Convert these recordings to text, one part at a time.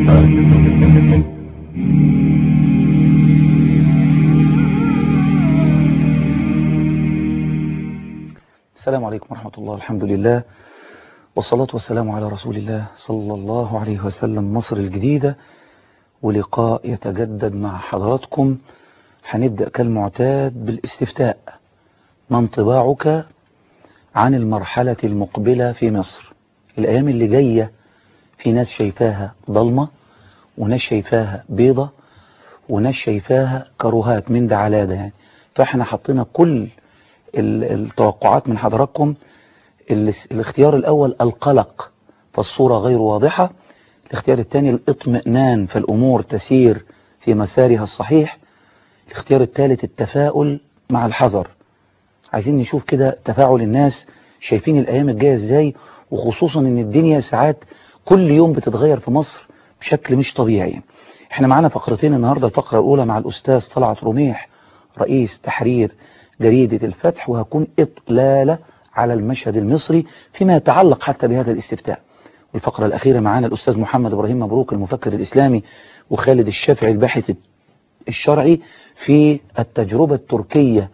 السلام عليكم ورحمة الله. الحمد لله والصلاة والسلام على رسول الله صلى الله عليه وسلم. مصر الجديدة ولقاء يتجدد مع حضراتكم. هنبدأ كالمعتاد بالاستفتاء: ما انطباعك عن المرحلة المقبلة في مصر؟ الأيام اللي جاية في ناس شايفاها ضلمة، وناس شايفاها بيضة، وناس شايفاها كروهات من ده على ده يعني. فاحنا حطينا كل التوقعات من حضراتكم. الاختيار الأول القلق فالصورة غير واضحة. الاختيار الثاني الاطمئنان فالأمور تسير في مسارها الصحيح. الاختيار الثالث التفاؤل مع الحذر. عايزين نشوف كده تفاعل الناس، شايفين الأيام الجاية ازاي، وخصوصا ان الدنيا ساعات كل يوم بتتغير في مصر بشكل مش طبيعي. احنا معانا فقرتين النهاردة. الفقرة الأولى مع الأستاذ طلعت رميح رئيس تحرير جريدة الفتح، وهكون إطلالة على المشهد المصري فيما يتعلق حتى بهذا الاستفتاء. والفقرة الأخيرة معانا الأستاذ محمد إبراهيم مبروك المفكر الإسلامي، وخالد الشافعي الباحث الشرعي في التجربة التركية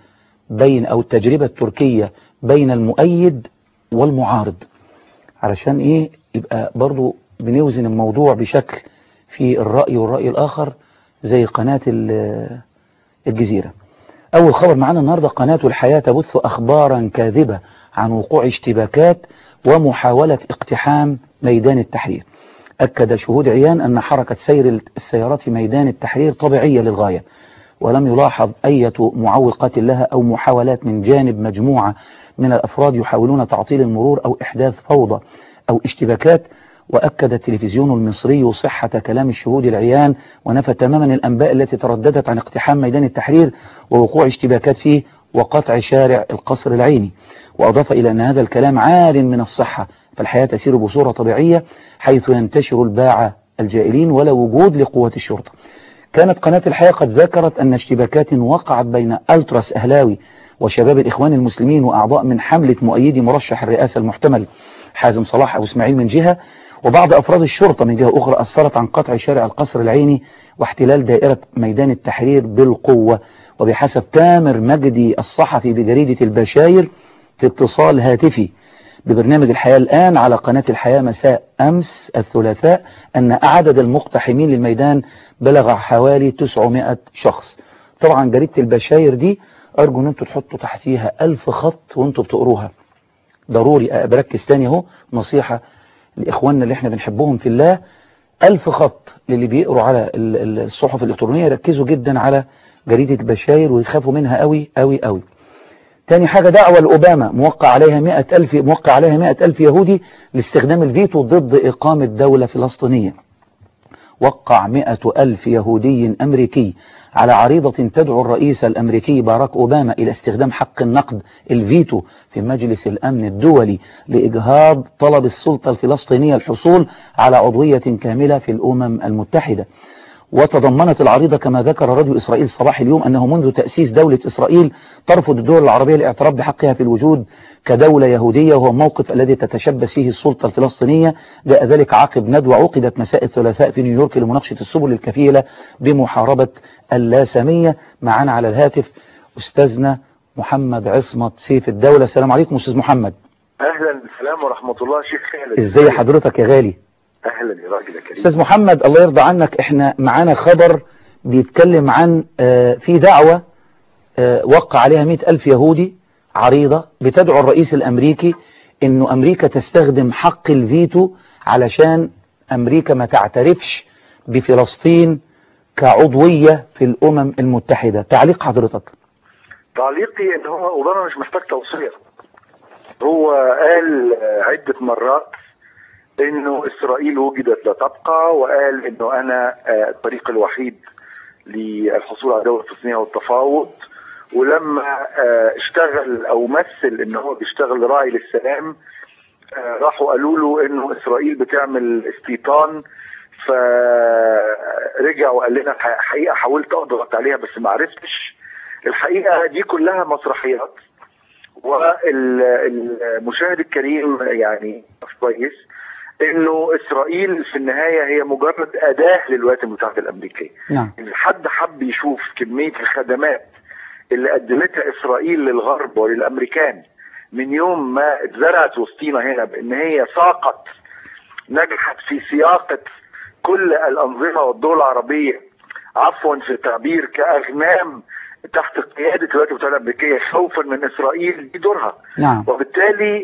بين المؤيد والمعارض. علشان ايه يبقى برضو بنوزن الموضوع بشكل في الرأي والرأي الآخر زي قناة الجزيرة. أول خبر معنا النهاردة: قناة الحياة تبث أخبارا كاذبة عن وقوع اشتباكات ومحاولة اقتحام ميدان التحرير. أكد شهود عيان أن حركة سير السيارات في ميدان التحرير طبيعية للغاية، ولم يلاحظ أي معوقات لها أو محاولات من جانب مجموعة من الأفراد يحاولون تعطيل المرور أو إحداث فوضى أو اشتباكات. وأكد التلفزيون المصري صحة كلام الشهود العيان، ونفى تماما الأنباء التي ترددت عن اقتحام ميدان التحرير ووقوع اشتباكات فيه وقطع شارع القصر العيني. وأضاف إلى أن هذا الكلام عار من الصحة، فالحياة تسير بصورة طبيعية حيث ينتشر الباعة الجائلين ولا وجود لقوة الشرطة. كانت قناة الحياة قد ذكرت أن اشتباكات وقعت بين ألتراس أهلاوي وشباب الإخوان المسلمين وأعضاء من حملة مؤيدي مرشح الرئاسة المحتمل حازم صلاح أو إسماعيل من جهة، وبعض أفراد الشرطة من جهة أخرى، أسفرت عن قطع شارع القصر العيني واحتلال دائرة ميدان التحرير بالقوة. وبحسب تامر مجدي الصحفي بجريدة البشاير في اتصال هاتفي ببرنامج الحياة الآن على قناة الحياة مساء أمس الثلاثاء، أن عدد المقتحمين للميدان بلغ حوالي 900 شخص. طبعا جريدة البشاير دي أرجو أن انتوا تحطوا تحتيها 1000 خط وانتوا بتقروها. ضروري بركز تاني اهو، نصيحة لإخواننا اللي احنا بنحبهم في الله: 1000 خط للي بيقروا على الصحف الإلكترونية. ركزوا جدا على جريدة البشاير ويخافوا منها قوي قوي قوي. تاني حاجة: دعوة لأوباما موقع عليها 100,000 يهودي لاستخدام الفيتو ضد إقامة دولة فلسطينية. وقع 100,000 يهودي أمريكي على عريضة تدعو الرئيس الأمريكي باراك أوباما إلى استخدام حق النقد الفيتو في مجلس الأمن الدولي لإجهاض طلب السلطة الفلسطينية الحصول على عضوية كاملة في الأمم المتحدة. وتضمنت العريضة كما ذكر راديو إسرائيل صباح اليوم أنه منذ تأسيس دولة إسرائيل ترفض الدول العربية الاعتراف بحقها في الوجود كدولة يهودية، وهو الموقف الذي تتشبث فيه السلطة الفلسطينية. جاء ذلك عقب ندوة عقدت مساء الثلاثاء في نيويورك لمناقشة السبل الكفيلة بمحاربة اللاسامية. معنا على الهاتف أستاذنا محمد عصمت سيف الدولة. السلام عليكم أستاذ محمد. أهلا، السلام ورحمة الله. شيخ خالد، إزاي حضرتك يا غالي؟ أهلا يا راجل يا كريم. أستاذ محمد الله يرضى عنك، احنا معانا خبر بيتكلم عن في دعوة وقع عليها 100,000 يهودي، عريضة بتدعو الرئيس الأمريكي إنه أمريكا تستخدم حق الفيتو علشان أمريكا ما تعترفش بفلسطين كعضوية في الأمم المتحدة. تعليق حضرتك؟ تعليقي إن هو أوباما مش محتاج توصية. هو قال عدة مرات إنه إسرائيل وجدت لا تبقى، وقال إنه أنا الطريق الوحيد للحصول على دولة فلسطينية والتفاوض. ولما اشتغل أو مثل إنه هو بيشتغل راعي للسلام، راحوا قالوا له إنه إسرائيل بتعمل استيطان، فرجع وقال لنا الحقيقة حاولت أضغط عليها بس ما عرفتش. الحقيقة دي كلها مسرحيات، والمشاهد الكريم يعني كويس انه اسرائيل في النهايه هي مجرد اداه للولايات المتحده الامريكيه. نعم. اذا حد حب يشوف كميه الخدمات اللي قدمتها اسرائيل للغرب وللامريكان من يوم ما اتزرعت وسطينا هنا، بان هي ساقت نجحت في سياقه كل الانظمه والدول العربيه، عفوا في التعبير، كاغنام تحت قياده الولايات المتحده الامريكيه خوفا من اسرائيل، دي دورها. نعم. وبالتالي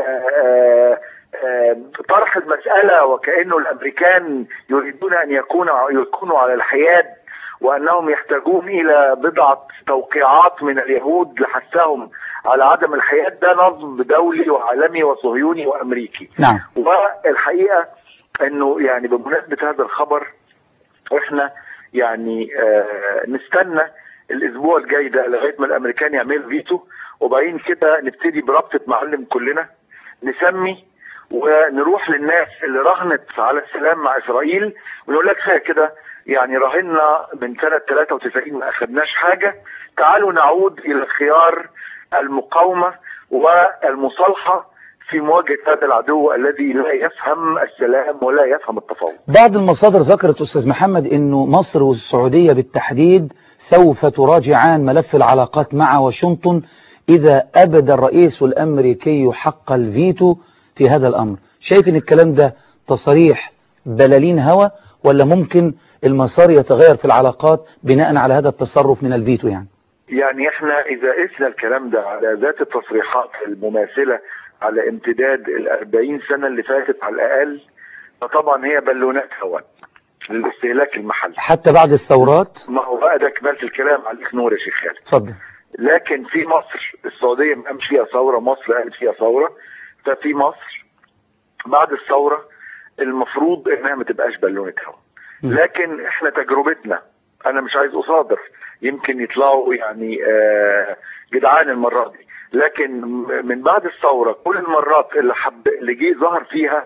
طرح المساله وكانه الامريكان يريدون ان يكونوا على الحياد، وانهم يحتاجون الى بضعه توقيعات من اليهود لحثهم على عدم الحياد، ده نصب دولي وعالمي وصهيوني وامريكي. نعم. والحقيقه انه يعني بمناسبه هذا الخبر احنا يعني نستنى الاسبوع الجاي ده لغايه ما الامريكان يعملوا فيتو، وبعدين كده نبتدي بربطه معلم كلنا، نسمي ونروح للناس اللي رهنت على السلام مع اسرائيل ونقول لك كفايه كده، يعني راهنا من سنه 93 ما اخذناش حاجه، تعالوا نعود الى خيار المقاومه والمصالحه في مواجهه هذا العدو الذي لا يفهم السلام ولا يفهم التفاوض. بعض المصادر ذكرت أستاذ محمد أنه مصر والسعودية بالتحديد سوف تراجعان ملف العلاقات مع واشنطن إذا أبدى الرئيس الأمريكي حق الفيتو في هذا الأمر. شايف أن الكلام ده تصريح بلالين هوى، ولا ممكن المسار يتغير في العلاقات بناء على هذا التصرف من الفيتو؟ يعني احنا إذا قسنا الكلام ده على ذات التصريحات المماثلة على امتداد 40 سنة اللي فاتت على الأقل، فطبعا هي بالونات هواء للاستهلاك المحلي حتى بعد الثورات. ما هو بقى ده كمالة الكلام عليك نور يا شيخ خالد. اتفضل. لكن في مصر، السعودية ما قامش فيها ثورة، مصر قامت فيها ثورة. ففي مصر بعد الثورة المفروض انها ما تبقاش بالونة هواء. لكن احنا تجربتنا، انا مش عايز اصادر، يمكن يطلعوا يعني جدعان المرة دي، لكن من بعد الثورة كل المرات اللي جه ظهر فيها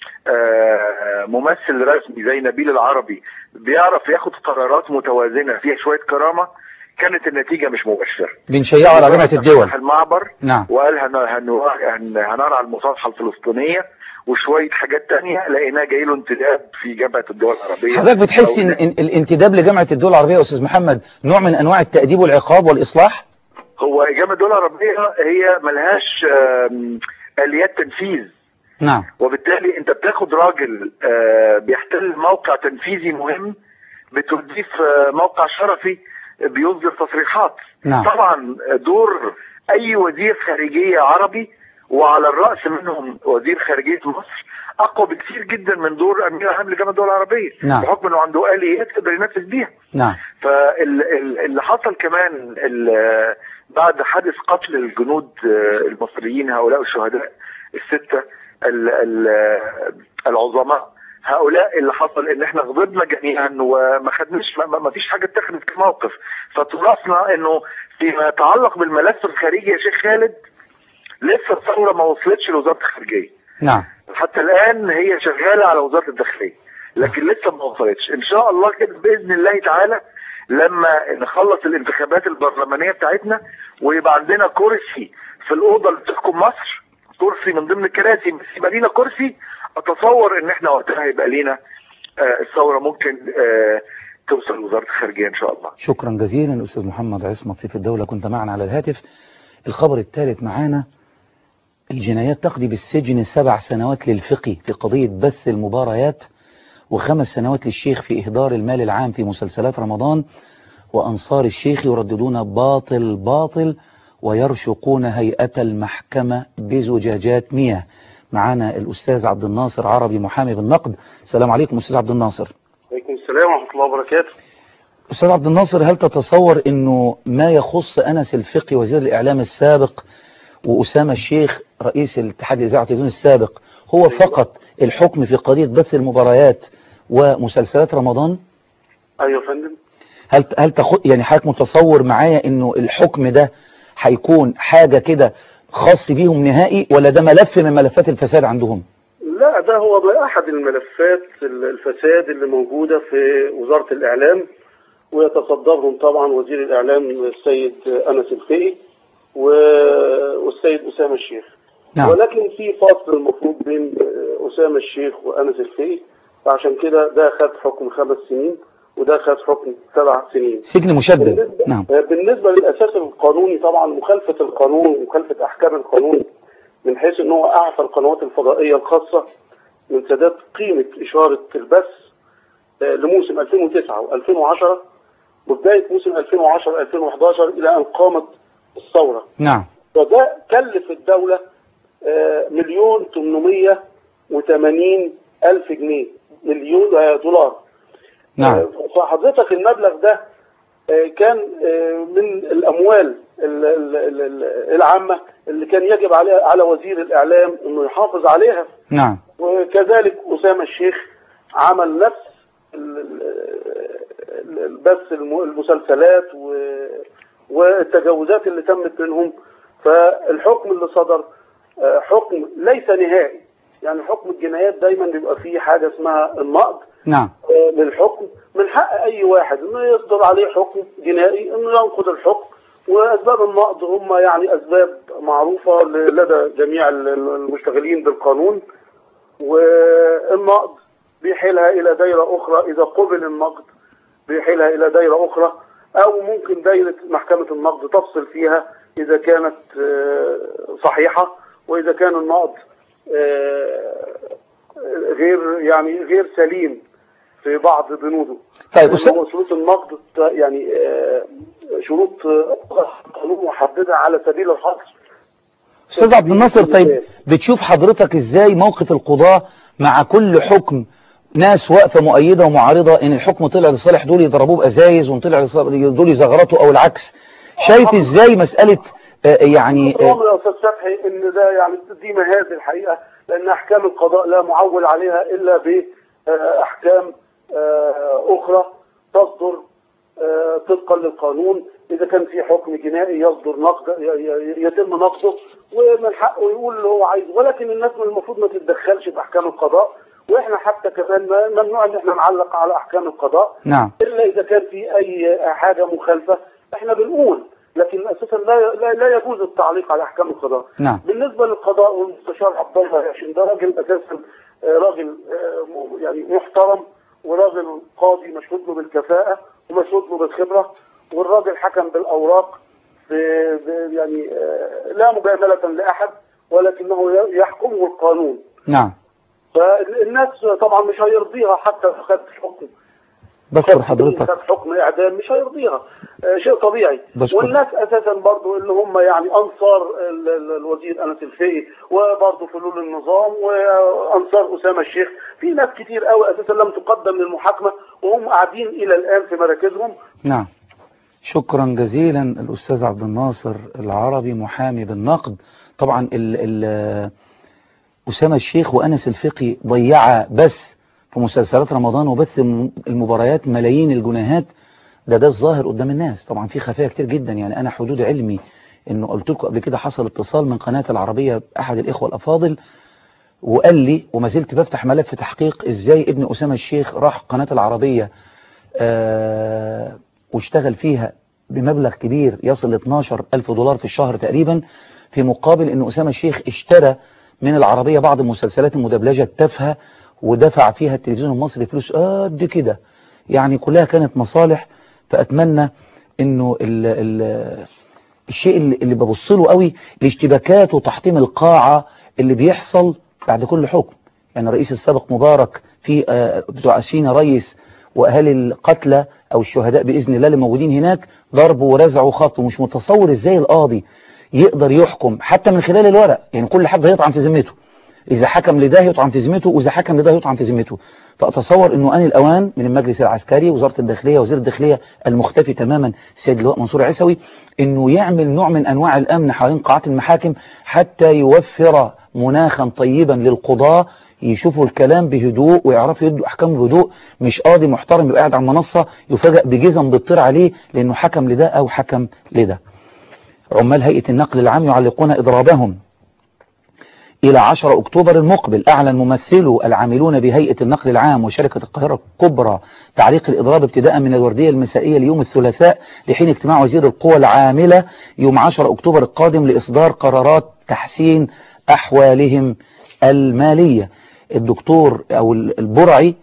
ممثل رسمي زي نبيل العربي بيعرف ياخد قرارات متوازنة فيها شوية كرامة، كانت النتيجة مش مبشرة. بنشيعوا على جامعة الدول المعبر. نعم. وقال هنرعى المصالحة الفلسطينية وشوية حاجات تانية، لقيناه جاي له انتداب في جامعة الدول العربية. حضرتك بتحس ان الانتداب لجامعة الدول العربية يا أستاذ محمد نوع من أنواع التأديب والعقاب والإصلاح؟ هو جامعة الدول العربية هي ملهاش آليات تنفيذ. نعم. وبالتالي انت بتاخد راجل بيحتل موقع تنفيذي مهم، بتضيف موقع شرفي بيصدر تصريحات. نعم. طبعا دور اي وزير خارجية عربي وعلى الرأس منهم وزير خارجية مصر اقوى بكثير جدا من دور امين العام لجامعة الدول العربية. نعم. بحكم انه عنده آليات يقدر ينفذ بيها. نعم. فاللي حصل كمان بعد حادث قتل الجنود المصريين هؤلاء الشهداء الستة العظماء، هؤلاء اللي حصل ان احنا غضبنا جميعا وما خدناش، ما فيش حاجه اتخذت كموقف. فتراثنا انه فيما يتعلق بالملف الخارجي يا شيخ خالد لسه الثوره ما وصلتش لوزاره الخارجيه. نعم. حتى الان هي شغاله على وزاره الداخليه، لكن لسه ما وصلتش. ان شاء الله كده باذن الله تعالى لما نخلص الانتخابات البرلمانيه بتاعتنا ويبقى عندنا كرسي في الاوضه اللي بتحكم مصر، كرسي من ضمن الكراسي، بس يبقى لينا كرسي، اتصور ان احنا وقتها يبقى لينا الثوره ممكن توصل لوزاره الخارجيه ان شاء الله. شكرا جزيلا استاذ محمد عصمت سيف الدوله، كنت معنا على الهاتف. الخبر الثالث معانا: الجنايات تقضي بالسجن 7 سنوات للفقي في قضيه بث المباريات، و5 سنوات للشيخ في إهدار المال العام في مسلسلات رمضان، وأنصار الشيخ يرددون باطل باطل ويرشقون هيئة المحكمة بزجاجات مياه. معنا الأستاذ عبد الناصر عربي محامي بالنقد. السلام عليكم أستاذ عبد الناصر. وعليكم السلام ورحمة الله وبركاته. أستاذ عبد الناصر، هل تتصور أنه ما يخص أنس الفقي وزير الإعلام السابق وأسامة الشيخ رئيس الاتحاد الإذاعة والتلفزيون السابق هو فقط الحكم في قضية بث المباريات ومسلسلات رمضان؟ أيوة يا فندم. هل يعني حضرتك متصور معايا انه الحكم ده هيكون حاجة كده خاص بيهم نهائي، ولا ده ملف من ملفات الفساد عندهم؟ لا، ده هو أحد الملفات الفساد اللي موجودة في وزارة الإعلام، ويتصدرهم طبعا وزير الإعلام السيد أنس الفقي والسيد أسامة الشيخ. نعم. ولكن في فصل المفروض بين أسامة الشيخ وأنس الفقي، فعشان كده ده خد حكم 5 سنين وده خد حكم 7 سنين سجن مشدد. نعم. بالنسبة للأساس القانوني طبعا مخالفة القانون ومخالفة أحكام القانون من حيث أنه أعفى القنوات الفضائية الخاصة من سداد قيمة إشارة البث لموسم 2009 و2010 وبداية موسم 2010-2011 إلى أن قامت الثورة. نعم. وده كلف الدولة 1,880,000 جنيه، مليون دولار. نعم. فحضرتك المبلغ ده كان من الأموال العامة اللي كان يجب على وزير الإعلام إنه يحافظ عليها. نعم. وكذلك أسامة الشيخ عمل نفس بس المسلسلات والتجاوزات اللي تمت منهم. فالحكم اللي صدر حكم ليس نهائي، يعني حكم الجنايات دايما بيبقى فيه حاجة اسمها النقض. نعم. للحكم من حق أي واحد إنه يصدر عليه حكم جنائي إنه ينقض الحكم، وأسباب النقض هم يعني أسباب معروفة لدى جميع المشتغلين بالقانون. والنقض بيحيلها إلى دائرة أخرى، إذا قبل النقض بيحيلها إلى دائرة أخرى، أو ممكن دائرة محكمة النقض تفصل فيها إذا كانت صحيحة، وإذا كان النقض غير سليم في بعض بنوده. طيب شروط النقض يعني شروط قانون محددة على سبيل الحصر. أستاذ عبد الناصر، طيب بتشوف حضرتك إزاي موقف القضاة مع كل حكم؟ ناس واقفة مؤيدة ومعارضة، إن الحكم طلع لصالح دول يضربوه بأزايز وان طلع دول يزغرطوا أو العكس. شايف إزاي مسألة يعني يا أستاذ فتحي إن ده يعني دي مهازل الحقيقة، لأن أحكام القضاء لا معول عليها إلا بأحكام أخرى تصدر طبقا للقانون. إذا كان في حكم جنائي يصدر نقد يتم نقده ومن حقه يقول اللي هو عايزه، ولكن الناس المفروض ما تتدخلش بأحكام القضاء. واحنا حتى كمان ممنوع ان احنا نعلق على احكام القضاء. نعم. الا اذا كان في اي حاجه مخالفه احنا بنقول، لكن اساسا لا يجوز التعليق على احكام القضاء. نعم. بالنسبه للقضاء والمستشار عبد الله عشان ده راجل اساسا راجل يعني محترم، وراجل قاضي مشهود له بالكفاءه ومشهود له بالخبره، والراجل حكم بالاوراق يعني لا مجامله لاحد، ولكنه يحكمه القانون. نعم. فالناس طبعا مش هيرضيها حتى لو خدت حكم، بشكر حضرتك، خدت حكم اعدام مش هيرضيها، شيء طبيعي. والناس اساسا برضو اللي هم يعني انصار الوزير انس الفقي وبرضو فلول النظام وانصار اسامه الشيخ، في ناس كتير قوي اساسا لم تقدم للمحاكمه وهم قاعدين الى الان في مراكزهم. نعم. شكرا جزيلا الاستاذ عبد الناصر العربي محامي بالنقد. طبعا أسامة الشيخ وأنس الفقي ضيعا بس في مسلسلات رمضان وبث المباريات ملايين الجنيهات. ده الظاهر قدام الناس. طبعا في خفايا كتير جدا، يعني أنا حدود علمي إنه قلت لكم قبل كده حصل اتصال من قناة العربية أحد الإخوة الأفاضل وقال لي، وما زلت بفتح ملف تحقيق إزاي ابن أسامة الشيخ راح قناة العربية واشتغل فيها بمبلغ كبير يصل ل 12,000 دولار في الشهر تقريبا، في مقابل إن أسامة الشيخ اشترى من العربية بعض المسلسلات المدبلجة التافهة ودفع فيها التلفزيون المصري فلوس قد كده، يعني كلها كانت مصالح. فأتمنى انه الشيء اللي ببص له قوي الاشتباكات وتحطيم القاعة اللي بيحصل بعد كل حكم. يعني الرئيس السابق مبارك في بتوع سينا رئيس واهالي القتلى او الشهداء باذن الله اللي موجودين هناك ضربوا ورزعوا وخبطوا. مش متصور ازاي القاضي يقدر يحكم حتى من خلال الورق، يعني كل حد هيطعن في ذمته، إذا حكم لده يطعن في ذمته وإذا حكم لده يطعن في ذمته. فأتصور أنه آن الأوان من المجلس العسكري وزارة الداخلية وزير الداخلية المختفي تماما السيد اللواء منصور عيسوي أنه يعمل نوع من أنواع الأمن حوالين قاعات المحاكم حتى يوفر مناخا طيبا للقضاة يشوفوا الكلام بهدوء ويعرفوا يدوا أحكام بهدوء، مش قاضي محترم يبقى قاعد على المنصة يفاجأ بجزم بتطير عليه لأنه حكم لده أو حكم لده. عمال هيئة النقل العام يعلقون إضرابهم إلى 10 أكتوبر المقبل. أعلن ممثلو العاملون بهيئة النقل العام وشركة القاهرة الكبرى تعليق الإضراب ابتداء من الوردية المسائية ليوم الثلاثاء لحين اجتماع وزير القوى العاملة يوم 10 أكتوبر القادم لإصدار قرارات تحسين أحوالهم المالية. الدكتور أو البرعي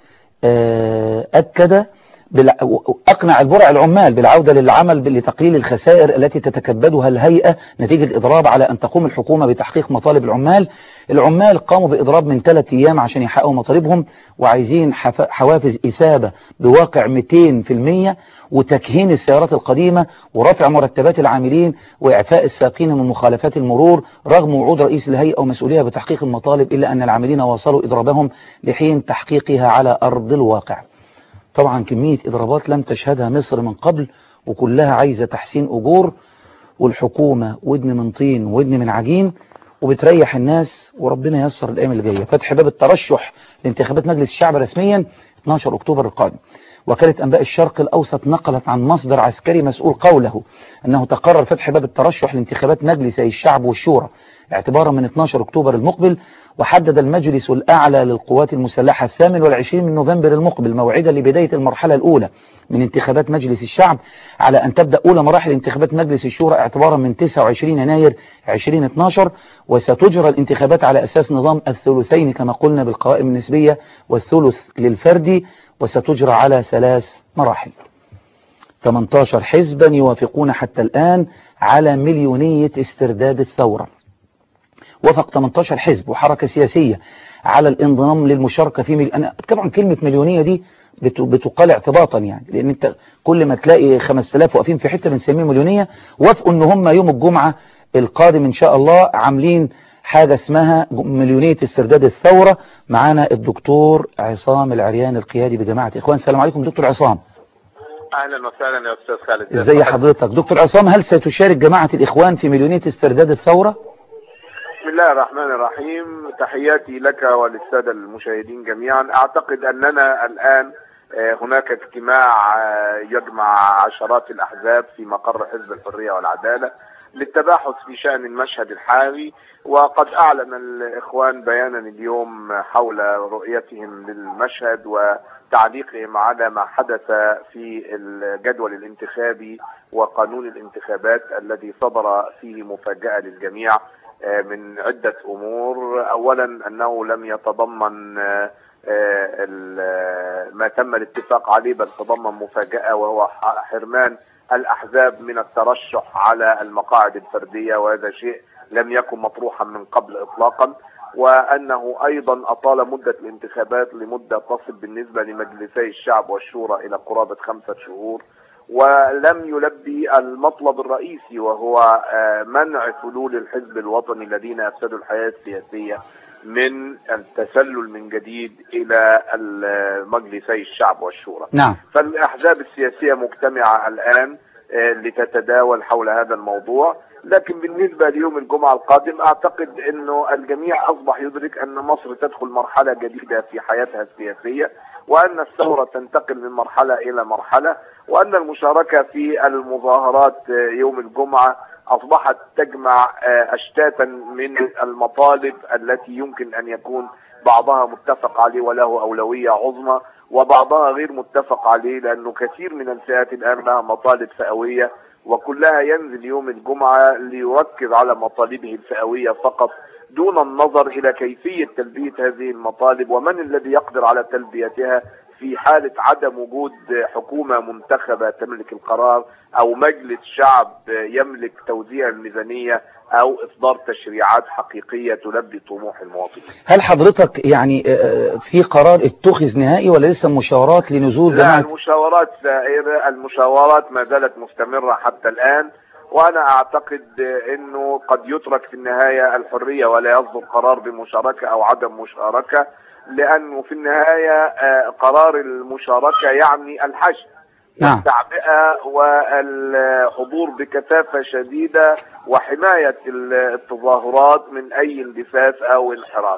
أكد أقنع البرع العمال بالعودة للعمل لتقليل الخسائر التي تتكبدها الهيئة نتيجة الإضراب على أن تقوم الحكومة بتحقيق مطالب العمال. العمال قاموا بإضراب من 3 أيام عشان يحققوا مطالبهم، وعايزين حوافز إثابة بواقع 200%، وتكهين السيارات القديمة، ورفع مرتبات العاملين، وإعفاء الساقين من مخالفات المرور، رغم وعود رئيس الهيئة ومسؤوليها بتحقيق المطالب، إلا أن العاملين واصلوا إضرابهم لحين تحقيقها على أرض الواقع. طبعا كمية إضرابات لم تشهدها مصر من قبل، وكلها عايزة تحسين أجور، والحكومة ودن من طين ودن من عجين، وبتريح الناس، وربنا ييسر الأيام اللي جاية. فتح باب الترشح لانتخابات مجلس الشعب رسميا 12 أكتوبر القادم. وكالة أنباء الشرق الأوسط نقلت عن مصدر عسكري مسؤول قوله أنه تقرر فتح باب الترشح لانتخابات مجلسي الشعب والشورى اعتبارا من 12 أكتوبر المقبل، وحدد المجلس الأعلى للقوات المسلحة 28 من نوفمبر المقبل موعدا لبداية المرحلة الأولى من انتخابات مجلس الشعب، على أن تبدأ أولى مراحل انتخابات مجلس الشورى اعتبارا من 29 يناير 2012، وستجرى الانتخابات على أساس نظام الثلثين كما قلنا بالقوائم النسبية والثلث للفردي، وستجرى على 3 مراحل. 18 حزبا يوافقون حتى الآن على مليونية استرداد الثورة. وافق 18 حزب وحركة سياسية على الانضمام للمشاركة في أنا طبعا كلمة مليونية دي بتقال اعتباطا، يعني لأن انت كل ما تلاقي 5000 واقفين في حتة بنسميه مليونية. وافقوا ان هم يوم الجمعة القادم ان شاء الله عاملين حاجة اسمها مليونية استرداد الثورة. معانا الدكتور عصام العريان القيادي بجماعة إخوان. السلام عليكم دكتور عصام. اهلا وسهلا يا استاذ خالد. ازي حضرتك دكتور عصام؟ هل ستشارك جماعة الإخوان في مليونية استرداد الثورة؟ بسم الله الرحمن الرحيم، تحياتي لك وللسادة المشاهدين جميعا. اعتقد اننا الان هناك اجتماع يجمع عشرات الاحزاب في مقر حزب الحرية والعدالة للتباحث في شأن المشهد الحالي، وقد اعلن الاخوان بيانا اليوم حول رؤيتهم للمشهد وتعليقهم على ما حدث في الجدول الانتخابي وقانون الانتخابات الذي صدر فيه مفاجأة للجميع من عدة امور. اولا انه لم يتضمن ما تم الاتفاق عليه، بل تضمن مفاجأة وهو حرمان الاحزاب من الترشح على المقاعد الفردية، وهذا شيء لم يكن مطروحا من قبل اطلاقا. وانه ايضا اطال مدة الانتخابات لمدة تصل بالنسبة لمجلسي الشعب والشورى الى قرابة 5 شهور، ولم يلبي المطلب الرئيسي وهو منع فلول الحزب الوطني الذين افسدوا الحياة السياسية من التسلل من جديد الى مجلسي الشعب والشورى. نعم. فالاحزاب السياسية مجتمعة الان لتتداول حول هذا الموضوع، لكن بالنسبة ليوم الجمعة القادم اعتقد انه الجميع اصبح يدرك ان مصر تدخل مرحلة جديدة في حياتها السياسية، وان الثورة تنتقل من مرحلة الى مرحلة، وان المشاركة في المظاهرات يوم الجمعة اصبحت تجمع اشتاتا من المطالب التي يمكن ان يكون بعضها متفق عليه وله اولوية عظمى، وبعضها غير متفق عليه، لانه كثير من الفئات الان لها مطالب فئوية، وكلها ينزل يوم الجمعة ليركز على مطالبه الفئوية فقط دون النظر إلى كيفية تلبية هذه المطالب ومن الذي يقدر على تلبيتها في حالة عدم وجود حكومة منتخبة تملك القرار أو مجلس شعب يملك توزيع الميزانية أو إصدار تشريعات حقيقية تلبي طموح المواطنين. هل حضرتك يعني في قرار اتخذ نهائي ولا لسه مشاورات لنزول جماعة؟ لا، المشاورات سائرة، المشاورات ما زالت مستمرة حتى الآن، وأنا أعتقد أنه قد يترك في النهاية الحرية ولا يصدر قرار بمشاركة أو عدم مشاركة، لأنه في النهاية قرار المشاركة يعني الحشد والتعبئة والحضور بكثافة شديدة وحماية التظاهرات من أي اندفاف أو انحراف.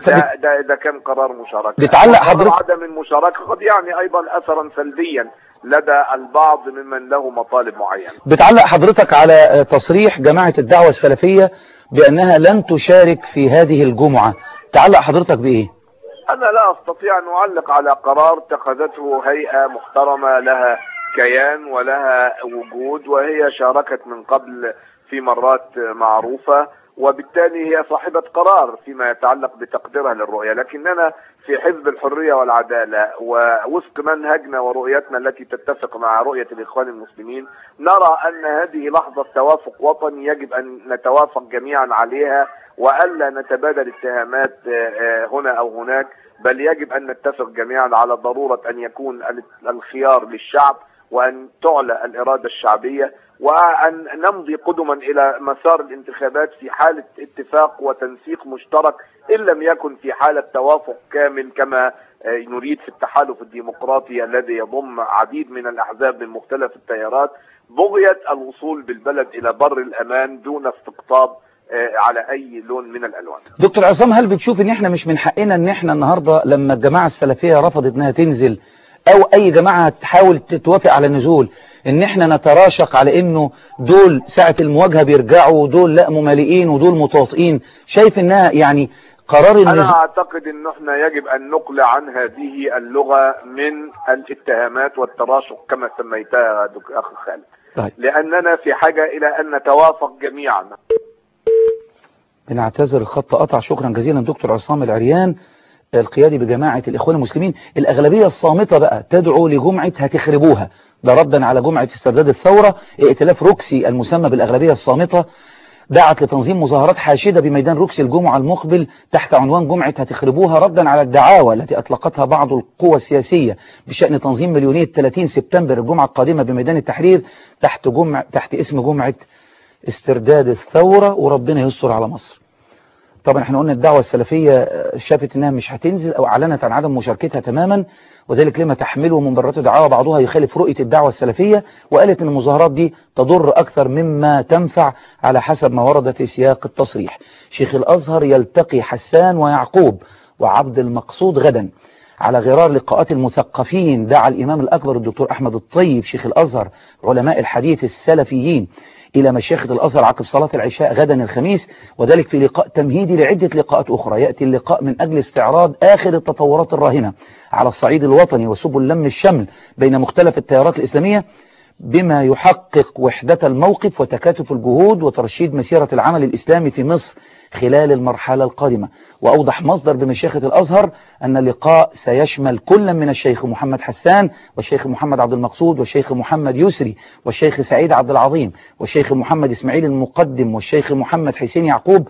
ده كان قرار مشاركة. بتعلق حضرتك عدم المشاركة قد يعني أيضا أثرا سلبيا لدى البعض ممن له مطالب معينة. بتعلق حضرتك على تصريح جماعة الدعوة السلفية بأنها لن تشارك في هذه الجمعة، تعلق حضرتك بإيه؟ أنا لا أستطيع أن أعلق على قرار اتخذته هيئة محترمة لها كيان ولها وجود، وهي شاركت من قبل في مرات معروفة، وبالتالي هي صاحبة قرار فيما يتعلق بتقديرها للرؤية. لكننا في حزب الحرية والعدالة ووفق منهجنا ورؤيتنا التي تتفق مع رؤية الإخوان المسلمين نرى أن هذه لحظة توافق وطني يجب أن نتوافق جميعا عليها، وألا نتبادل اتهامات هنا أو هناك، بل يجب أن نتفق جميعا على ضرورة أن يكون الخيار للشعب، وأن تعلى الإرادة الشعبية، وأن نمضي قدما إلى مسار الانتخابات في حالة اتفاق وتنسيق مشترك، إن لم يكن في حالة توافق كامل كما نريد في التحالف الديمقراطي الذي يضم عديد من الأحزاب من مختلف التيارات، بغية الوصول بالبلد إلى بر الأمان دون استقطاب على أي لون من الألوان. دكتور عصام، هل بتشوف ان احنا مش من حقنا ان احنا النهاردة لما الجماعة السلفية رفضت انها تنزل او اي جماعة تحاول تتوافق على النزول، ان احنا نتراشق على انه دول ساعة المواجهة بيرجعوا ودول لا ممالئين ودول متواطئين؟ شايف انها يعني قرار النزول؟ انا اعتقد ان احنا يجب ان نقلع عن هذه اللغة من الاتهامات والتراشق كما سميتها اخ خالد. طيب. لاننا في حاجة الى ان نتوافق جميعا. بنعتذر، الخط قطع. شكرا جزيلا دكتور عصام العريان القيادي بجماعة الإخوان المسلمين. الأغلبية الصامتة بقى تدعو لجمعة هتخربوها، ده ردا على جمعة استرداد الثورة. ائتلاف روكسي المسمى بالأغلبية الصامتة دعت لتنظيم مظاهرات حاشدة بميدان روكسي الجمعة المقبل تحت عنوان جمعة هتخربوها، ردا على الدعاوى التي أطلقتها بعض القوى السياسية بشأن تنظيم مليونية 30 سبتمبر الجمعة القادمة بميدان التحرير تحت اسم جمعة استرداد الثورة، وربنا يستر على مصر. طبعا احنا قلنا الدعوة السلفية شافت انها مش هتنزل او اعلنت عن عدم مشاركتها تماما، وذلك لما تحمله من برات دعاوى بعضها يخالف رؤية الدعوة السلفية، وقالت ان المظاهرات دي تضر اكثر مما تنفع على حسب ما ورد في سياق التصريح. شيخ الازهر يلتقي حسان ويعقوب وعبد المقصود غدا. على غرار لقاءات المثقفين دعا الامام الاكبر الدكتور احمد الطيب شيخ الازهر علماء الحديث السلفيين إلى مشيخة الأزهر عقب صلاة العشاء غدا الخميس، وذلك في لقاء تمهيدي لعدة لقاءات أخرى. يأتي اللقاء من أجل استعراض آخر التطورات الراهنة على الصعيد الوطني وسبل لم الشمل بين مختلف التيارات الإسلامية بما يحقق وحدة الموقف وتكاتف الجهود وترشيد مسيرة العمل الإسلامي في مصر خلال المرحلة القادمة. وأوضح مصدر بمشيخة الأزهر أن اللقاء سيشمل كل من الشيخ محمد حسان والشيخ محمد عبد المقصود والشيخ محمد يسري والشيخ سعيد عبد العظيم والشيخ محمد إسماعيل المقدم والشيخ محمد حسين يعقوب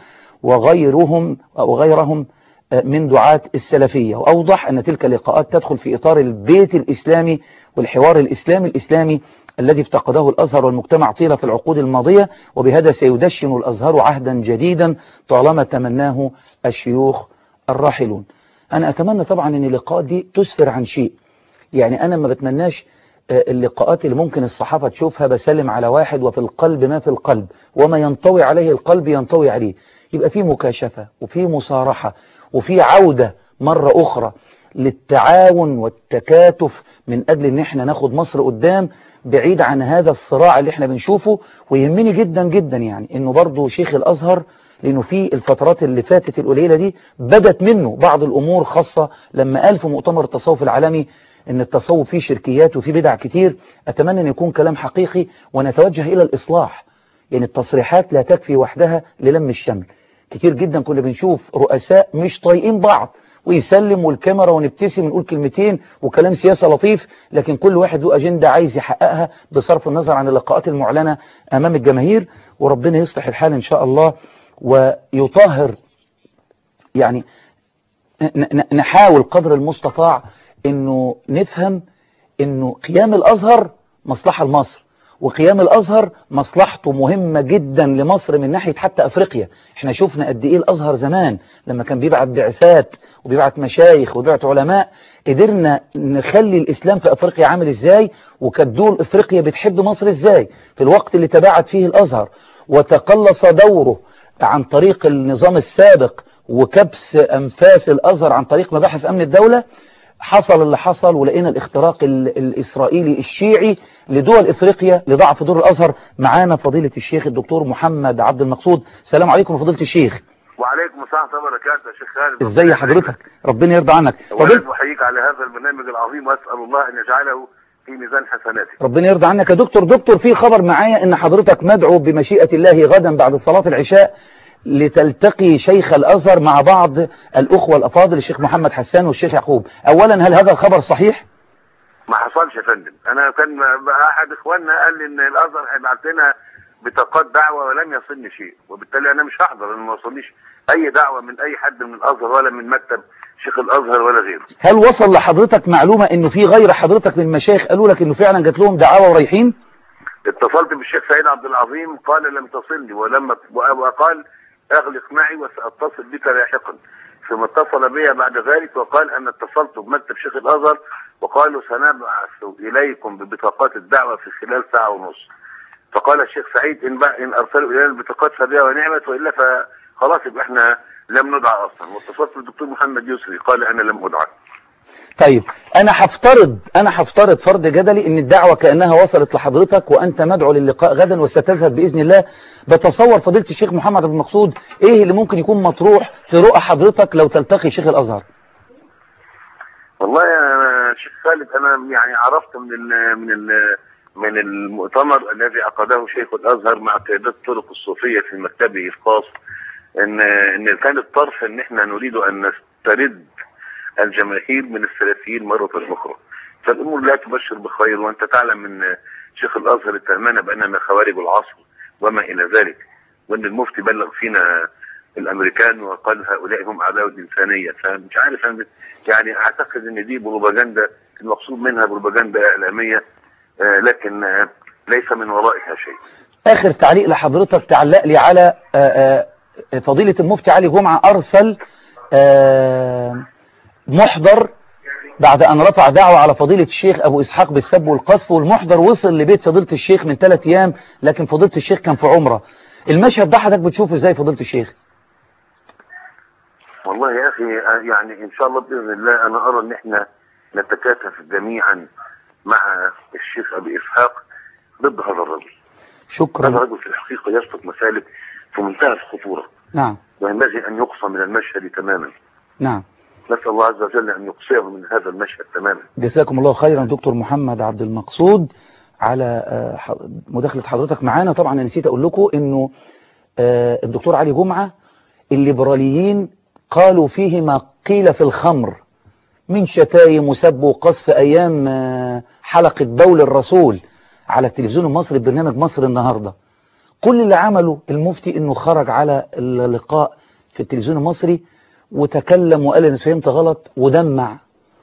وغيرهم من دعاة السلفية. وأوضح أن تلك اللقاءات تدخل في إطار البيت الإسلامي والحوار الإسلامي الذي افتقده الأزهر والمجتمع طيلة العقود الماضية، وبهذا سيدشن الأزهر عهدا جديدا طالما تمناه الشيوخ الراحلون. أنا أتمنى طبعا أن اللقاءات دي تسفر عن شيء، يعني أنا ما بتمناش اللقاءات اللي ممكن الصحافة تشوفها بسلم على واحد وفي القلب ما في القلب وما ينطوي عليه القلب ينطوي عليه. يبقى في مكاشفة وفي مصارحة وفي عودة مرة أخرى للتعاون والتكاتف من أجل أن احنا ناخد مصر قدام بعيد عن هذا الصراع اللي احنا بنشوفه. ويهمني جدا جدا يعني انه برضو شيخ الازهر، لانه في الفترات اللي فاتت القليلة دي بدت منه بعض الامور، خاصة لما قال في مؤتمر التصوف العالمي ان التصوف فيه شركيات وفيه بدع كتير. اتمنى ان يكون كلام حقيقي ونتوجه الى الاصلاح، يعني التصريحات لا تكفي وحدها للم الشمل. كتير جدا كنا بنشوف رؤساء مش طايقين بعض ويسلم والكاميرا ونبتسم ونقول كلمتين وكلام سياسة لطيف، لكن كل واحد له أجندة عايز يحققها بصرف النظر عن اللقاءات المعلنة أمام الجماهير. وربنا يصلح الحال إن شاء الله ويطهر، يعني نحاول قدر المستطاع إنه نفهم إنه قيام الأزهر مصلحة لمصر، وقيام الأزهر مصلحته مهمة جدا لمصر من ناحية حتى أفريقيا. احنا شفنا قد ايه الأزهر زمان لما كان بيبعت بعثات وبيبعت مشايخ وبيبعت علماء، قدرنا نخلي الإسلام في أفريقيا عامل ازاي، وكانت دول أفريقيا بتحب مصر ازاي في الوقت اللي تباعد فيه الأزهر وتقلص دوره عن طريق النظام السابق وكبس أنفاس الأزهر عن طريق مباحث أمن الدولة. حصل اللي حصل ولقينا الاختراق الإسرائيلي الشيعي لدول إفريقيا لضعف دور الأزهر. معانا فضيلة الشيخ الدكتور محمد عبد المقصود. السلام عليكم فضيلة الشيخ. وعليكم السلام ورحمة الله وبركاته يا شيخ خالد. ازاي حضرتك؟ ربنا يرضى عنك. فضيلة بحييك على هذا البرنامج العظيم واسأل الله ان يجعله في ميزان حسناتك. ربنا يرضى عنك يا دكتور. في خبر معايا ان حضرتك مدعو بمشيئة الله غدا بعد صلاة العشاء لتلتقي شيخ الأزهر مع بعض الأخوة الأفاضل الشيخ محمد حسان والشيخ يعقوب. أولا هل هذا الخبر صحيح؟ ما حصلش يا فندم. انا كان احد اخواننا قال لي ان الازهر هيبعت لنا بطاقات دعوه ولم يصلني شيء، وبالتالي انا مش هحضر لان ما وصلنيش اي دعوه من اي حد من الازهر ولا من مكتب شيخ الازهر ولا غيره. هل وصل لحضرتك معلومة انه في غير حضرتك من المشايخ قالوا لك انه فعلا جات لهم دعوة ورايحين؟ اتصلت بالشيخ سعيد عبد العظيم قال لم تصلني، وقال اغلق معي وساتصل بك لاحقا، ثم اتصل بي بعد ذلك وقال انا اتصلت بمكتب شيخ الازهر وقالوا سنبعث اليكم ببطاقات الدعوه في خلال ساعه ونص. فقال الشيخ سعيد ان ارسلوا الينا البطاقات فبها ونعمت، والا فخلاص يبقى احنا لم ندعى اصلا. واتصلت بالدكتور محمد يسري قال انا لم ادعى. طيب انا هفترض فرض جدلي ان الدعوة كأنها وصلت لحضرتك وانت مدعو للقاء غدا وستذهب بإذن الله. بتصور فضيلة الشيخ محمد عبد المقصود ايه اللي ممكن يكون مطروح في رؤى حضرتك لو تلتقي شيخ الازهر؟ والله يا شيخ خالد انا يعني عرفت من المؤتمر الذي عقده شيخ الازهر مع قيادات الطرق الصوفيه في مكتبه الخاص ان كان الطرف ان احنا نريد ان نسترد الجماهير من السلفيين مرة أخرى. فالأمور لا تبشر بخير، وأنت تعلم من شيخ الأزهر اتهمنا بأننا خوارج العصر وما إلى ذلك، وأن المفتي بلغ فينا الأمريكان وقال هؤلاء هم أعداء الإنسانية. فمش عارف يعني أعتقد أن دي بروباجندا المقصود منها بروباجندا إعلامية، لكن ليس من ورائها شيء. آخر تعليق لحضرتك تعلق لي على فضيلة المفتي علي جمعة أرسل محضر بعد أن رفع دعوة على فضيلة الشيخ أبو إسحاق بالسب والقذف، والمحضر وصل لبيت فضيلة الشيخ من 3 أيام، لكن فضيلة الشيخ كان في عمرة. المشهد ده حضرتك بتشوفه إزاي فضيلة الشيخ؟ والله يا أخي يعني إن شاء الله بإذن الله أنا أرى أن إحنا نتكاتف جميعا مع الشيخ أبو إسحاق ضد هذا الرجل. شكرا. هذا الرجل في الحقيقة يسلك مسالك في منتهى الخطورة. نعم. وينبغي أن يقصى من المشهد تماما. نعم. نسأل الله عز وجل أن يقصيه من هذا المشهد تماما. جزاكم الله خيرا دكتور محمد عبد المقصود على مداخلة حضرتك معانا. طبعا أنا نسيت أقول لكم إنه الدكتور علي جمعة الليبراليين قالوا فيه ما قيل في الخمر من شتايم وسب وقذف أيام حلقة بول الرسول على التلفزيون المصري برنامج مصر النهاردة. كل اللي عمله المفتي إنه خرج على اللقاء في التلفزيون المصري وتكلم وقال أنا فهمت غلط ودمع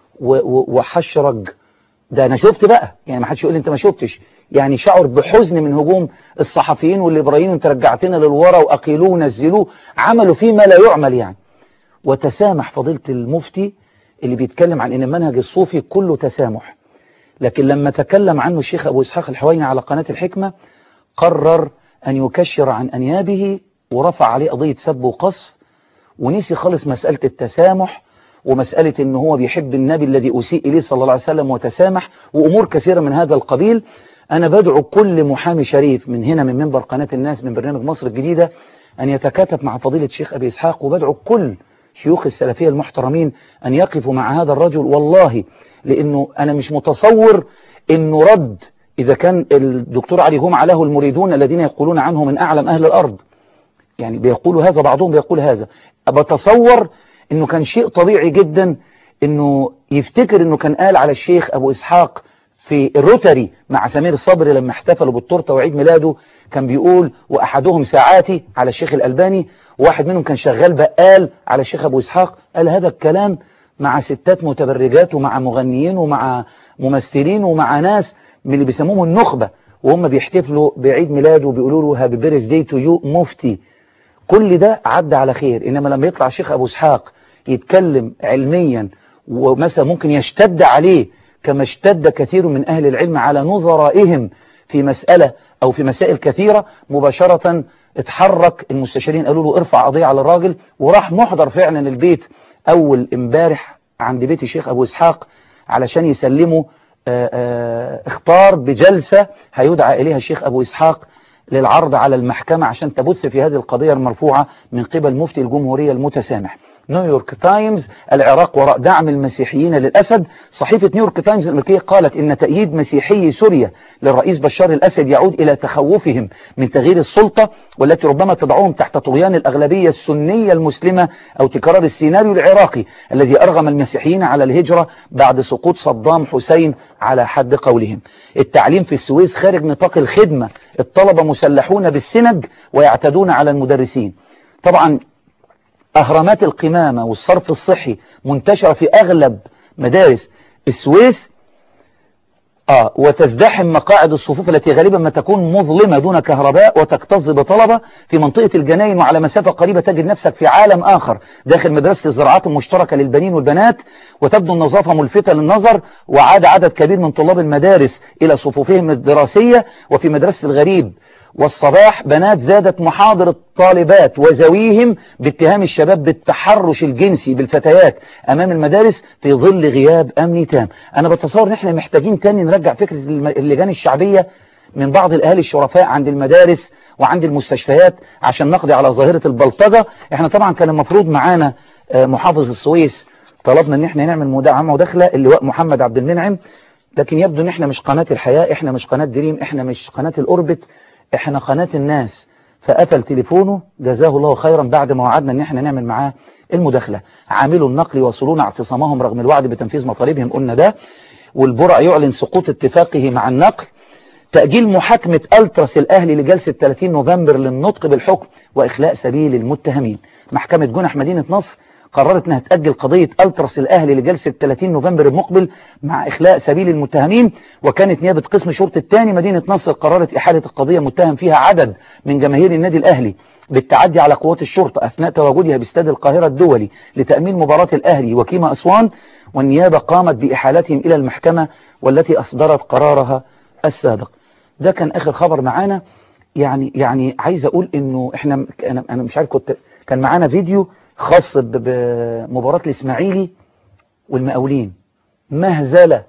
وحشرج. ده أنا شفت بقى، يعني ما حدش يقول أنت ما شفتش، يعني شعر بحزن من هجوم الصحفيين والليبراليين وانت رجعتنا للورا وأقيلوه ونزلوه، عملوا فيه ما لا يعمل يعني. وتسامح فضيلة المفتي اللي بيتكلم عن ان المنهج الصوفي كله تسامح، لكن لما تكلم عنه الشيخ ابو اسحاق الحويني على قناة الحكمة قرر ان يكشر عن انيابه ورفع عليه قضية سب وقذف، ونسي خالص مسألة التسامح ومسألة ان هو بيحب النبي الذي اسيء اليه صلى الله عليه وسلم وتسامح وامور كثيرة من هذا القبيل. انا بدعو كل محامي شريف من هنا من منبر قناة الناس من برنامج مصر الجديدة ان يتكاتف مع فضيلة الشيخ ابي اسحاق، وبدعو كل شيوخ السلفية المحترمين أن يقفوا مع هذا الرجل. والله لأنه أنا مش متصور أنه رد إذا كان الدكتور علي جمعة له المريدون الذين يقولون عنه من أعلم أهل الأرض، يعني بيقولوا هذا بعضهم بيقول هذا، بتصور أنه كان شيء طبيعي جدا أنه يفتكر أنه كان قال على الشيخ أبو إسحاق في الروتري مع سمير الصبري لما احتفلوا بالتورته وعيد ميلاده كان بيقول وأحدهم ساعاتي على الشيخ الألباني، واحد منهم كان شغال بقال على الشيخ أبو إسحاق. قال هذا الكلام مع ستات متبرجات ومع مغنيين ومع ممثلين ومع ناس من اللي بيسموهم النخبة وهم بيحتفلوا بعيد ميلاده وبيقولوا له هابي بيرث داي تو يو مفتي. كل ده عدى على خير، إنما لما يطلع الشيخ أبو إسحاق يتكلم علميا ومثلا ممكن يشتد عليه كما اشتد كثير من أهل العلم على نظرائهم في مسألة أو في مسائل كثيرة، مباشرة اتحرك المستشارين قالوا له ارفع قضية على الراجل، وراح محضر فعلا البيت أول امبارح عند بيت الشيخ أبو إسحاق علشان يسلموا اختار بجلسة هيدعى إليها الشيخ أبو إسحاق للعرض على المحكمة عشان تبث في هذه القضية المرفوعة من قبل مفتي الجمهورية المتسامح. نيويورك تايمز: العراق وراء دعم المسيحيين للأسد. صحيفة نيويورك تايمز الأمريكية قالت إن تأييد مسيحي سوريا للرئيس بشار الأسد يعود إلى تخوفهم من تغيير السلطة، والتي ربما تضعهم تحت طغيان الأغلبية السنية المسلمة أو تكرار السيناريو العراقي الذي أرغم المسيحيين على الهجرة بعد سقوط صدام حسين على حد قولهم. التعليم في السويس خارج نطاق الخدمة، الطلبة مسلحون بالسنج ويعتدون على المدرسين. طبعا أهرامات القمامة والصرف الصحي منتشرة في أغلب مدارس السويس، وتزدحم مقاعد الصفوف التي غالبا ما تكون مظلمة دون كهرباء وتكتظ بطلبة. في منطقة الجناين وعلى مسافة قريبة تجد نفسك في عالم آخر داخل مدرسة الزراعات المشتركة للبنين والبنات، وتبدو النظافة ملفتة للنظر، وعاد عدد كبير من طلاب المدارس إلى صفوفهم الدراسية. وفي مدرسة الغريب والصباح بنات زادت محاضر الطالبات وزويهم باتهام الشباب بالتحرش الجنسي بالفتيات أمام المدارس في ظل غياب أمني تام. أنا بتصور إن احنا محتاجين تاني نرجع فكرة اللجان الشعبية من بعض الأهالي الشرفاء عند المدارس وعند المستشفيات عشان نقضي على ظاهرة البلطجة. احنا طبعا كان المفروض معانا محافظ السويس، طلبنا ان احنا نعمل مداخلة اللواء محمد عبد المنعم، لكن يبدو ان احنا مش قناة الحياة، احنا مش قناة دريم، احنا مش قناة الأوربت، احنا قناة الناس. فقفل تليفونه جزاه الله خيرا بعد ما وعدنا ان احنا نعمل معاه المداخلة. عاملوا النقل يواصلون اعتصامهم رغم الوعد بتنفيذ مطالبهم، قلنا ده. والبرع يعلن سقوط اتفاقه مع النقل. تأجيل محاكمة ألتراس الأهلي لجلسة 30 نوفمبر للنطق بالحكم وإخلاء سبيل المتهمين. محكمة جنح مدينة نصر قررت انها تأجل قضية ألتراس الأهلي لجلسة 30 نوفمبر المقبل مع إخلاء سبيل المتهمين. وكانت نيابة قسم شرطة الثاني مدينة نصر قررت إحالة القضية متهم فيها عدد من جماهير النادي الأهلي بالتعدي على قوات الشرطة أثناء تواجدها باستاد القاهرة الدولي لتأمين مباراة الأهلي وكيما أسوان، والنيابة قامت بإحالتهم إلى المحكمة والتي أصدرت قرارها السابق. ده كان آخر خبر معانا. يعني عايز أقول إنه أنا مش عارف، كان معانا فيديو خاص بمباراة الإسماعيلي والمقاولين، مهزلة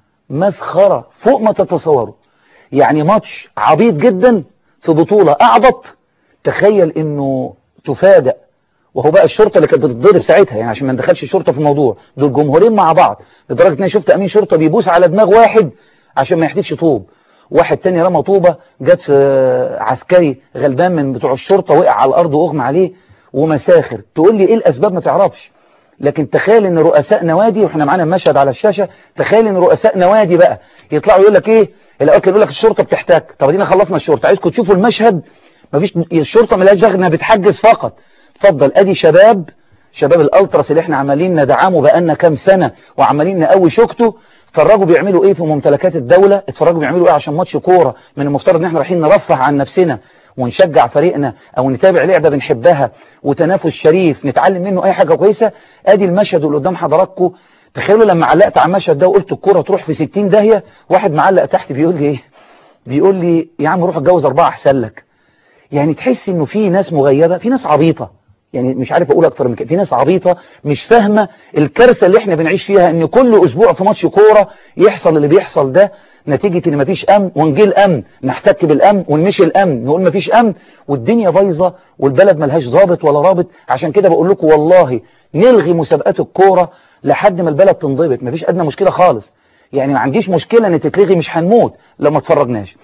مسخرة فوق ما تتصوروا. يعني ماتش عبيط جدا في بطولة أعبط. تخيل إنه تفاجأ، وهو بقى الشرطة اللي كانت بتتضرب ساعتها، يعني عشان ما ندخلش الشرطة في الموضوع، دول جمهورين مع بعض، لدرجة ان انا شفت امين شرطة بيبوس على دماغ واحد عشان ما يحدفش طوب، واحد تاني رمى طوبة جت في عسكري غلبان من بتوع الشرطة وقع على الارض واغمى عليه ومساخر. تقول لي ايه الاسباب؟ ما تعرفش. لكن تخيل ان رؤساء نوادي، واحنا معانا المشهد على الشاشة، تخيل ان رؤساء نوادي بقى يطلعوا يقول لك ايه، الاول يقول لك الشرطة بتحتاج. طب ادينا خلصنا الشرطة، عايزكم تشوفوا المشهد. مفيش، الشرطة ملهاش دخل انها بتحجز فقط. اتفضل، ادي شباب الالتراس اللي احنا عمالين ندعمه بقالنا كام سنة وعمالين نقوي شوكته. اتفرجوا بيعملوا ايه في ممتلكات الدولة، اتفرجوا بيعملوا ايه عشان ماتش كورة من المفترض ان احنا رايحين نرفه عن نفسنا ونشجع فريقنا او نتابع لعبة بنحبها وتنافس شريف نتعلم منه اي حاجة كويسة. ادي المشهد اللي قدام حضراتكم. تخيلوا لما علقت على المشهد ده وقلت الكورة تروح في 60 داهية، واحد معلق تحت بيقول لي ايه، بيقول لي يا عم روح اتجوز 4 احسن لك. يعني تحس انه في ناس مغيبة، في ناس عبيطة، يعني مش عارف اقول اكتر من كده، في ناس عبيطة مش فاهمة الكارثة اللي احنا بنعيش فيها، ان كل اسبوع في ماتش كورة يحصل اللي بيحصل ده نتيجة ان مفيش امن، ونجي الامن نحتك بالامن، ونمشي الامن نقول مفيش امن، والدنيا بايظة والبلد ملهاش ضابط ولا رابط. عشان كده بقول لكم والله نلغي مسابقات الكورة لحد ما البلد تنضبط، مفيش ادنى مشكلة خالص. يعني ما عنديش مشكلة ان تتلغي، مش هنموت لو ما اتفرجناش.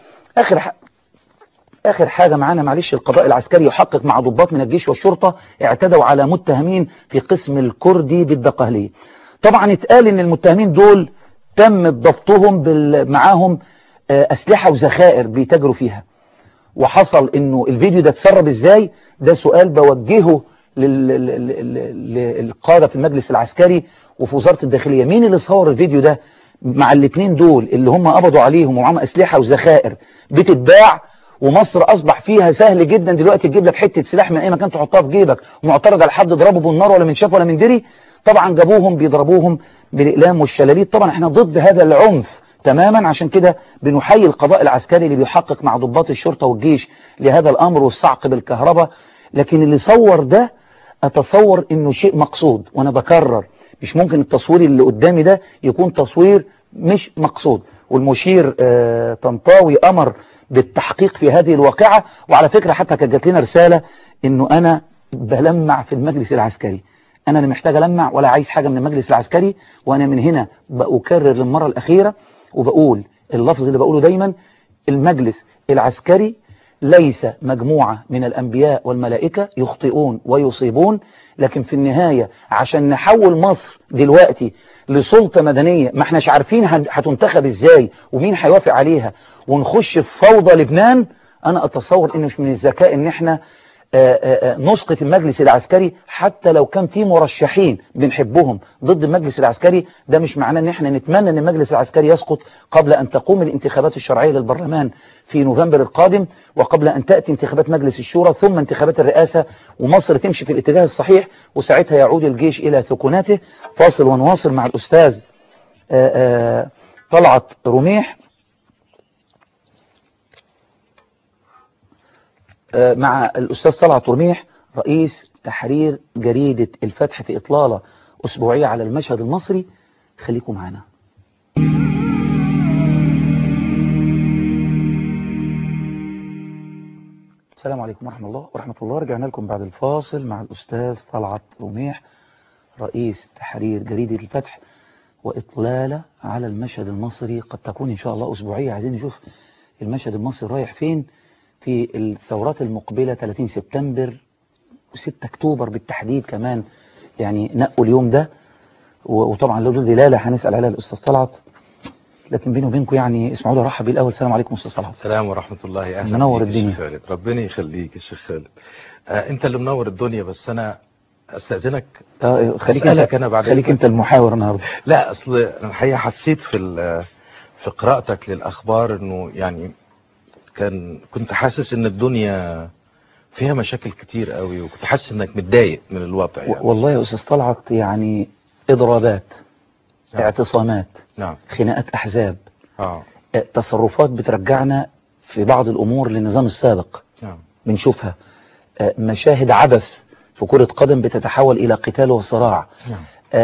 آخر حاجة معانا معلش، القضاء العسكري يحقق مع ضباط من الجيش والشرطة اعتدوا على متهمين في قسم الكردي بالدقهلية. طبعا اتقال ان المتهمين دول تم ضبطهم معاهم أسلحة وذخائر بيتاجروا فيها. وحصل انه الفيديو ده اتسرب ازاي؟ ده سؤال بوجهه للقادة في المجلس العسكري وفي وزارة الداخلية. مين اللي صور الفيديو ده مع الاثنين دول اللي هم قبضوا عليهم ومعاهم أسلحة وذخائر بتتباع؟ ومصر أصبح فيها سهل جدا دلوقتي تجيب لك حتة سلاح من أي مكان تحطها في جيبك، ومعترض على حد ضربه بالنار ولا من شاف ولا من دري. طبعا جابوهم بيضربوهم بالإقلام والشلاليت. طبعا احنا ضد هذا العنف تماما، عشان كده بنحيي القضاء العسكري اللي بيحقق مع ضباط الشرطة والجيش لهذا الأمر والصعق بالكهرباء. لكن اللي صور ده أتصور إنه شيء مقصود، وأنا بكرر مش ممكن التصوير اللي قدامي ده يكون تصوير مش مقصود. والمشير طنطاوي أمر بالتحقيق في هذه الواقعة. وعلى فكرة حتى كانت جات لنا رسالة إنه أنا بلمع في المجلس العسكري، أنا لا محتاج ألمع ولا عايز حاجة من المجلس العسكري. وأنا من هنا بأكرر للمرة الأخيرة وبقول اللفظ اللي بقوله دايما: المجلس العسكري ليس مجموعة من الأنبياء والملائكة يخطئون ويصيبون، لكن في النهاية عشان نحول مصر دلوقتي لسلطة مدنية ما احناش عارفين هتنتخب ازاي ومين هيوافق عليها، ونخش في فوضى لبنان، أنا أتصور إنه مش من الذكاء إن احنا نسقط المجلس العسكري حتى لو كان في مرشحين بنحبهم ضد المجلس العسكري. ده مش معناه ان احنا نتمنى ان المجلس العسكري يسقط قبل ان تقوم الانتخابات الشرعية للبرلمان في نوفمبر القادم، وقبل ان تأتي انتخابات مجلس الشورى ثم انتخابات الرئاسة، ومصر تمشي في الاتجاه الصحيح، وساعتها يعود الجيش الى ثكناته. فاصل ونواصل مع الأستاذ طلعت رميح، مع الأستاذ طلعت رميح رئيس تحرير جريدة الفتح في إطلالة أسبوعية على المشهد المصري. خليكم معنا. السلام عليكم ورحمة الله. رجعنا لكم بعد الفاصل مع الأستاذ طلعت رميح رئيس تحرير جريدة الفتح وإطلالة على المشهد المصري. قد تكون إن شاء الله أسبوعية، عايزين نشوف المشهد المصري رايح فين في الثورات المقبلة، 30 سبتمبر و6 أكتوبر بالتحديد كمان، يعني نقوا اليوم ده. وطبعا لو دلالة هنسأل عليها الأستاذ طلعت، لكن بيني وبينكم يعني اسمعوا لي ارحب بيه الأول. السلام عليكم أستاذ طلعت. السلام ورحمة الله. أهلا منور بيك الدنيا. يا شيخ خالد. ربنا يخليك يا شيخ خالد. أنت اللي منور الدنيا، بس أنا أستأذنك خليك أنا بعد خليك أنت المحاور النهارده. لا، أصل أنا الحقيقة حسيت في قراءتك للأخبار إنه يعني كنت حاسس إن الدنيا فيها مشاكل كتير قوي، وكنت حاسس إنك متضايق من الوضع يعني. والله يا أستاذ طلعت يعني إضرابات، نعم. اعتصامات، نعم. خناقات أحزاب، تصرفات بترجعنا في بعض الأمور للنظام السابق. نعم. بنشوفها مشاهد عبث في كرة قدم بتتحول إلى قتال وصراع. نعم.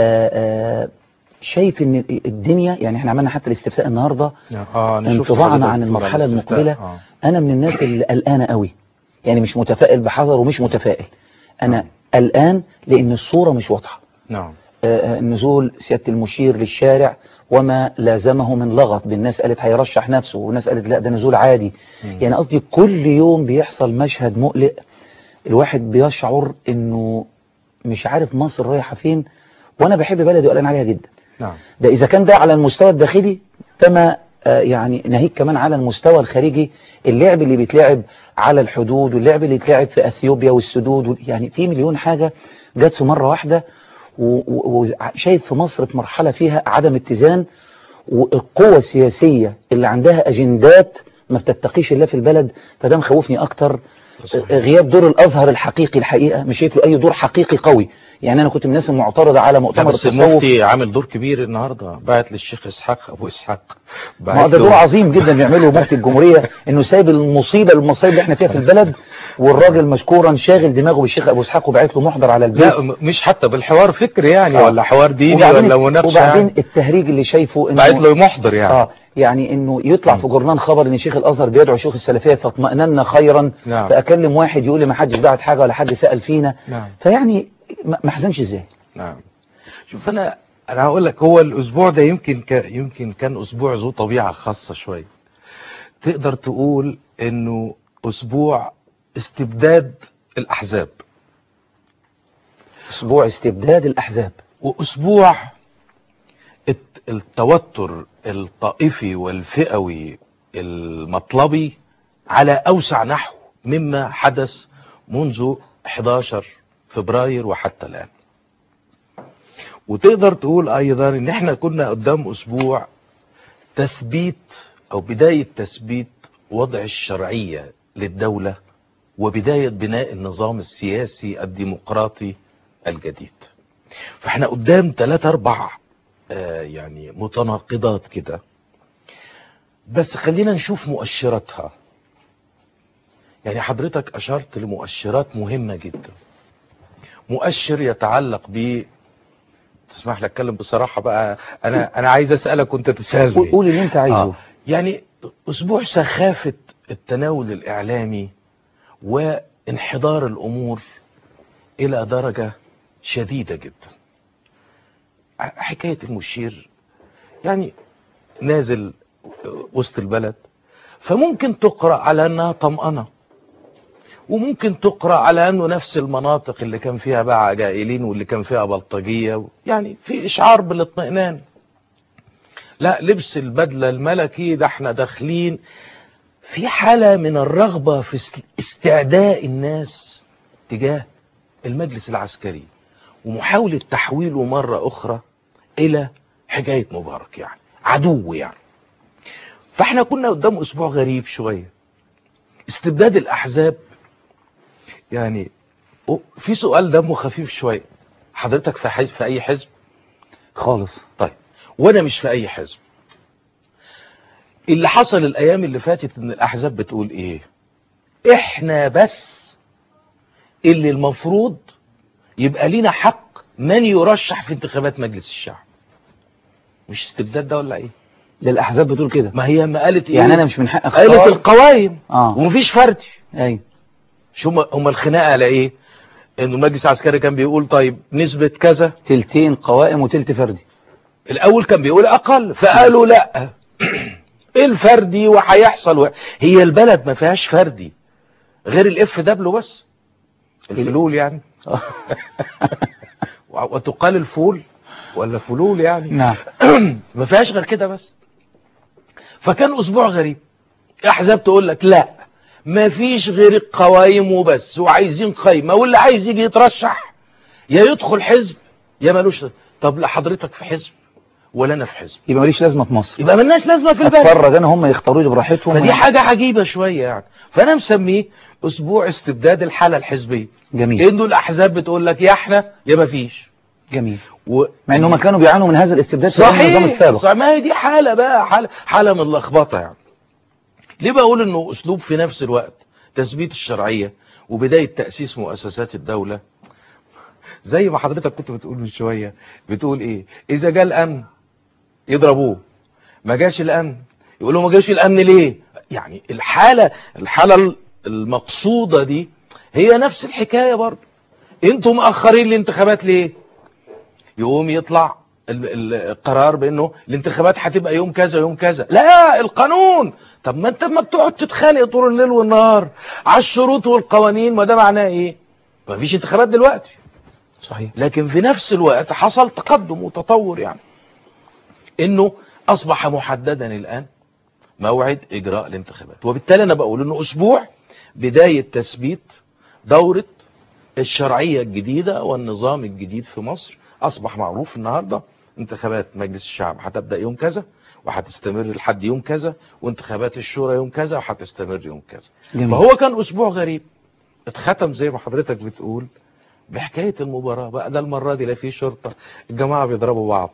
شايف ان الدنيا يعني احنا عملنا حتى الاستفتاء النهاردة انطباعنا عن المرحلة المقبلة. انا من الناس اللي قلقانة قوي، يعني مش متفائل بحذر ومش متفائل، انا قلقان لان الصورة مش واضحة. نعم. نزول سيادة المشير للشارع وما لازمه من لغط، بالناس قالت هيرشح نفسه والناس قالت لا ده نزول عادي. يعني قصدي كل يوم بيحصل مشهد مقلق، الواحد بيشعر انه مش عارف مصر رايحة فين، وانا بحب بلدي وقلقان عليها جدا. نعم. ده اذا كان ده على المستوى الداخلي، فما يعني ناهيك كمان على المستوى الخارجي، اللعب اللي بيتلعب على الحدود واللعب اللي بيتلعب في اثيوبيا والسدود، يعني في مليون حاجة جت في مرة واحدة، وشايف في مصر في مرحلة فيها عدم اتزان، والقوة السياسية اللي عندها اجندات ما بتتقيش الله في البلد، فده مخوفني اكتر. غياب دور الازهر الحقيقي، الحقيقة مش شايف له اي دور حقيقي قوي. يعني انا كنت من الناس المعترضة على مؤتمر التصوف. بس المفتي عامل دور كبير النهاردة، بعت للشيخ اسحاق ابو اسحاق، ما ده دور عظيم جدا بيعمله مفتي الجمهورية، انه سايب المصيبة اللي احنا فيها في البلد، والراجل مشكورا شاغل دماغه بالشيخ ابو اسحاق وبعت له محضر على البيت. لا مش حتى بالحوار فكري يعني ولا حوار ديني ولا مناقشه. وبعدين يعني التهريج اللي شايفه انه بعت له محضر يعني يعني انه يطلع في جورنال خبر ان شيخ الازهر بيدعو شيوخ السلفيه فاطمئننا خيرا. نعم. فاكلم واحد يقول لي ما حدش بعت حاجه ولا حد سال فينا. نعم. فيعني ما احزنش ازاي. نعم. شوف انا هقول لك، هو الاسبوع ده يمكن كان اسبوع ذو طبيعه خاصه شويه. تقدر تقول انه اسبوع استبداد الاحزاب، اسبوع استبداد الاحزاب، واسبوع التوتر الطائفي والفئوي المطلبي على أوسع نحو مما حدث منذ 11 فبراير وحتى الآن. وتقدر تقول أيضا إن احنا كنا قدام أسبوع تثبيت أو بداية تثبيت وضع الشرعية للدولة وبداية بناء النظام السياسي الديمقراطي الجديد. فاحنا قدام 3-4 يعني متناقضات كده، بس خلينا نشوف مؤشراتها. يعني حضرتك أشرت لمؤشرات مهمة جدا. مؤشر يتعلق ب تسمح لي اتكلم بصراحة بقى، أنا عايز أسألك وأنت تسألني. قول اللي أنت عايزه. يعني أسبوع سخافة التناول الإعلامي وانحدار الأمور إلى درجة شديدة جدا. حكاية المشير يعني نازل وسط البلد، فممكن تقرأ على أنها طمأنة، وممكن تقرأ على أنه نفس المناطق اللي كان فيها بقى عجائلين واللي كان فيها بلطجية، يعني في إشعار بالاطمئنان. لا، لبس البدلة الملكي ده احنا داخلين في حالة من الرغبة في استعداء الناس تجاه المجلس العسكري ومحاولة تحويله مرة أخرى إلى حكاية مبارك، يعني عدو يعني. فاحنا كنا قدام أسبوع غريب شوية، استبداد الأحزاب. يعني في سؤال دمه خفيف شوية، حضرتك في أي حزب؟ خالص. طيب، وأنا مش في أي حزب. اللي حصل الأيام اللي فاتت إن الأحزاب بتقول إيه؟ إحنا بس اللي المفروض يبقى لينا حق من يرشح في انتخابات مجلس الشعب. مش استبداد ده ولا إيه؟ للأحزاب بتقول كده. ما هي ما قالت إيه؟ يعني أنا مش من حق أختار. قالت القوائم ومفيش فردي. أيوه. شو هم الخناقة على إيه؟ إنه المجلس العسكري كان بيقول طيب نسبة كذا، تلتين قوائم وتلت فردي. الأول كان بيقول أقل، فقالوا لأ الفردي وهيحصل هي البلد ما فيهاش فردي غير الاف دبليو بس، الفلول يعني. وتقال الفول ولا فلول يعني. نعم. ما فيهاش غير كده بس. فكان اسبوع غريب، احزاب تقول لك لا ما فيش غير القوائم وبس، وعايزين قايمه، واللي عايز يجي يترشح يا يدخل حزب يا مالوش. طب لا حضرتك في حزب ولا انا في حزب، يبقى ماليش لازمه في مصر، يبقى مالناش لازمه في البلد. اتفرج انا، هم يختاروش براحتهم. فدي حاجه عجيبه شويه يعني. فانا مسميه اسبوع استبداد الحاله الحزبيه. جميل. انه الاحزاب بتقول لك يا احنا يا ما فيش. جميل. مع انهم كانوا بيعانوا من هذا الاستبداد في النظام السابق. صحيح. ما هي دي حاله بقى، حاله من اللخبطه يعني. ليه بقول انه اسلوب في نفس الوقت تثبيت الشرعيه وبدايه تاسيس مؤسسات الدوله؟ زي ما حضرتك كنت بتقول من شويه، بتقول ايه؟ اذا جاء الامن يضربوه، ما جاش الامن يقولوا ما جاش الامن ليه؟ يعني الحاله المقصوده دي هي نفس الحكايه برضه. انتوا مأخرين الانتخابات ليه؟ يقوم يطلع القرار بانه الانتخابات هتبقى يوم كذا يوم كذا. لا، القانون. طب ما انت ما بتقعد تتخانق طول الليل والنهار على الشروط والقوانين، ما ده معناه ايه؟ ما فيش انتخابات دلوقتي. صحيح. لكن في نفس الوقت حصل تقدم وتطور، يعني انه اصبح محددا الان موعد اجراء الانتخابات. وبالتالي انا بقول انه اسبوع بداية تثبيت دورة الشرعية الجديدة والنظام الجديد في مصر. اصبح معروف النهاردة انتخابات مجلس الشعب هتبدأ يوم كذا وهتستمر لحد يوم كذا، وانتخابات الشورى يوم كذا وهتستمر يوم كذا. جميل. فهو كان اسبوع غريب اتختم زي ما حضرتك بتقول بحكاية المباراة. بقى ده المرة دي لا في شرطة الجماعة بيضربوا بعض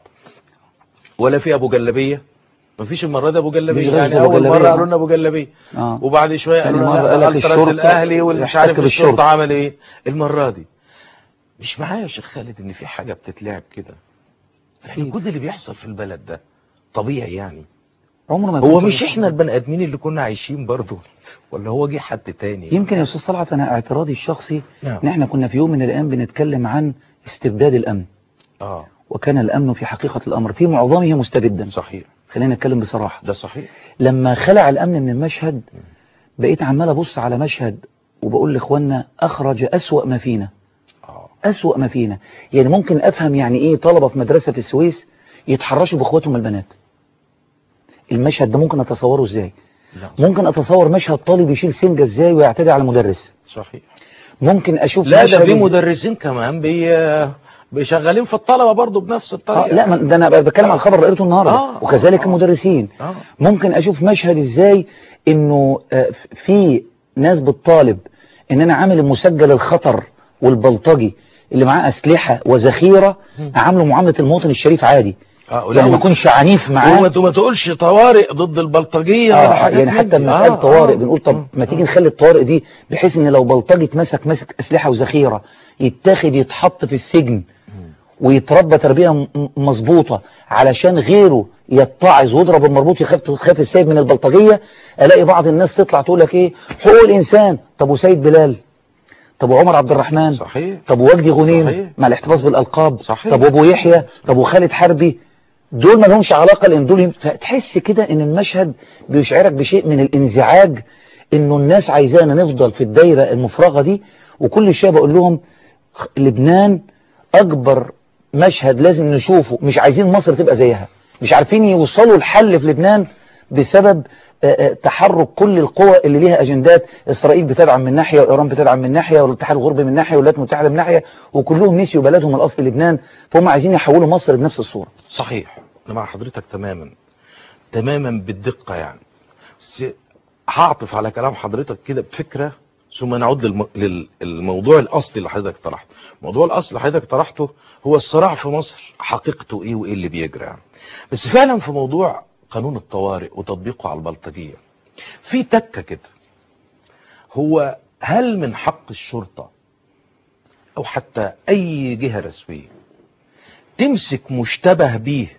ولا في ابو جلبية. مفيش المرة دي ابو جلبية. يعني اول مرة قالوا لنا ابو جلبية وبعد شوية قالوا لنا التراس الاهلي والمش عارف الشرطة عمل ايه. المرة دي مش معايا يا شيخ خالد ان في حاجة بتتلعب كده. يعني كل اللي بيحصل في البلد ده طبيعي يعني. عمره ما هو مش احنا البني ادمين اللي كنا عايشين برضه، ولا هو جه حد تاني؟ يمكن يا استاذ صلعت انا اعتراضي الشخصي ان احنا كنا في يوم من الايام بنتكلم عن استبداد الامن. وكان الامن في حقيقة الامر في معظمه مستبدا. صحيح. خلينا نتكلم بصراحة. ده صحيح. لما خلع الامن من المشهد بقيت عمال ابص على مشهد وبقول لاخواننا اخرج اسوأ ما فينا. اسوأ ما فينا. يعني ممكن افهم يعني ايه طلبة في مدرسة في السويس يتحرشوا باخواتهم البنات. المشهد ده ممكن اتصوره ازاي؟ ممكن اتصور مشهد طالب يشيل سنجة ازاي ويعتدي على المدرس. صحيح. ممكن اشوف لا ده في مدرسين كمان بيشغلين في الطلبة برضه بنفس الطريقة. لا ده انا بتكلم على الخبر اللي قريته النهارده. وكذلك المدرسين. ممكن اشوف مشهد ازاي انه في ناس بتطالب ان انا عامل مسجل الخطر والبلطجي اللي معاه اسلحة وذخيرة اعامله معاملة المواطن الشريف عادي. يعني ما يكونش عنيف معاه. وما تقولش طوارئ ضد البلطجية ولا حاجات يعني حتى لما قال طوارئ بنقول طب ما تيجي نخلي الطوارئ دي بحيث ان لو بلطجي ماسك اسلحة وذخيرة يتاخد يتحط في السجن ويتربى تربية مظبوطة علشان غيره يتعظ ويضرب المربوط يخاف السيد من البلطجية. الاقي بعض الناس تطلع تقول لك ايه حقوق الانسان. طب وسيد بلال؟ طب وعمر عبد الرحمن، صحيح. طب ووجدي غنيم صحيح. مع الاحتفاظ بالألقاب، صحيح. طب وابو يحيى، طب وخالد حربي، دول ما لهمش علاقة، لان دول فتحس كده ان المشهد بيشعرك بشيء من الانزعاج، انه الناس عايزانا نفضل في الدايرة المفرغة دي، وكل شويه بقول لهم لبنان اكبر مشهد لازم نشوفه، مش عايزين مصر تبقى زيها، مش عارفين يوصلوا الحل في لبنان بسبب تحرك كل القوى اللي ليها اجندات. اسرائيل بتدعم من ناحيه، وايران بتدعم من ناحيه، والاتحاد الغربي من ناحيه، والولايات المتحده من ناحيه، وكلهم نسيوا بلدهم الاصل لبنان، فهم عايزين يحولوا مصر بنفس الصوره. صحيح، انا مع حضرتك تماما تماما بالدقه يعني. بس هعطف على كلام حضرتك كده بفكره، ثم نعود للموضوع الاصلي اللي حضرتك طرحته. الموضوع الاصلي اللي حضرتك طرحته هو الصراع في مصر حقيقته ايه وايه اللي بيجري يعني. بس فعلا في موضوع قانون الطوارئ وتطبيقه على البلطجيه في تكه كده، هو هل من حق الشرطه او حتى اي جهه رسميه تمسك مشتبه بيه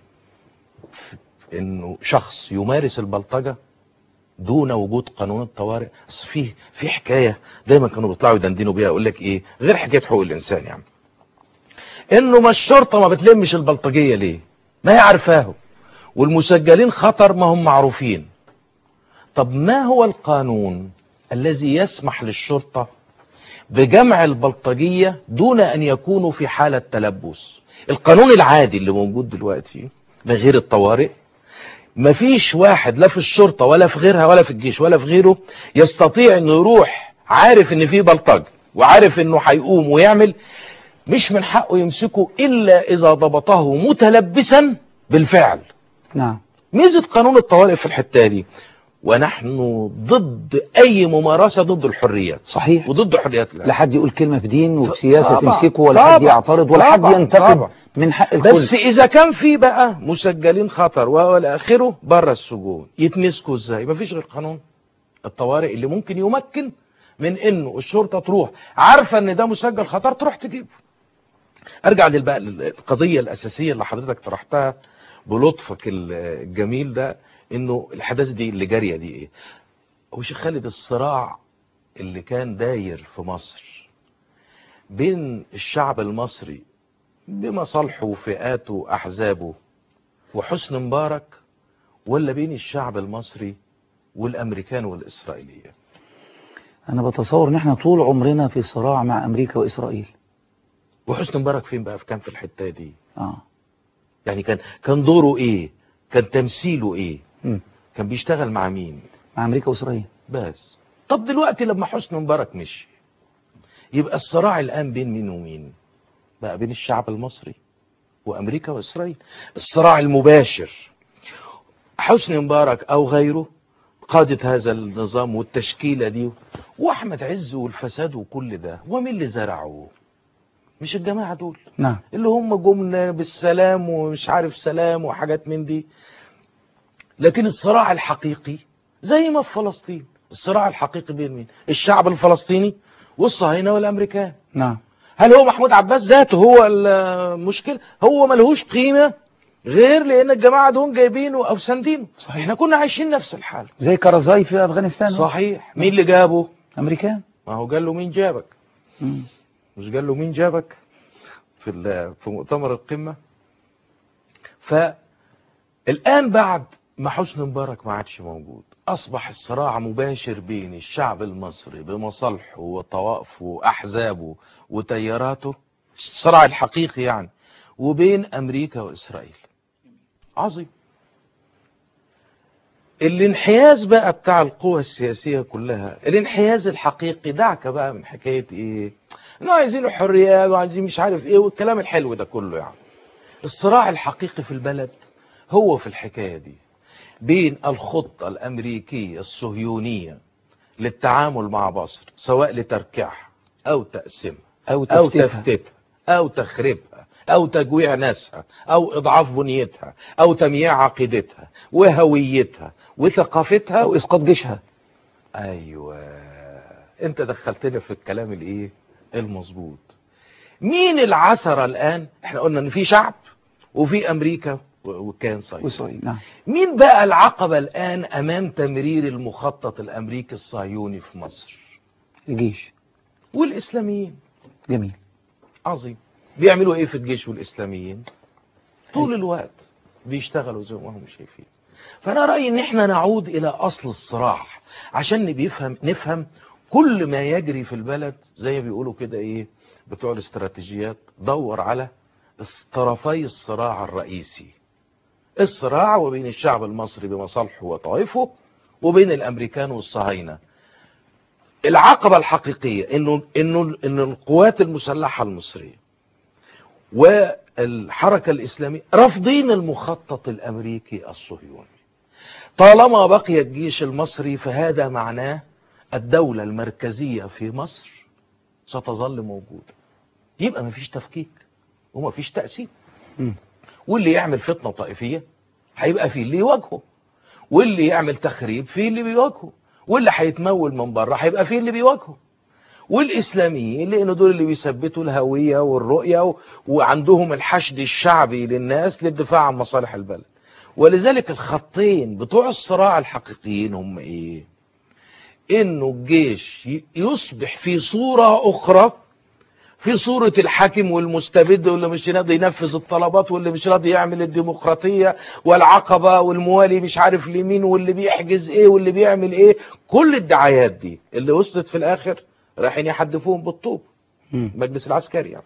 انه شخص يمارس البلطجه دون وجود قانون الطوارئ؟ بس في حكايه دايما كانوا بيطلعوا يدندنوا بيها، يقول لك ايه غير حكايه حقوق الانسان يعني، انه ما الشرطه ما بتلمش البلطجيه ليه؟ ما هي عارفاه، والمسجلين خطر ما هم معروفين. طب ما هو القانون الذي يسمح للشرطه بجمع البلطجيه دون ان يكونوا في حاله تلبس؟ القانون العادي اللي موجود دلوقتي من غير الطوارئ، مفيش واحد لا في الشرطة ولا في غيرها ولا في الجيش ولا في غيره يستطيع انه يروح عارف ان في بلطج وعارف انه هيقوم ويعمل، مش من حقه يمسكه الا اذا ضبطه متلبسا بالفعل. نعم. ميزة قانون الطوارئ في الحتة دي، ونحن ضد اي ممارسة ضد الحريات. صحيح. وضد حريات لا حد يقول كلمة في دين وفي سياسة طبعا. تمسكه، ولا حد يعترض، ولا حد ينتقد من حق الكل. بس اذا كان في بقى مسجلين خطر والى اخره بره السجون، يتمسكوا ازاي؟ مفيش غير قانون الطوارئ اللي ممكن يمكن من انه الشرطة تروح عارفة ان ده مسجل خطر تروح تجيبه. ارجع بقى للقضية الاساسية اللي حضرتك طرحتها بلطفك الجميل ده، انه الاحداث دي اللي جارية دي ايه؟ هو شيخ خالد، الصراع اللي كان داير في مصر بين الشعب المصري بمصالحه وفئاته وأحزابه وحسني مبارك، ولا بين الشعب المصري والأمريكان والإسرائيليين؟ أنا بتصور إن احنا طول عمرنا في صراع مع أمريكا وإسرائيل. وحسني مبارك فين بقى؟ كان في الحتة دي آه. يعني كان دوره إيه؟ كان تمثيله إيه؟ م. كان بيشتغل مع مين؟ مع أمريكا وإسرائيل بس. طب دلوقتي لما حسني مبارك مشي، يبقى الصراع الآن بين مين ومين؟ بقى بين الشعب المصري وأمريكا وإسرائيل. الصراع المباشر حسني مبارك أو غيره قادة هذا النظام والتشكيلة دي، وأحمد عز والفساد وكل ده، ومين اللي زرعوه؟ مش الجماعة دول. نعم. اللي هم جملة بالسلام ومش عارف سلام وحاجات من دي. لكن الصراع الحقيقي زي ما في فلسطين، الصراع الحقيقي بين مين؟ الشعب الفلسطيني والصهاينة والأمريكان. نعم. هل هو محمود عباس ذاته هو المشكلة؟ هو ملهوش قيمة غير لأن الجماعة دول جايبينه أو ساندينه. صحيح. احنا كنا عايشين نفس الحال. زي كرزاي في أفغانستان. صحيح. مين اللي جابه؟ أمريكان. ما هو قال له مين جابك؟ مش قال له مين جابك في مؤتمر القمة؟ فالآن بعد ما حسني مبارك ما عادش موجود، أصبح الصراع مباشر بين الشعب المصري بمصالحه وطوائفه وأحزابه وتياراته، الصراع الحقيقي يعني، وبين أمريكا وإسرائيل. عظيم. الانحياز بقى بتاع القوى السياسية كلها، الانحياز الحقيقي، دعك بقى من حكاية ايه انه عايزين الحريات وعايزين مش عارف ايه والكلام الحلو ده كله يعني. الصراع الحقيقي في البلد هو في الحكاية دي بين الخطة الأمريكية الصهيونية للتعامل مع مصر، سواء لتركيعها أو تقسيمها أو تفتتها أو تخريبها أو تجويع ناسها أو إضعاف بنيتها أو تمييع عقيدتها وهويتها وثقافتها أو إسقاط جيشها. أيوة، أنت دخلتنا في الكلام الإيه المظبوط. مين العثرة الآن؟ احنا قلنا إن في شعب وفي أمريكا وكان وإسرائيل. نعم. مين بقى العقبة الآن أمام تمرير المخطط الأمريكي الصهيوني في مصر؟ الجيش. والإسلاميين. جميل. عظيم. بيعملوا ايه في الجيش والإسلاميين؟ طول الوقت بيشتغلوا زي ما هم شايفين. فأنا رأيي ان احنا نعود إلى أصل الصراع عشان نفهم كل ما يجري في البلد. زي ما بيقولوا كده ايه بتوع الاستراتيجيات، دور على طرفي الصراع الرئيسي. الصراع وبين الشعب المصري بمصالحه وطوائفه وبين الأمريكان والصهاينة. العقبة الحقيقية إن القوات المسلحة المصرية والحركة الإسلامية رافضين المخطط الأمريكي الصهيوني. طالما بقي الجيش المصري فهذا معناه الدولة المركزية في مصر ستظل موجودة. يبقى مفيش تفكيك ومفيش تقسيم. واللي يعمل فتنة طائفية هيبقى فيه اللي يواجهه، واللي يعمل تخريب فيه اللي بيواجهه، واللي هيتمول من بره هيبقى فيه اللي بيواجهه. والإسلاميين لأن دول اللي بيثبتوا الهوية والرؤية وعندهم الحشد الشعبي للناس للدفاع عن مصالح البلد. ولذلك الخطين بتوع الصراع الحقيقيين هم ايه؟ انه الجيش يصبح في صورة اخرى، في صورة الحاكم والمستبد واللي مش راضي ينفذ الطلبات واللي مش راضي يعمل الديمقراطية والعقبة والموالي مش عارف لمين واللي بيحجز ايه واللي بيعمل ايه. كل الدعايات دي اللي وصلت في الاخر رايحين يحدفوهم بالطوب المجلس العسكري يعني.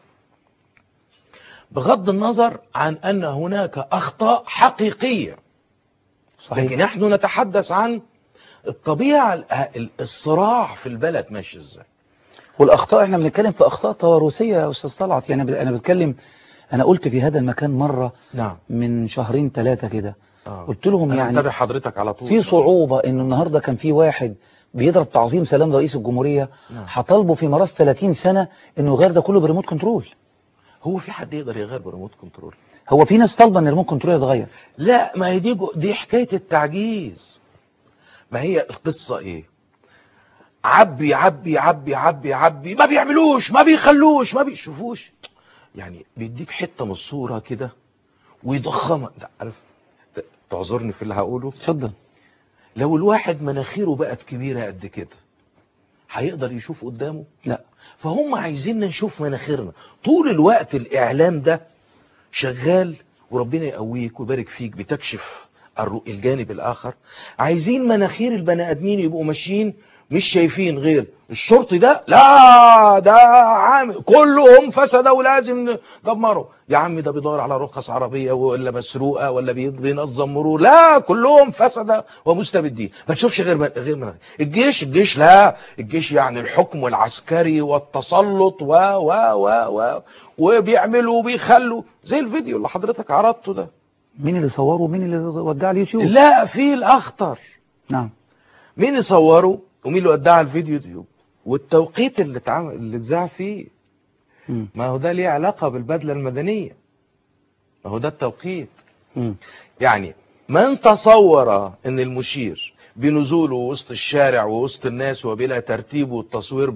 بغض النظر عن ان هناك اخطاء حقيقية. صحيح. لكن نحن نتحدث عن الطبيعة الصراع في البلد ماشي ازاي. والاخطاء احنا بنتكلم في اخطاء توارثيه يا استاذ طلعت. يعني انا بتكلم، انا قلت في هذا المكان مره نعم. من شهرين 3 كده. قلت لهم أنا يعني متابع حضرتك على طول. في صعوبه انه النهارده كان في واحد بيضرب تعظيم سلام رئيس الجمهوريه. نعم. هطالبه في مراسة 30 سنه انه يغير ده كله بريموت كنترول. هو في حد يقدر يغير بريموت كنترول؟ هو في ناس طالبه ان الريموت كنترول يتغير. لا، ما هي دي حكايه التعجيز. ما هي القصه ايه؟ عبي عبي عبي عبي عبي، ما بيعملوش، ما بيخلوش، ما بيشوفوش. يعني بيديك حته من الصوره كده ويضخمها. عارف، تعذرني في اللي هقوله. اتفضل. لو الواحد مناخيره بقت كبيره قد كده هيقدر يشوف قدامه؟ لا. فهم عايزيننا نشوف مناخيرنا طول الوقت. الاعلام ده شغال وربنا يقويك ويبارك فيك بتكشف الجانب الاخر. عايزين مناخير البني ادمين يبقوا ماشيين مش شايفين غير الشرطي ده، لا ده عامل كلهم فسده ولازم ندمره. يا عم ده بيدور على رخص عربيه ولا مسروقه ولا بينظم مرور، لا كلهم فسده ومستبدين. ما تشوفش غير مناخير. الجيش لا، الجيش يعني الحكم العسكري والتسلط و وبيعملوا وبيخلوا زي الفيديو اللي حضرتك عرضته ده. مين اللي صوره ومين اللي وداه على اليوتيوب؟ لا، في الاخطر. نعم. مين اللي صوره ومين اللي وداه على الفيديو يوتيوب والتوقيت اللي اتذاع فيه. ما هو ده ليه علاقة بالبدلة المدنية. ما هو ده التوقيت. يعني من تصور ان المشير بنزوله وسط الشارع ووسط الناس وبلا ترتيب والتصوير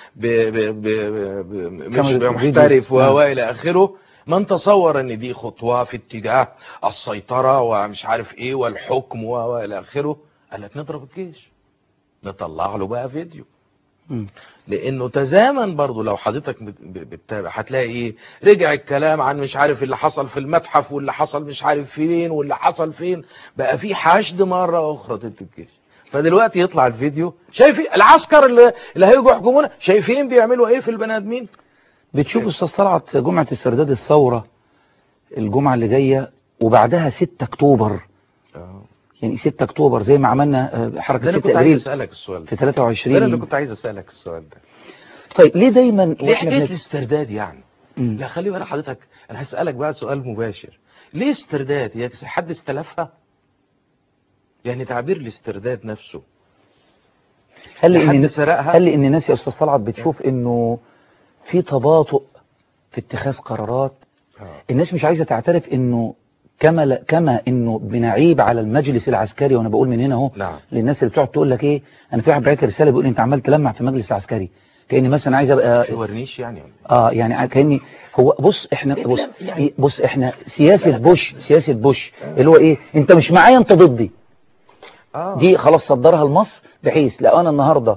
مش محترف والى اخره، من تصور ان دي خطوة في اتجاه السيطرة ومش عارف ايه والحكم والى اخره، قال لك نضرب الجيش، نطلع له بقى فيديو. لانه تزامن برضو لو حضرتك بتتابع هتلاقي ايه، رجع الكلام عن مش عارف اللي حصل في المتحف واللي حصل مش عارف فين واللي حصل فين، بقى في حشد مرة اخرى ضد الجيش. فدلوقتي يطلع الفيديو، شايفين العسكر اللي هيجوا يحكمونا شايفين بيعملوا ايه في البني ادمين. بتشوف استاذ طلعت جمعة استرداد الثورة الجمعة اللي جاية وبعدها 6 اكتوبر. يعني 6 اكتوبر زي ما عملنا حركة 6 ابريل اسالك السؤال في 23. انا اللي كنت عايز اسالك السؤال ده. طيب ليه دايما ليه حكايه الاسترداد يعني؟ لا خلي بالك حضرتك، انا هسالك بقى سؤال مباشر. ليه استرداد؟ يعني حد استلفها؟ يعني تعبير الاسترداد نفسه هل ان الناس يا استاذ طلعت بتشوف انه في تباطؤ في اتخاذ قرارات؟ الناس مش عايزه تعترف انه كما انه بنعيب على المجلس العسكري. وانا بقول من هنا اهو للناس اللي بتقعد تقول لك ايه، انا في واحد بعت رساله بيقول لي انت عمال تلمع في المجلس العسكري كاني مثلا عايز ابقى شورنيش يعني. يعني كاني هو بص احنا سياسه بوش اللي هو ايه، انت مش معايا انت ضدي. دي خلاص صدرها لمصر، بحيث لو انا النهارده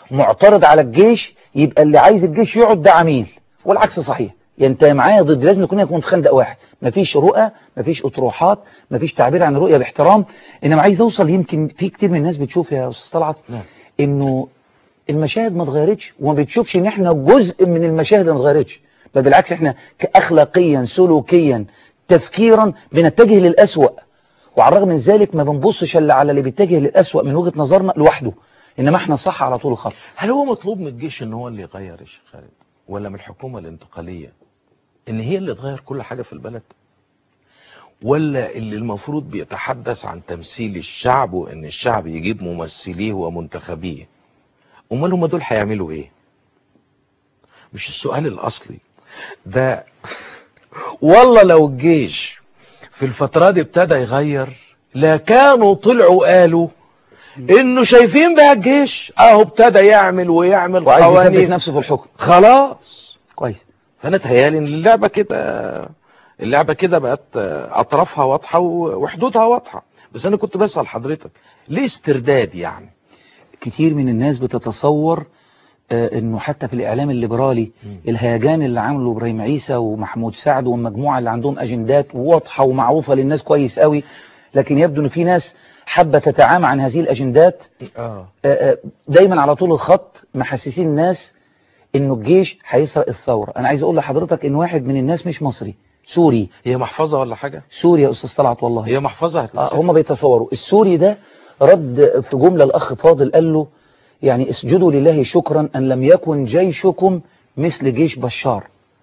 معترض على الجيش يبقى اللي عايز الجيش يقعد ده عميل، والعكس صحيح. يعني انت معايا ضد، لازم يكون في خندق واحد، مفيش رؤى، مفيش اطروحات، مفيش تعبير عن الرؤية باحترام. انما عايز اوصل، يمكن في كتير من الناس بتشوف يا استاذ طلعت انه المشاهد ما اتغيرتش، وما بتشوفش ان احنا جزء من المشاهد اللي ما اتغيرتش، بل بالعكس احنا اخلاقيا سلوكيا تفكيرا بنتجه للأسوأ، وعلى الرغم من ذلك ما بنبصش الا على اللي بيتجه للأسوأ من وجهة نظرنا لوحده، انما احنا صح على طول الخط. هل هو مطلوب من الجيش ان هو اللي يغير يا شيخ خالد، ولا من الحكومة الانتقالية ان هي اللي تغير كل حاجة في البلد، ولا اللي المفروض بيتحدث عن تمثيل الشعب وان الشعب يجيب ممثليه ومنتخبيه؟ امال هم دول هيعملوا ايه؟ مش السؤال الاصلي ده. والله لو الجيش في الفترة دي ابتدى يغير، لا كانوا طلعوا قالوا انه شايفين بقى الجيش اهو ابتدى يعمل ويعمل وعايز قوانين يثبت نفسه في الحكم خلاص. كويس. فانا تهيالي ان اللعبة كده بقت اطرافها واضحة وحدودها واضحة. بس انا كنت بسأل حضرتك ليه استرداد؟ يعني كتير من الناس بتتصور انه حتى في الاعلام الليبرالي الهيجان اللي عمله ابراهيم عيسى ومحمود سعد والمجموعة اللي عندهم اجندات واضحة ومعروفة للناس كويس قوي، لكن يبدو ان في ناس حابة تتعامى عن هذه الاجندات. دايما على طول الخط محسسين الناس انه الجيش هيسرق الثورة. انا عايز اقول لحضرتك ان واحد من الناس مش مصري، سوري. هي محفظة ولا حاجة؟ سوري يا استاذ طلعت والله. هي محفظة هم بيتصوروا. السوري ده رد في جملة الاخ فاضل، قال له يعني اسجدوا لله شكرا ان لم يكن جيشكم مثل جيش بشار.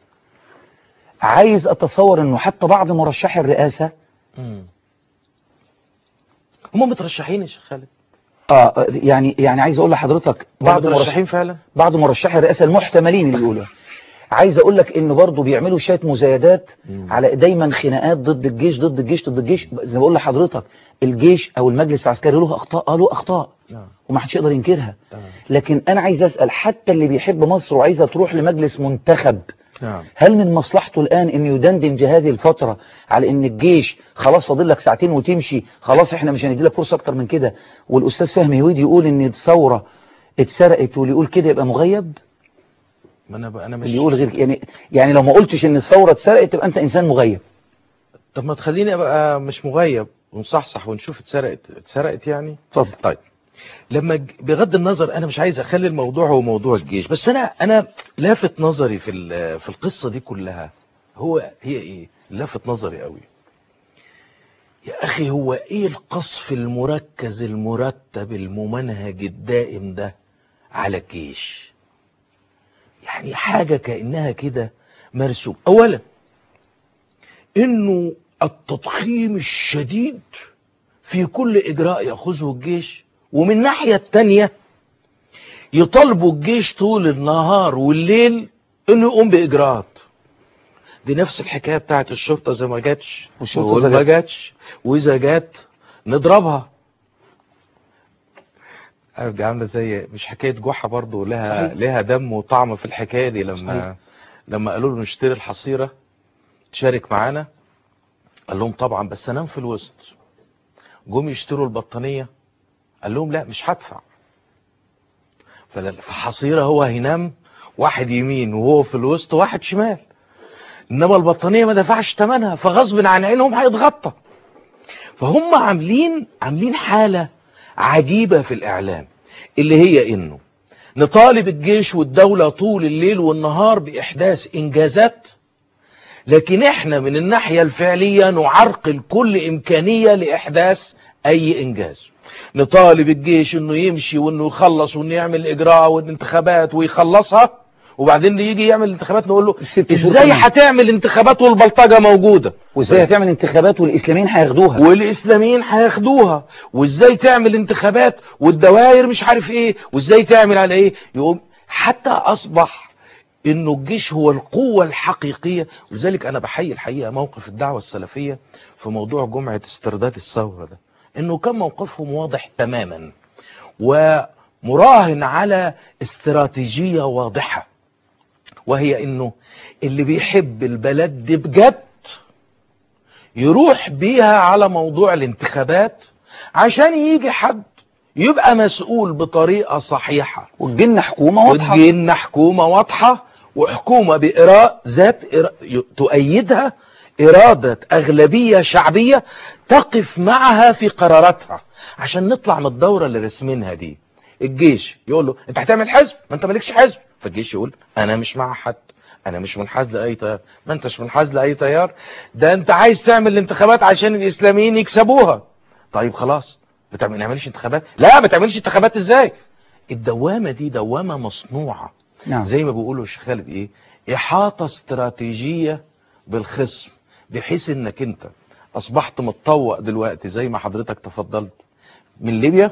عايز اتصور انه حتى بعض مرشحي الرئاسة هم مترشحين يا شيخ خالد. يعني عايز اقول لحضرتك بعض مرشحين فعلا، بعض مرشحي الرئاسة المحتملين اللي بيقولوا. عايز اقول لك انه برضه بيعملوا شويه مزايدات على دايما خناقات ضد الجيش ضد الجيش ضد الجيش. زي ما بقول لحضرتك الجيش او المجلس العسكري له اخطاء، له اخطاء وما حدش يقدر ينكرها. لكن انا عايز اسال حتى اللي بيحب مصر وعايزه تروح لمجلس منتخب، هل من مصلحته الان ان يدندن هذه الفتره على ان الجيش خلاص فاضل لك ساعتين وتمشي، خلاص احنا مش هندي لك فرصه اكتر من كده، والاستاذ فهمي هويدي يقول ان الثوره اتسرقت واللي يقول كده يبقى مغيب؟ انا مش اللي يقول غير يعني لو ما قلتش ان الثوره اتسرقت تبقى انت انسان مغيب. طب ما تخليني ابقى مش مغيب ونصحصح ونشوف اتسرقت يعني. اتفضل. طيب لما بغض النظر انا مش عايز اخلي الموضوع هو موضوع الجيش، بس انا لافت نظري في القصه دي كلها هي ايه لافت نظري قوي يا اخي؟ هو ايه القصف المركز المرتب الممنهج الدائم ده على الجيش؟ يعني حاجة كأنها كده مرسوم. اولا انه التضخيم الشديد في كل اجراء يأخذه الجيش، ومن الناحية التانية يطالبوا الجيش طول النهار والليل انه يقوم باجراءات. دي نفس الحكاية بتاعت الشرطة، زي ما جاتش وما جاتش، واذا جات نضربها. دي عامله زي مش حكايه جحا برضو لها دم وطعم في الحكايه دي. لما قالوا له نشتري الحصيره تشارك معانا، قال لهم طبعا بس انام في الوسط. جم يشتروا البطانيه قال لهم لا مش هدفع. فحصيره هو هينام واحد يمين وهو في الوسط واحد شمال، انما البطانيه ما دفعش ثمنها، فغصب عن عينهم هيتغطى. فهم عاملين حاله عجيبة في الإعلام، اللي هي إنه نطالب الجيش والدولة طول الليل والنهار بإحداث إنجازات، لكن إحنا من الناحية الفعلية نعرقل كل إمكانية لإحداث أي إنجاز. نطالب الجيش إنه يمشي وإنه يخلص وإنه يعمل إجراء والانتخابات ويخلصها، وبعدين يجي يعمل انتخابات نقول له ازاي هتعمل انتخابات والبلطجة موجودة، وازاي هتعمل انتخابات والاسلاميين هياخدوها، وازاي تعمل انتخابات والدوائر مش عارف ايه، وازاي تعمل على ايه. يقوم حتى اصبح انه الجيش هو القوة الحقيقية. ولذلك انا بحيي الحقيقة موقف الدعوة السلفية في موضوع جمعة استرداد الثورة ده، انه كان موقفهم واضح تماما ومراهن على استراتيجية واضحة، وهي انه اللي بيحب البلد دي بجد يروح بيها على موضوع الانتخابات، عشان يجي حد يبقى مسؤول بطريقة صحيحة، وتجيلنا حكومة واضحة، وتجيلنا حكومة واضحة، وحكومة ذات تؤيدها إرادة أغلبية شعبية تقف معها في قراراتها، عشان نطلع من الدورة اللي رسمينها دي. الجيش يقول له انت هتعمل حزب، ما انت مالكش حزب، فالجيش يقول انا مش مع حد، انا مش منحاز لاي تيار. ما انتش منحاز لاي تيار، ده انت عايز تعمل الانتخابات عشان الاسلاميين يكسبوها. طيب خلاص ما نعملش انتخابات. لا ما تعملش انتخابات ازاي؟ الدوامة دي دوامة مصنوعة. نعم. زي ما بيقولوا الشيخ خالد ايه، احاطة استراتيجية بالخصم، بحيث انك انت اصبحت متطوق دلوقتي زي ما حضرتك تفضلت من ليبيا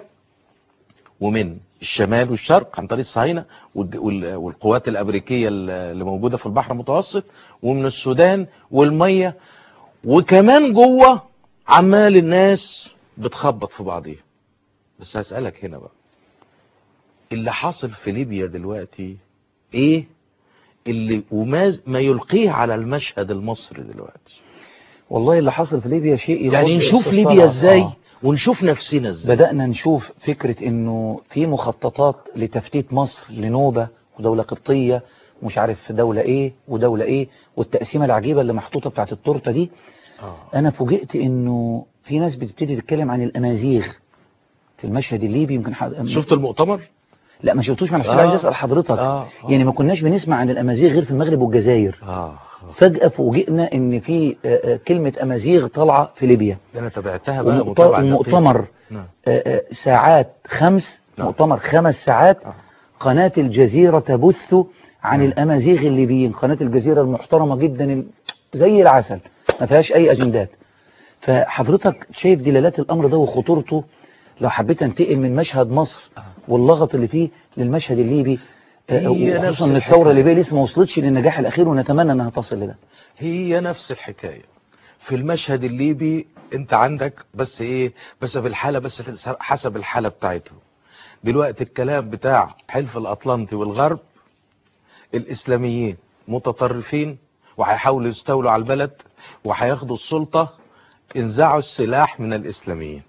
ومن الشمال والشرق عن طريق الصهاينة والقوات الامريكية اللي موجودة في البحر المتوسط، ومن السودان والمية، وكمان جوه عمال الناس بتخبط في بعضيها. بس هسألك هنا بقى، اللي حاصل في ليبيا دلوقتي ايه اللي ما يلقيه على المشهد المصري دلوقتي؟ والله اللي حصل في ليبيا شيء يعني نشوف ليبيا ازاي ونشوف نفسنا ازاي. بدأنا نشوف فكرة انه في مخططات لتفتيت مصر لنوبة ودولة قبطية، مش عارف دولة ايه ودولة ايه، والتقسيمة العجيبة اللي محطوطة بتاعت التورتة دي. انا فوجئت انه في ناس بتبتدي تتكلم عن الامازيغ في المشهد الليبي. يمكن شفت المؤتمر؟ لا ما شفتوش، ما انا عايز اسال حضرتك. يعني ما كناش بنسمع عن الامازيغ غير في المغرب والجزائر. فجأة فوجئنا ان في كلمة امازيغ طالعة في ليبيا. انا تابعتها بقى ومؤتمر ساعات 5 مؤتمر 5 ساعات. قناة الجزيرة تبث عن الامازيغ الليبيين، قناة الجزيرة المحترمة جدا زي العسل، ما فيهاش اي اجندات. فحضرتك شايف دلالات الامر ده وخطورته لو حبيت انتقل من مشهد مصر واللغط اللي فيه للمشهد الليبي، وخصوصا ان الثورة الليبية لسه ما وصلتش للنجاح الاخير، ونتمنى انها تصل لده. هي نفس الحكاية في المشهد الليبي. انت عندك بس ايه، بس بالحالة، بس حسب الحالة بتاعته. دلوقتي الكلام بتاع حلف الاطلنطي والغرب، الاسلاميين متطرفين وهيحاولوا يستولوا على البلد وهياخدوا السلطة، انزعوا السلاح من الاسلاميين.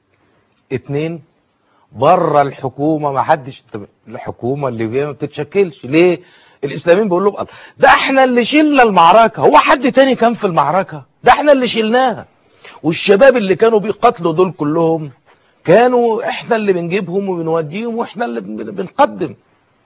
2 بره الحكومة، ما حدش، الحكومة الليبية ما بتتشكلش. ليه؟ الاسلاميين بيقولوا له ده احنا اللي شلنا المعركة، هو حد تاني كان في المعركة؟ ده احنا اللي شلناها. والشباب اللي كانوا بيقاتلوا دول كلهم كانوا احنا اللي بنجيبهم وبنوديهم واحنا اللي بنقدم.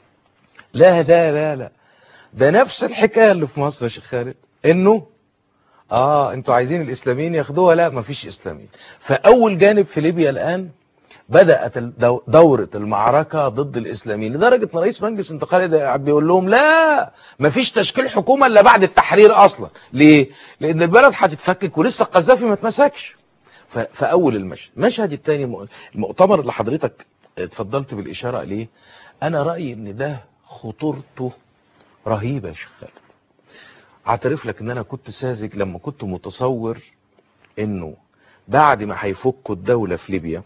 لا لا لا لا، ده نفس الحكاية اللي في مصر يا شيخ خالد، انه انتوا عايزين الاسلاميين ياخدوها. لا مفيش اسلاميين. فاول جانب في ليبيا الان بدأت دورة المعركة ضد الإسلاميين، لدرجة ان رئيس مجلس انتقالي بيقول لهم لا مفيش تشكيل حكومة الا بعد التحرير اصلا. ليه؟ لان البلد هتتفكك ولسه القذافي ما اتمسكش. فاول المشهد الثاني المؤتمر اللي حضرتك اتفضلت بالاشارة اليه، انا رأيي ان ده خطورته رهيبة يا شيخ خالد. اعترف لك ان انا كنت ساذج لما كنت متصور انه بعد ما هيفكوا الدولة في ليبيا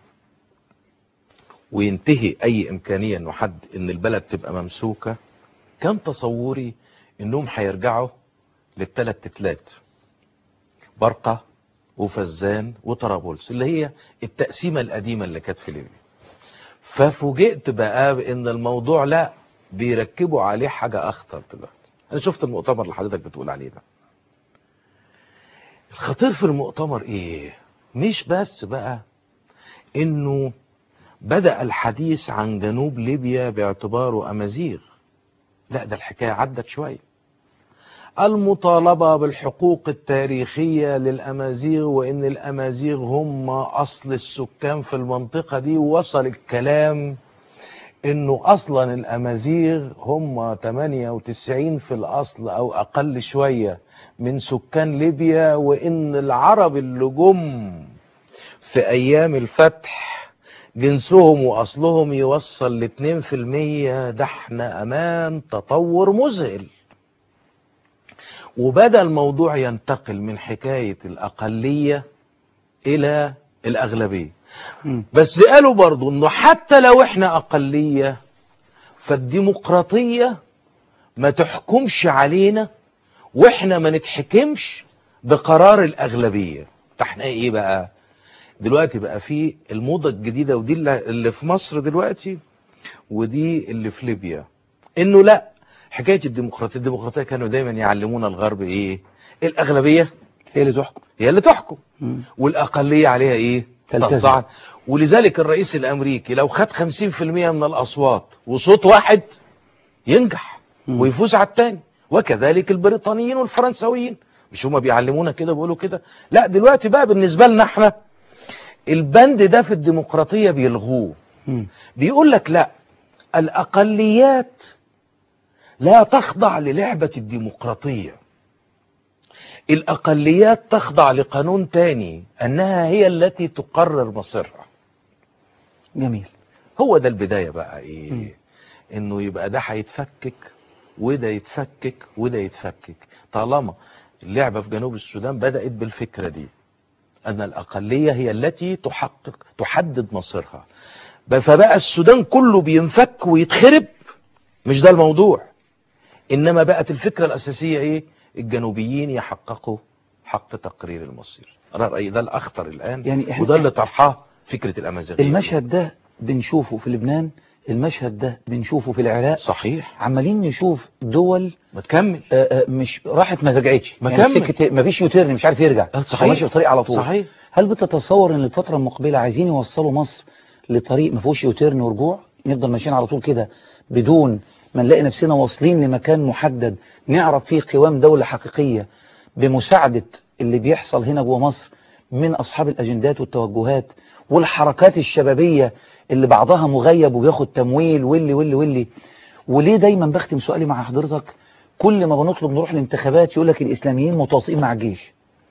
وينتهي اي امكانية ان البلد تبقى ممسوكة، كان تصوري انهم هيرجعوا للثلاث تتلات، برقة وفزان وطرابلس، اللي هي التقسيمة القديمة اللي كانت في ليبيا. ففوجئت بقى بان الموضوع لا، بيركبوا عليه حاجة اخطر دلوقتي. انا شفت المؤتمر اللي حضرتك بتقول عليه ده. الخطير في المؤتمر ايه؟ مش بس بقى انه بدأ الحديث عن جنوب ليبيا باعتباره أمازيغ، لا ده الحكاية عدت شوية. المطالبة بالحقوق التاريخية للأمازيغ، وإن الأمازيغ هم أصل السكان في المنطقة دي. وصل الكلام إنه أصلا الأمازيغ هم 98 في الأصل أو أقل شوية من سكان ليبيا، وإن العرب اللي جم في أيام الفتح جنسهم وأصلهم يوصل ل2%. ده احنا أمام تطور مذهل. وبدأ الموضوع ينتقل من حكاية الأقلية إلى الأغلبية. بس قالوا برضو إنه حتى لو احنا أقلية، فالديمقراطية ما تحكمش علينا واحنا ما نتحكمش بقرار الأغلبية. فاحنا ايه بقى؟ دلوقتي بقى في الموضة الجديدة، ودي اللي في مصر دلوقتي ودي اللي في ليبيا، انه لا، حكاية الديمقراطية كانوا دايما يعلمونا الغرب ايه؟ الاغلبية هي اللي تحكم والاقلية عليها ايه؟ تلتزم. ولذلك الرئيس الامريكي لو خد 50% من الاصوات وصوت واحد ينجح ويفوز على التاني، وكذلك البريطانيين والفرنساويين. مش هما بيعلمونا كده بيقولوا كده؟ لا، دلوقتي بقى بالنسبة لنا احنا البند ده في الديمقراطية بيلغوه. بيقول لك لا، الأقليات لا تخضع للعبة الديمقراطية، الأقليات تخضع لقانون تاني، أنها هي التي تقرر مصيرها. جميل. هو ده البداية بقى إيه؟ إنه يبقى ده هيتفكك وده يتفكك وده يتفكك، طالما اللعبة في جنوب السودان بدأت بالفكرة دي، أن الأقلية هي التي تحدد مصيرها. فبقى السودان كله بينفك ويتخرب، مش ده الموضوع. إنما بقت الفكرة الأساسية إيه؟ الجنوبيين يحققوا حق تقرير المصير. أنا رأيي ده الأخطر الآن، يعني وده اللي طرحاه فكرة الأمازيغية. المشهد ده بنشوفه في لبنان، المشهد ده بنشوفه في العراق. صحيح. عمالين نشوف دول ما تكمل، مش راحت ما رجعتش، ما يعني كمل، ما فيش يوتيرن، مش عارف يرجع، صحيح، ماشي في طريق على طول. صحيح. هل بتتصور ان الفترة المقبلة عايزين يوصلوا مصر لطريق ما فيهوش يوتيرن ورجوع، نفضل ماشيين على طول كده بدون ما نلاقي نفسنا واصلين لمكان محدد نعرف فيه قوام دولة حقيقية بمساعدة اللي بيحصل هنا جوه مصر من أصحاب الأجندات والتوجهات والحركات الشبابية اللي بعضها مغيب وبياخد تمويل واللي وليه دايما بختم سؤالي مع حضرتك، كل ما بنطلب نروح الانتخابات يقول لك الإسلاميين متواطئين مع الجيش؟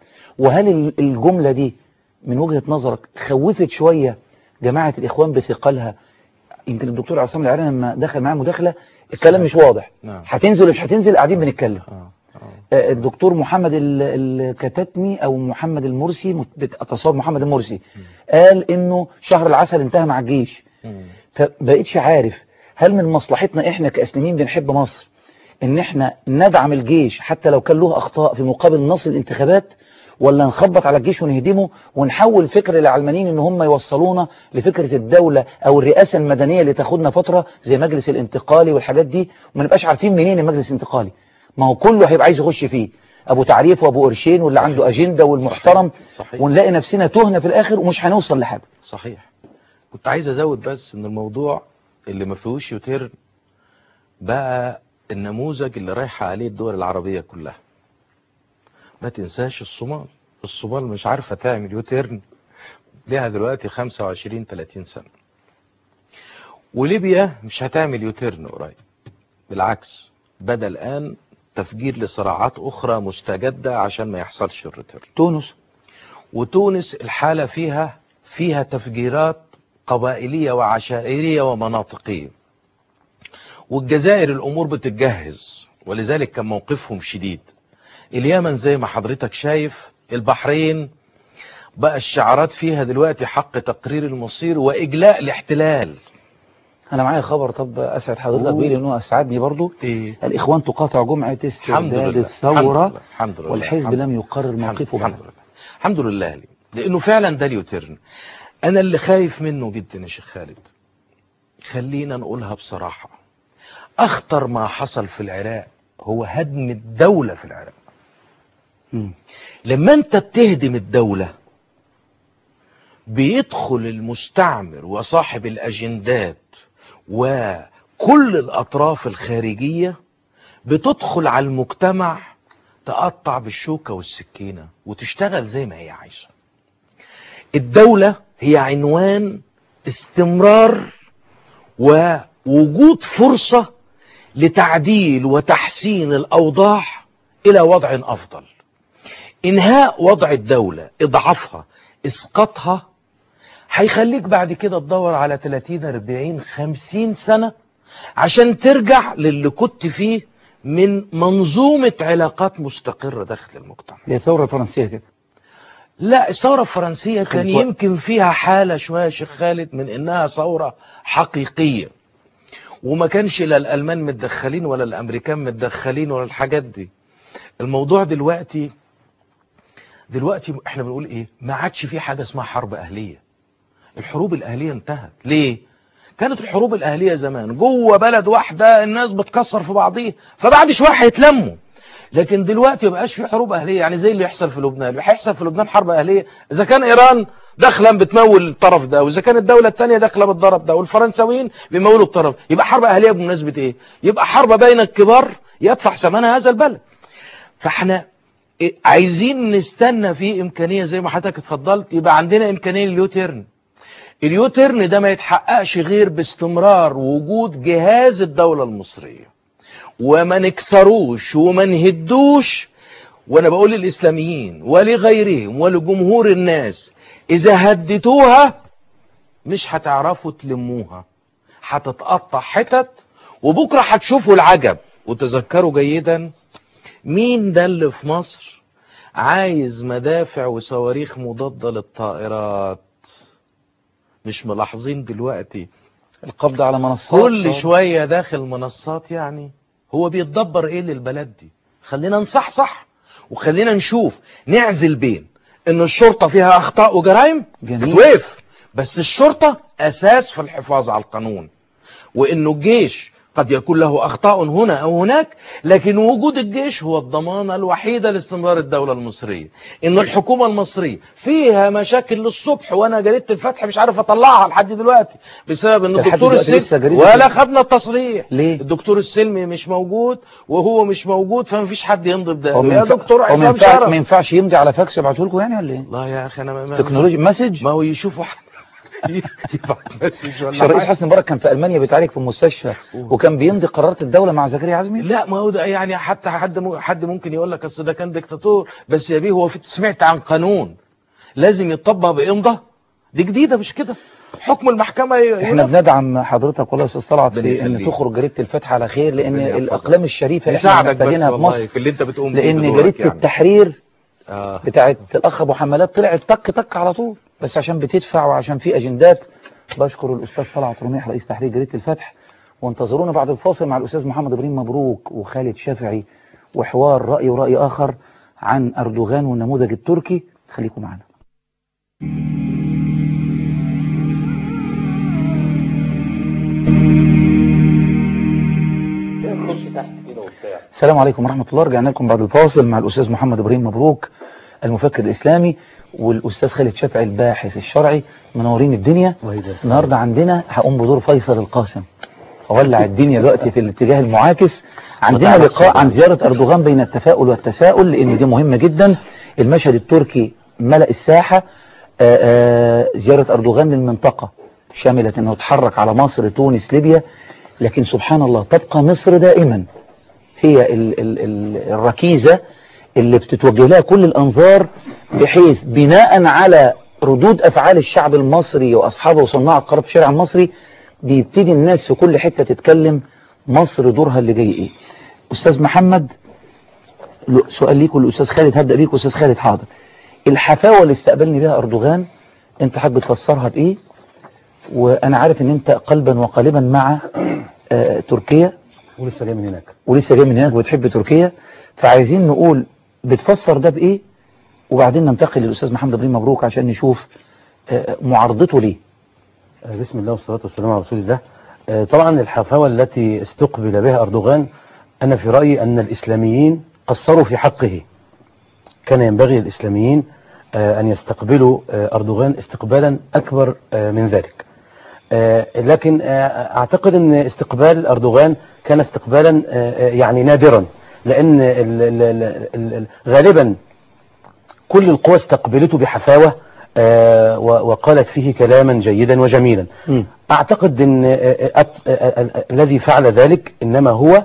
وهل الجملة دي من وجهة نظرك خوفت شوية جماعة الإخوان بثقلها؟ يمكن الدكتور عصام العراني لما دخل معاه مداخلة الكلام مش واضح، هتنزل مش هتنزل، قاعدين بنتكلم. الدكتور محمد الكتاتني او محمد المرسي، اتصور محمد المرسي، قال انه شهر العسل انتهى مع الجيش. فبقيتش عارف هل من مصلحتنا احنا كاسلاميين بنحب مصر ان احنا ندعم الجيش حتى لو كان له اخطاء في مقابل نص الانتخابات، ولا نخبط على الجيش ونهدمه ونحول فكر العلمانيين ان هم يوصلونا لفكرة الدولة او الرئاسة المدنية اللي تاخدنا فترة زي مجلس الانتقالي والحاجات دي، وما نبقاش عارفين منين المجلس الانتقالي؟ ما هو كله هيبقى عايز يخش فيه، ابو تعريف وابو قرشين واللي صحيح. عنده اجندة والمحترم. صحيح. ونلاقي نفسنا تهنا في الاخر ومش هنوصل لحاجة. صحيح. كنت عايز ازود بس ان الموضوع اللي ما فيهوش يوتيرن بقى النموذج اللي رايحة عليه الدول العربية كلها. ما تنساش الصومال مش عارفة تعمل يوتيرن ليها دلوقتي 25-30 سنة، وليبيا مش هتعمل يوتيرن قريب، بالعكس بدأ الآن تفجير لصراعات أخرى مستجدة عشان ما يحصلش الريتيرن. وتونس الحالة فيها تفجيرات قبائلية وعشائرية ومناطقية. والجزائر الأمور بتتجهز، ولذلك كان موقفهم شديد. اليمن زي ما حضرتك شايف، البحرين بقى الشعارات فيها دلوقتي حق تقرير المصير وإجلاء الاحتلال. أنا معايا خبر، طب أسعد حضرتك بيه لأنه أسعدني برضو. الإخوان تقاطع جمعة استرداد الثورة، والحزب لم يقرر موقفه. الحمد لله، لأنه فعلا ده اليوتيرن. أنا اللي خايف منه جدا يا شيخ خالد، خلينا نقولها بصراحة، أخطر ما حصل في العراق هو هدم الدولة في العراق. لما أنت بتهدم الدولة بيدخل المستعمر وصاحب الأجندات وكل الأطراف الخارجية بتدخل على المجتمع تقطع بالشوكة والسكينة وتشتغل زي ما هي عايزة. الدولة هي عنوان استمرار ووجود فرصة لتعديل وتحسين الأوضاع إلى وضع أفضل. إنهاء وضع الدولة، إضعافها، إسقاطها، هيخليك بعد كده تدور على 30-40-50 سنة عشان ترجع للي كنت فيه من منظومة علاقات مستقرة داخل المجتمع. هي الثورة الفرنسية كده؟ لا، الثورة الفرنسية كان يمكن فيها حالة شوية يا شيخ خالد من إنها ثورة حقيقية، وما كانش لا الألمان متدخلين ولا الأمريكان متدخلين ولا الحاجات دي. الموضوع دلوقتي دلوقتي احنا بنقول ايه؟ ما عادش في حاجة اسمها حرب اهلية. الحروب الاهلية انتهت. ليه؟ كانت الحروب الاهلية زمان جوه بلد واحدة الناس بتكسر في بعضيها، فبعد شوية هيتلموا. لكن دلوقتي ما بقاش في حروب اهلية، يعني زي اللي يحصل في لبنان. اللي هيحصل في لبنان حرب اهلية اذا كان ايران داخلا بتمول الطرف ده، واذا كانت الدولة الثانية داخله بالضرب ده، والفرنساويين بيمولوا الطرف، يبقى حرب اهلية بمناسبة ايه؟ يبقى حرب بين الكبار يدفع ثمنها هذا البلد. فاحنا عايزين نستنى في امكانية زي ما حضرتك اتفضلت، يبقى عندنا امكانية اليوتيرن. اليوتيرن ده ما يتحققش غير باستمرار وجود جهاز الدولة المصرية، وما نكسروش وما نهدوش. وانا بقول للاسلاميين ولغيرهم ولجمهور الناس، اذا هدتوها مش هتعرفوا تلموها، هتتقطع حتت، وبكرة هتشوفوا العجب. وتذكروا جيدا مين ده اللي في مصر عايز مدافع وصواريخ مضادة للطائرات؟ مش ملاحظين دلوقتي القبض على منصات كل شوية داخل منصات؟ يعني هو بيتدبر ايه للبلد دي؟ خلينا نصحصح وخلينا نشوف، نعزل بين ان الشرطة فيها اخطاء وجرائم تتوقف، بس الشرطة اساس في الحفاظ على القانون، وانه الجيش قد يكون له اخطاء هنا او هناك، لكن وجود الجيش هو الضمانة الوحيدة لاستمرار الدولة المصرية. ان الحكومة المصرية فيها مشاكل للصبح، وانا جريدة الفتح مش عارف اطلعها لحد دلوقتي بسبب ان الدكتور السلمي ولا خدنا التصريح. ليه؟ الدكتور السلمي مش موجود، وهو مش موجود، فما فيش حد يمضي بده. يا دكتور عصام شرف ما ينفعش يمضي على فاكس يبعته لكم يعني ولا ايه؟ لا يا اخي انا تكنولوجيا مسج، ما هو يشوفوا يبعت مسج ولا الرئيس حسني مبارك كان في المانيا بيتعالج في المستشفى وكان بيمضي قرارات الدوله مع زكريا عزمي. لا ما هو ده يعني حتى حد ممكن يقول لك اصل ده كان ديكتاتور، بس يا بيه هو سمعت عن قانون لازم يتطبق بامضاء؟ دي جديده مش كده؟ حكم المحكمه احنا بندعم حضرتك والله يا استاذ طلعت في ان تخرج جريده الفتح على خير، لان الاقلام الشريفه احنا محتاجينها في مصر في اللي انت بتقوم بيه، لان جريده يعني التحرير بتاعت الاخ ابو حمالات طلعت تك على طول، بس عشان بتدفع وعشان في اجندات. بشكر الاستاذ طلعت رميح رئيس تحرير جريده الفتح، وانتظرونا بعد الفاصل مع الاستاذ محمد ابراهيم مبروك وخالد شافعي وحوار راي وراي اخر عن اردوغان والنموذج التركي. خليكم معنا. السلام عليكم ورحمه الله. رجعنا لكم بعد الفاصل مع الاستاذ محمد ابراهيم مبروك المفكر الاسلامي والاستاذ خالد شافعي الباحث الشرعي. منورين الدنيا. النهارده عندنا هقوم بدور فيصل القاسم، اولع الدنيا دلوقتي في الاتجاه المعاكس. عندنا لقاء عن زياره اردوغان بين التفاؤل والتساؤل، لان دي مهمه جدا. المشهد التركي ملأ الساحه. زياره اردوغان للمنطقه شملت انه يتحرك على مصر، تونس، ليبيا، لكن سبحان الله تبقى مصر دائما هي الركيزه اللي بتتوجه لها كل الانظار، بحيث بناء على ردود افعال الشعب المصري واصحابه وصناع القرار في الشارع المصري بيبتدي الناس في كل حته تتكلم مصر دورها اللي جاي ايه. استاذ محمد سؤال ليك والاستاذ خالد، هبدا بيك استاذ خالد. حاضر. الحفاوه اللي استقبلني بها اردوغان انت حابب تفسرها بايه؟ وانا عارف ان انت قلبا وقالبا مع تركيا ولسه جاي من هناك وبتحب تركيا، فعايزين نقول بتفسر ده بايه، وبعدين ننتقل للاستاذ محمد ابراهيم مبروك عشان نشوف معارضته ليه. بسم الله والصلاه والسلام على رسول الله. طبعا الحفاوه التي استقبل بها اردوغان، انا في رايي ان الاسلاميين قصروا في حقه. كان ينبغي للاسلاميين ان يستقبلوا اردوغان استقبالا اكبر من ذلك. لكن اعتقد ان استقبال اردوغان كان استقبالا يعني نادرا، لان غالبا كل القوى استقبلته بحفاوة وقالت فيه كلاما جيدا وجميلا. اعتقد ان الذي فعل ذلك انما هو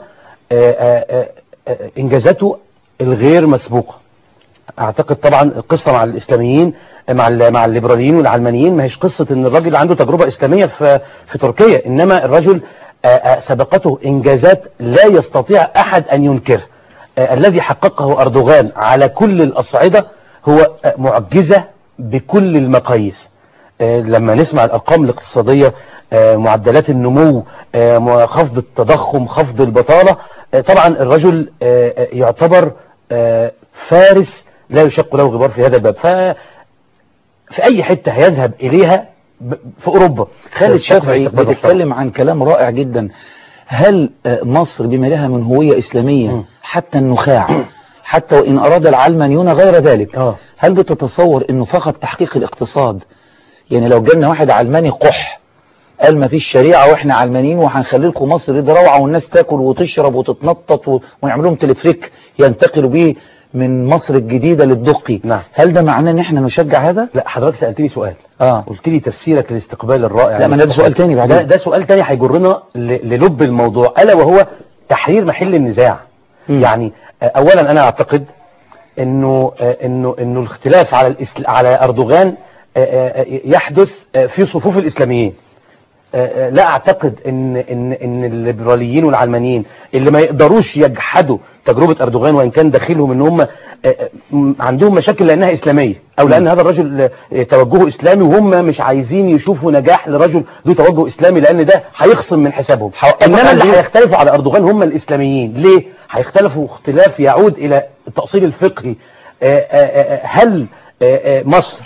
انجازاته الغير مسبوقة. اعتقد طبعا القصة مع الاسلاميين مع الليبراليين والعلمانيين ما هيش قصة ان الراجل عنده تجربة اسلامية في تركيا، انما الرجل سبقته انجازات لا يستطيع احد ان ينكره. الذي حققه اردوغان على كل الاصعدة هو معجزة بكل المقاييس. لما نسمع الارقام الاقتصادية، معدلات النمو، خفض التضخم، خفض البطالة، طبعا الرجل يعتبر فارس لا يشق له غبار في هذا الباب. في اي حته هيذهب اليها في اوروبا. خالد شافعي بتتكلم عن كلام رائع جدا. هل مصر بما لها من هوية إسلامية حتى النخاع، حتى وإن أراد العلمانيون غير ذلك، هل بتتصور أنه فقط تحقيق الاقتصاد؟ يعني لو جالنا واحد علماني قح قال ما فيش شريعة واحنا علمانيين وهنخلي لكم مصر دي روعة والناس تاكل وتشرب وتتنطط ونعمل لهم تلفريك ينتقلوا بيه من مصر الجديدة للدقي، نعم. هل ده معناه ان احنا نشجع هذا؟ لا، حضرتك سألتني سؤال قلت لي تفسيرك للاستقبال الرائع. لا، ما ده سؤال تاني بعدين. ده سؤال تاني هيجرنا للب الموضوع، ألا وهو تحرير محل النزاع. يعني اولا انا اعتقد انه الاختلاف على اردوغان يحدث في صفوف الاسلاميين. لا اعتقد ان الليبراليين والعلمانيين اللي ما يقدروش يجحدوا تجربة اردوغان وان كان داخلهم ان هم عندهم مشاكل لانها اسلامية او لان هذا الرجل توجهه اسلامي وهم مش عايزين يشوفوا نجاح لرجل ذو توجه اسلامي لان ده هيخصم من حسابهم. انما اللي هيختلفوا على اردوغان هم الاسلاميين. ليه هيختلفوا؟ اختلاف يعود الى التأصيل الفقهي. هل مصر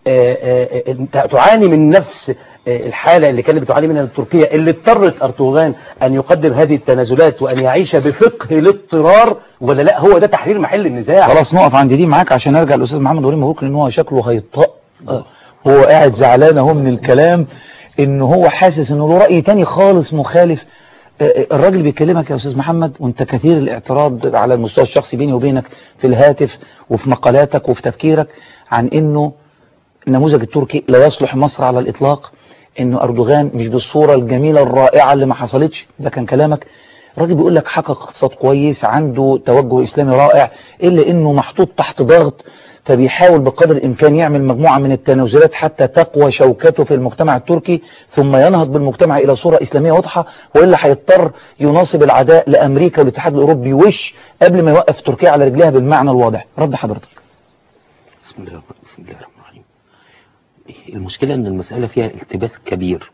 تعاني من نفس الحالة اللي كانت بتعاني منها تركيا اللي اضطرت أردوغان أن يقدم هذه التنازلات وأن يعيش بفقه الاضطرار، ولا لا هو ده تحرير محل النزاع؟ خلاص نقف عند دي معاك عشان ارجع للأستاذ محمد وليد مبروك، لأن هو شكله هيطق. هو قاعد زعلان اهو من الكلام، إن هو حاسس إنه له رأي تاني خالص مخالف. الراجل بيكلمك يا أستاذ محمد وانت كثير الاعتراض على المستوى الشخصي بيني وبينك في الهاتف وفي مقالاتك وفي تفكيرك عن إنه النموذج التركي لا يصلح مصر على الإطلاق، إنه أردوغان مش بالصورة الجميلة الرائعة اللي ما حصلتش. ده كان كلامك. الراجل بيقول لك حقق اقتصاد كويس، عنده توجه إسلامي رائع، إلا إنه محطوط تحت ضغط، فبيحاول بقدر الإمكان يعمل مجموعة من التنازلات حتى تقوى شوكته في المجتمع التركي ثم ينهض بالمجتمع إلى صورة إسلامية واضحة، وإلا هيضطر يناصب العداء لأمريكا والاتحاد الأوروبي وش قبل ما يوقف تركيا على رجلها بالمعنى الواضح. رد حضرتك. بسم الله الرحمن الرحيم. المشكلة ان المسألة فيها التباس كبير،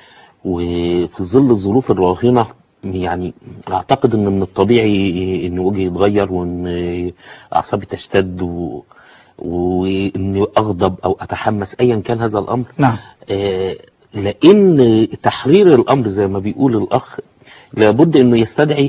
وفي ظل الظروف الراهنة يعني اعتقد ان من الطبيعي ان وجهي يتغير وان اعصابي تشتد واني اغضب او اتحمس ايا كان هذا الامر. نعم. لان تحرير الامر زي ما بيقول الاخ لابد انه يستدعي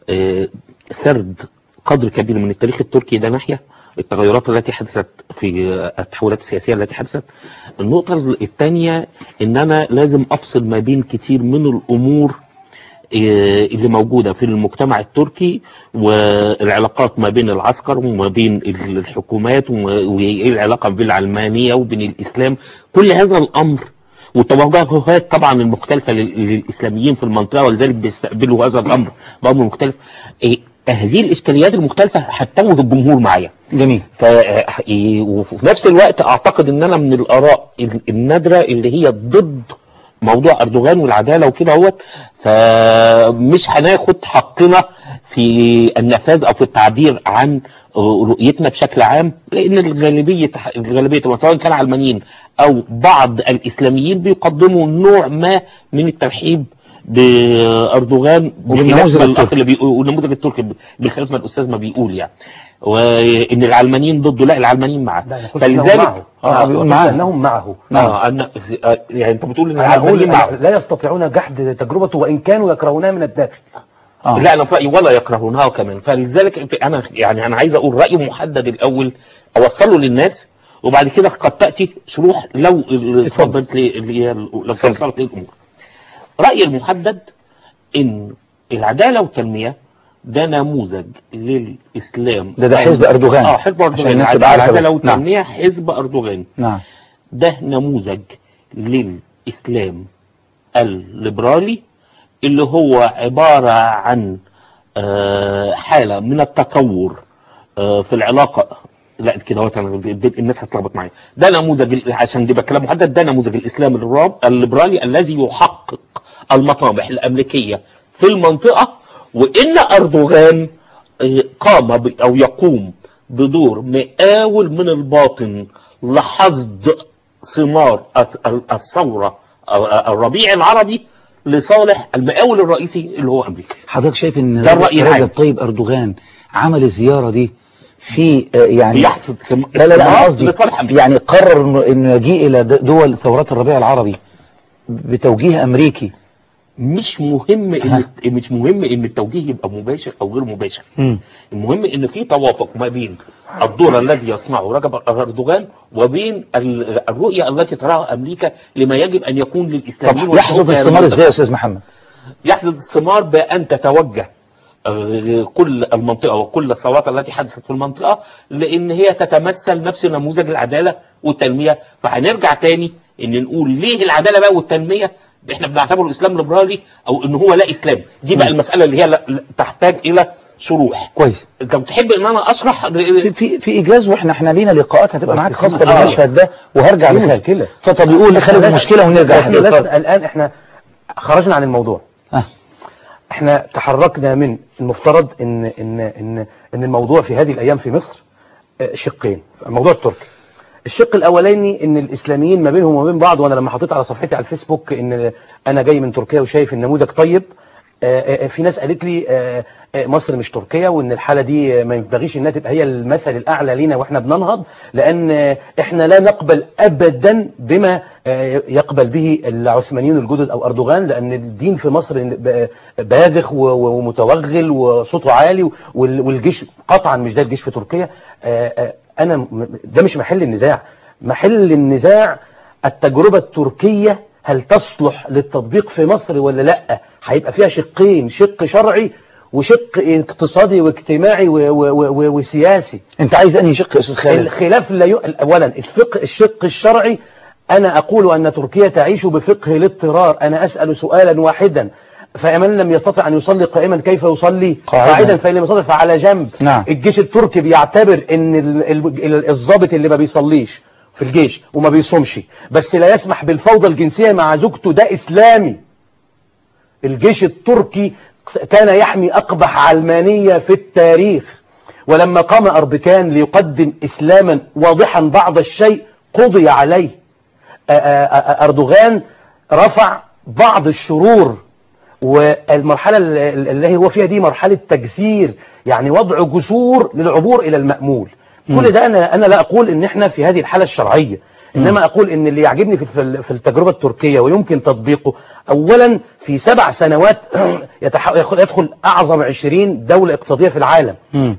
سرد قدر كبير من التاريخ التركي. ده ناحية التغيرات التي حدثت في التحولات السياسية التي حدثت. النقطة الثانية ان انا لازم افصل ما بين كتير من الامور اللي موجودة في المجتمع التركي والعلاقات ما بين العسكر وما بين الحكومات وايه العلاقة بين العلمانية وبين الاسلام. كل هذا الامر والتوجهات طبعا المختلفة للاسلاميين في المنطقة، ولذلك بيستقبلوا هذا الامر بأمر مختلف. هذه الاشكاليات المختلفة هتتوه الجمهور معايا. جميل. وفي نفس الوقت اعتقد ان انا من الاراء النادرة اللي هي ضد موضوع اردوغان والعدالة وكده اهوت، فمش هناخد حقنا في النفاذ او في التعبير عن رؤيتنا بشكل عام، لان الغالبية سواء كان علمانيين او بعض الاسلاميين بيقدموا نوع ما من الترحيب باردوغان والنموذج التركي بخلاف ما الاستاذ ما بيقول يعني، وان العلمانيين ضده. لا، العلمانيين معاه. فلذلك بيقول معاه انهم معه. يعني انت بتقول ان العلمانيين معه لا يستطيعون جحد تجربته وان كانوا يكرهونها من الداخل. لا، انا في رايي ولا يكرهونها كمان. فلذلك انا عايز اقول رايي محدد الاول اوصله للناس، وبعد كده قد تاتي شروح لو اتفضلت لو فصلت الامور. رأيي المحدد ان العدالة والتنمية ده نموذج للإسلام. ده حزب أردوغان. حزب أردوغان. العدالة والتنمية. نعم. حزب أردوغان. نعم. ده نموذج للإسلام الليبرالي اللي هو عبارة عن حالة من التطور في العلاقة. لا كده الناس هتلخبط معايا. ده نموذج عشان دي بكلام محدد. ده نموذج الإسلام الليبرالي الذي يحقق المطامح الأمريكية في المنطقة، وإن أردوغان قام أو يقوم بدور مقاول من الباطن لحصد ثمار الثورة الربيع العربي لصالح المقاول الرئيسي اللي هو أمريكا. حضرتك شايف إن رجب طيب أردوغان عمل الزيارة دي في يعني يحصد لا لا لا أنا ثمار قصدي لصالح أمريكا. يعني قرر انه يجيء الى دول ثورات الربيع العربي بتوجيه امريكي. مش مهم ان التوجيه يبقى مباشر او غير مباشر. المهم ان في توافق ما بين الدور الذي يصنعه رجب اردوغان وبين الرؤيه التي تراها امريكا لما يجب ان يكون للاسلاميين. طب يحصد الثمار ازاي يا استاذ محمد؟ يحصد الثمار بان تتوجه كل المنطقة وكل الثورات التي حدثت في المنطقة لان هي تتمثل نفس نموذج العدالة والتنمية. فهنرجع تاني ان نقول ليه العدالة بقى والتنمية احنا بنعتبر الاسلام ليبرالي او ان هو لا اسلام. دي بقى المسألة اللي هي تحتاج الى شروح. كويس. لو تحب ان انا اشرح في ايجاز واحنا لينا لقاءات هتبقى معاك خاصة بالمشهد ده وهرجع لخالد. فطب يقول لخالد المشكلة ونرجع. احنا الان احنا خرجنا عن الموضوع. احنا تحركنا من المفترض ان الموضوع في هذه الايام في مصر شقين. الموضوع التركي الشق الاولاني ان الاسلاميين ما بينهم وما بين بعض، وانا لما حطيت على صفحتي على الفيسبوك ان انا جاي من تركيا وشايف النموذج طيب، في ناس قالت لي مصر مش تركيا، وان الحالة دي ما ينبغيش انها تبقى هي المثل الاعلى لينا واحنا بننهض، لان احنا لا نقبل ابدا بما يقبل به العثمانيين الجدد او اردوغان، لان الدين في مصر باذخ ومتوغل وصوته عالي، والجيش قطعا مش ده الجيش في تركيا. انا ده مش محل النزاع. محل النزاع التجربة التركية هل تصلح للتطبيق في مصر ولا لا؟ هيبقى فيها شقين، شق شرعي وشق اقتصادي واجتماعي وسياسي. انت عايز انهي شق يا استاذ خالد؟ الخلاف اولا الشق الشرعي، انا اقول ان تركيا تعيش بفقه الاضطرار. انا اسأل سؤالا واحدا، فمن لم يستطع ان يصلي قائما كيف يصلي قاعدا؟ فإن لم يستطع فعلى جنب. نعم. الجيش التركي بيعتبر ان الضابط اللي ما بيصليش في الجيش وما بيصومش بس لا يسمح بالفوضى الجنسية مع زوجته ده اسلامي. الجيش التركي كان يحمي أقبح علمانية في التاريخ، ولما قام أربكان ليقدم إسلاما واضحا بعض الشيء قضي عليه. أردوغان رفع بعض الشرور، والمرحلة اللي هو فيها دي مرحلة تجسير، يعني وضع جسور للعبور إلى المأمول. كل ده أنا لا أقول إن إحنا في هذه الحالة الشرعية، إنما أقول إن اللي يعجبني في التجربة التركية ويمكن تطبيقه، أولا في 7 سنوات يدخل أعظم 20 دولة اقتصادية في العالم،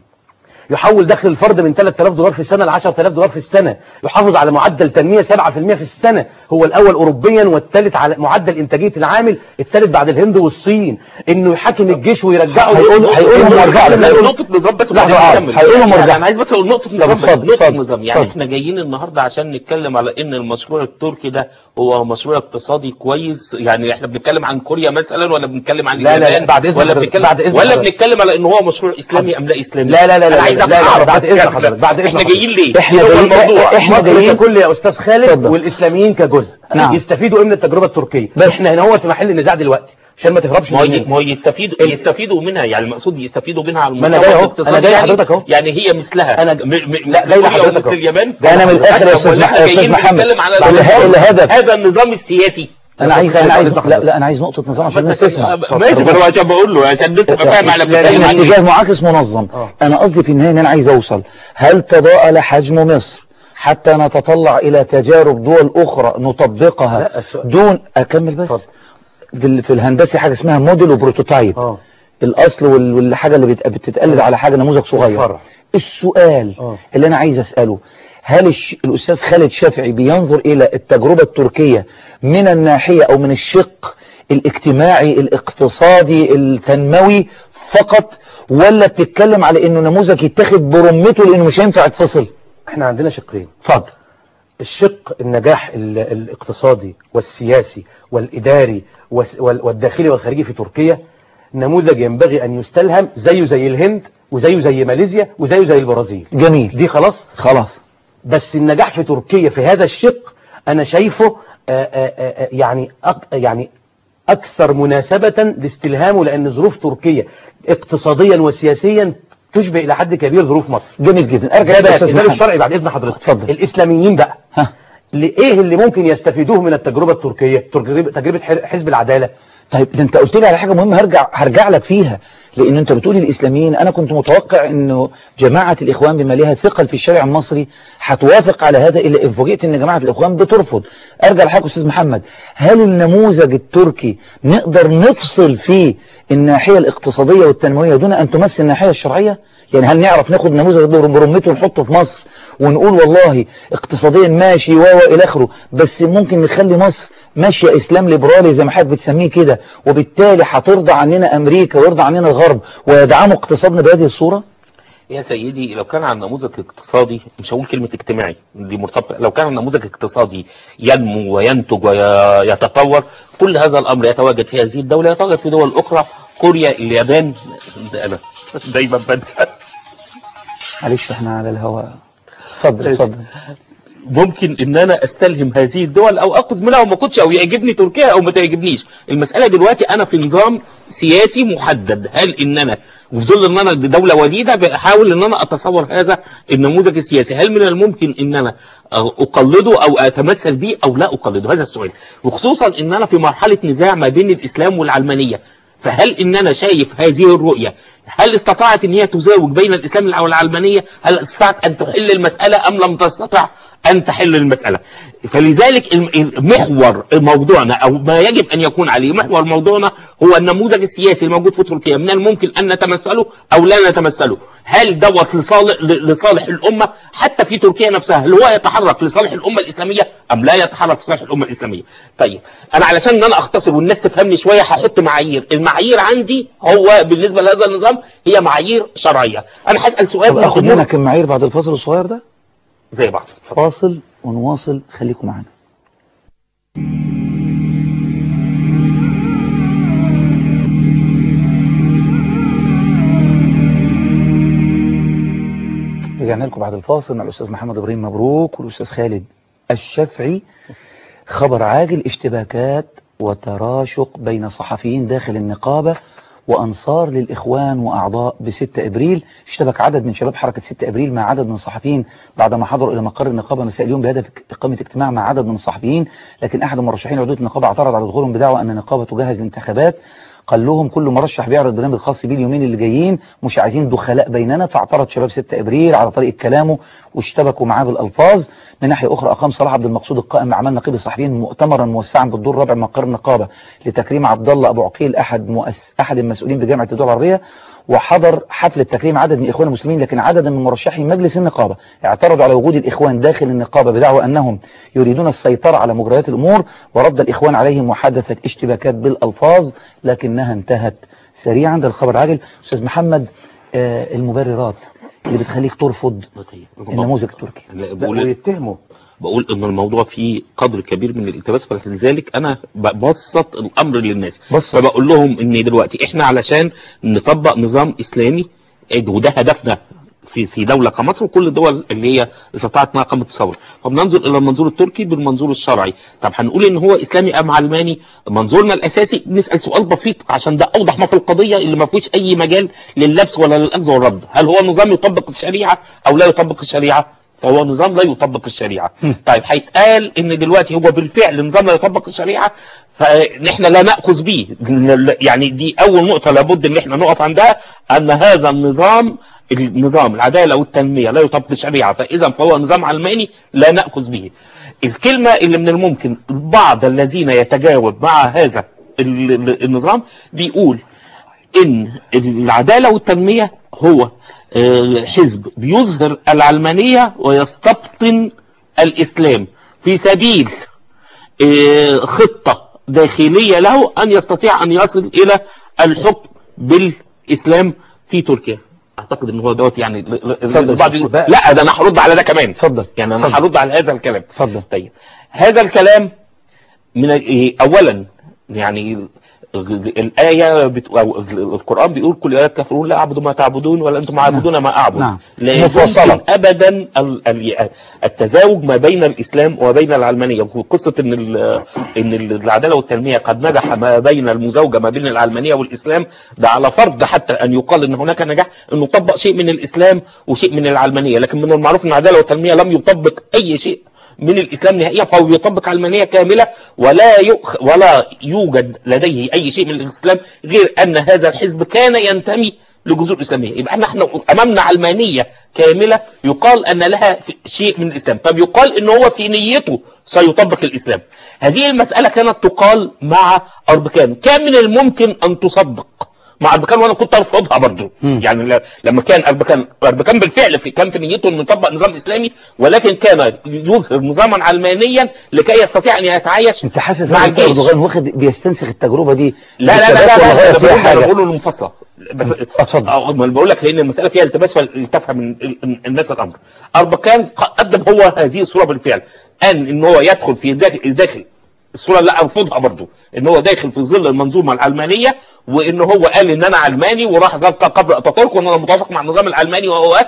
يحول دخل الفرد من $3000 في السنة ل $10,000 في السنة، يحافظ على معدل تنمية 7% في السنة، هو الأول أوروبيا والثالث على معدل إنتاجية العامل، الثالث بعد الهند والصين. إنه يحاكم الجيش ويرجعه هيقولهم وارجع لك نقطة نظام بس. هيقولهم وارجع. أنا عايز بس أقول نقطة نظام. يعني إحنا جايين النهاردة عشان نتكلم على إن المشروع التركي ده هو مشروع اقتصادي كويس. يعني إحنا بنتكلم عن كوريا مثلا ولا بنتكلم عن اليابان؟ بعد إذن ولا بنتكلم على إن هو مشروع إسلامي أم لا إسلامي؟ لا بعد إذن حضرتك. بعد إذن احنا جايين ليه؟ احنا جايين ككل يا استاذ خالد، والاسلاميين كجزء. نعم. يستفيدوا من التجربة التركية. احنا هنا هو في محل النزاع دلوقتي عشان ما تهربش مننا. ما يستفيدوا منها، يعني المقصود يستفيدوا منها على المستوى الاقتصادي. انا جاي لحضرتك اهو، يعني هي مثلها. انا لا جاي لحضرتك اهو. اليابان ده انا من الاخر يا استاذ محمد هذا النظام السياسي. انا عايز نقطة نظام عشان الناس تسمع. ماشي، بس عشان بقول له عشان الناس تبقى فاهمه على بتتكلم عن اتجاه معاكس منظم. انا قصدي في النهاية ان انا عايز اوصل، هل تضاءل حجم مصر حتى نتطلع الى تجارب دول اخرى نطبقها دون اكمل بس في الهندسي حاجة اسمها موديل وبروتوتايب. الاصل والحاجة اللي بتتقلد على حاجة نموذج صغير. السؤال اللي انا عايز اسأله، هل الأستاذ خالد شافعي بينظر إلى التجربة التركية من الناحية أو من الشق الاجتماعي الاقتصادي التنموي فقط، ولا بتتكلم على إنه نموذج يتاخد برمته لأنه مش هينفع يتفصل؟ احنا عندنا شقين. اتفضل. الشق النجاح الاقتصادي والسياسي والإداري والداخلي والخارجي في تركيا نموذج ينبغي أن يستلهم، زيه زي الهند وزيه زي ماليزيا وزيه زي البرازيل. جميل. دي خلاص. بس النجاح في تركيا في هذا الشق أنا شايفه يعني أكثر مناسبة لاستلهامه، لأن ظروف تركيا اقتصاديا وسياسيا تشبه إلى حد كبير ظروف مصر. جميل جدا. أرجع للإسلام الشرعي بعد إذن حضرتك. اتفضل. الإسلاميين بقى لإيه اللي ممكن يستفيدوه من التجربة التركية؟ تجربة حزب العدالة. طيب ده انت قلت لي على حاجة مهمة هرجع لك فيها. لان انت بتقول الاسلاميين، انا كنت متوقع انه جماعة الاخوان بما لها ثقل في الشارع المصري هتوافق على هذا، الا ان فوجئت ان جماعة الاخوان بترفض. ارجع لحضرتك استاذ محمد، هل النموذج التركي نقدر نفصل فيه الناحية الاقتصادية والتنموية دون ان تمثل الناحية الشرعية؟ يعني هل نعرف ناخد نموذج برمته ونحطه في مصر ونقول والله اقتصاديا ماشي الى اخره، بس ممكن نخلي مصر ماشية اسلام ليبرالي زي ما حضرتك بتسميه كده، وبالتالي هترضى عننا امريكا ويرضى عننا الغرب ويدعموا اقتصادنا بهذه الصورة؟ يا سيدي لو كان عن نموذج اقتصادي، مش هقول كلمة اجتماعي دي مرتبطة، لو كان عن نموذج اقتصادي ينمو وينتج ويتطور، كل هذا الامر يتواجد في هذه الدولة، يتواجد في دول اخرى، كوريا، اليابان. انا دايما بنسى. معلش احنا على الهواء. اتفضل. ممكن ان انا استلهم هذه الدول او اخذ منها وما كنتش، او يعجبني تركيا او ما تعجبنيش. المسألة دلوقتي انا في نظام سياسي محدد، هل ان انا وفي ظل ان انا دولة وليدة بحاول ان انا اتصور هذا النموذج السياسي، هل من الممكن ان انا اقلده او اتمثل به او لا اقلده؟ هذا السؤال. وخصوصا ان انا في مرحلة نزاع ما بين الاسلام والعلمانية، فهل ان انا شايف هذه الرؤية هل استطاعت ان هي تزاوج بين الاسلام والعلمانية؟ هل استطاعت ان تحل المسألة ام لم تستطع ان تحل المسألة؟ فلذلك محور موضوعنا او ما يجب ان يكون عليه محور موضوعنا هو النموذج السياسي الموجود في تركيا، من الممكن ان نتمثله او لا نتمثله. هل دوت لصالح الامة حتى في تركيا نفسها؟ هل هو يتحرك لصالح الامة الاسلامية ام لا يتحرك لصالح الامة الاسلامية؟ طيب انا علشان ان انا اختصر والناس تفهمني شوية هحط معايير. المعايير عندي هو بالنسبة لهذا النظام هي معايير شرعية. انا هسأل سؤال اخد منك المعايير بعد الفاصل الصغير ده زي بعض. فاصل ونواصل، خليكم معنا. رجعنا لكم بعد الفاصل مع الأستاذ محمد إبراهيم مبروك والأستاذ خالد الشافعي. خبر عاجل: اشتباكات وتراشق بين صحفيين داخل النقابة وأنصار للإخوان وأعضاء ب6 إبريل. اشتبك عدد من شباب حركة 6 إبريل مع عدد من الصحفيين بعدما حضروا إلى مقر النقابة مساء اليوم بهدف إقامة اجتماع مع عدد من الصحفيين، لكن أحد المرشحين عضوية النقابة اعترض على دخولهم بدعوى أن النقابة تجهز الانتخابات. قال لهم كل مرشح بيعرض برنامج خاص بيه اليومين اللي جايين، مش عايزين دخلاء بيننا. فاعترض شباب 6 إبريل على طريقة كلامه واشتبكوا معاه بالألفاظ. من ناحية أخرى أقام صلاح عبد المقصود القائم بأعمال نقيب الصحفيين مؤتمرا موسعا بالدور الرابع من مقر النقابة لتكريم عبد الله أبو عقيل أحد المسؤولين بجامعة الدول العربية، وحضر حفل تكريم عدد من إخوان المسلمين. لكن عدد من مرشحي مجلس النقابة اعترضوا على وجود الإخوان داخل النقابة بدعوى أنهم يريدون السيطرة على مجريات الأمور، ورد الإخوان عليهم وحدثت اشتباكات بالألفاظ لكنها انتهت سريعا. ده الخبر عاجل. أستاذ محمد، المبررات اللي بتخليك ترفض النموذج التركي ويتهموا، بقول ان الموضوع فيه قدر كبير من الالتباس، فلذلك انا ببسط الامر للناس. فبقول لهم ان دلوقتي احنا علشان نطبق نظام اسلامي، وده هدفنا في دولة كمصر وكل الدول اللي هي استطاعت انها قامت تصور، فبننظر الى المنظور التركي بالمنظور الشرعي. طب هنقول ان هو اسلامي ام علماني؟ منظورنا الاساسي نسأل سؤال بسيط عشان ده اوضح ما في القضية اللي ما فيش اي مجال لللبس ولا للاخذ والرد. هل هو نظام يطبق الشريعة او لا يطبق الشريعة؟ فهو نظام لا يطبق الشريعة. طيب هيتقال ان دلوقتي هو بالفعل نظام لا يطبق الشريعة، فنحن لا نأخذ به. يعني دي اول نقطة لابد ان احنا نقف عندها، ان هذا النظام العدالة والتنمية لا يطبق الشريعة، فاذا فهو نظام علماني لا نأخذ به. الكلمة اللي من الممكن بعض الذين يتجاوب مع هذا النظام بيقول ان العدالة والتنمية هو حزب بيظهر العلمانية ويستبطن الإسلام في سبيل خطة داخلية له أن يستطيع أن يصل إلى الحكم بالإسلام في تركيا. أعتقد أن هو دوت يعني البعض يقول لا ده أنا هرد على ده كمان. اتفضل. يعني أنا هرد على هذا الكلام. اتفضل. طيب هذا الكلام من أولا يعني الآية أو القرآن بيقول كل آيات كفرون لا أعبد ما تعبدون ولا أنتم عابدون ما أعبد. نعم. لا يمكن أبدا التزاوج ما بين الإسلام وبين العلمانية. قصة إن العدالة والتنمية قد نجح ما بين المزاوجة ما بين العلمانية والإسلام، ده على فرض حتى أن يقال إن هناك نجاح إنه طبق شيء من الإسلام وشيء من العلمانية، لكن من المعروف إن العدالة والتنمية لم يطبق أي شيء من الاسلام نهائيا، فهو يطبق علمانيه كامله ولا يوجد لديه اي شيء من الاسلام غير ان هذا الحزب كان ينتمي لجذور اسلاميه. يبقى احنا امامنا علمانيه كامله يقال ان لها شيء من الاسلام. طب يقال ان هو في نيته سيطبق الاسلام. هذه المساله كانت تقال مع اربكان، كان من الممكن ان تصدق مع اربكان، وانا كنت ارفضها برضه. يعني لما كان اربكان بالفعل كان في نيته انه يطبق نظام اسلامي، ولكن كان يظهر نظاما علمانيا لكي يستطيع ان يتعايش. انت حاسس ان اردوغان واخد بيستنسخ التجربه دي؟ لا انا بقول المفصل بس اتفضل. بقول لك لان المساله فيها التباس فلتفهم من الناس الامر. اربكان قدم هو هذه الصوره بالفعل، ان هو يدخل في داخل الصوره اللي ارفضها برضه، ان هو داخل في ظل المنظومه العلمانيه، وان هو قال ان انا علماني وراح زار قبر اتاتورك وان انا متوافق مع النظام العلماني، وهو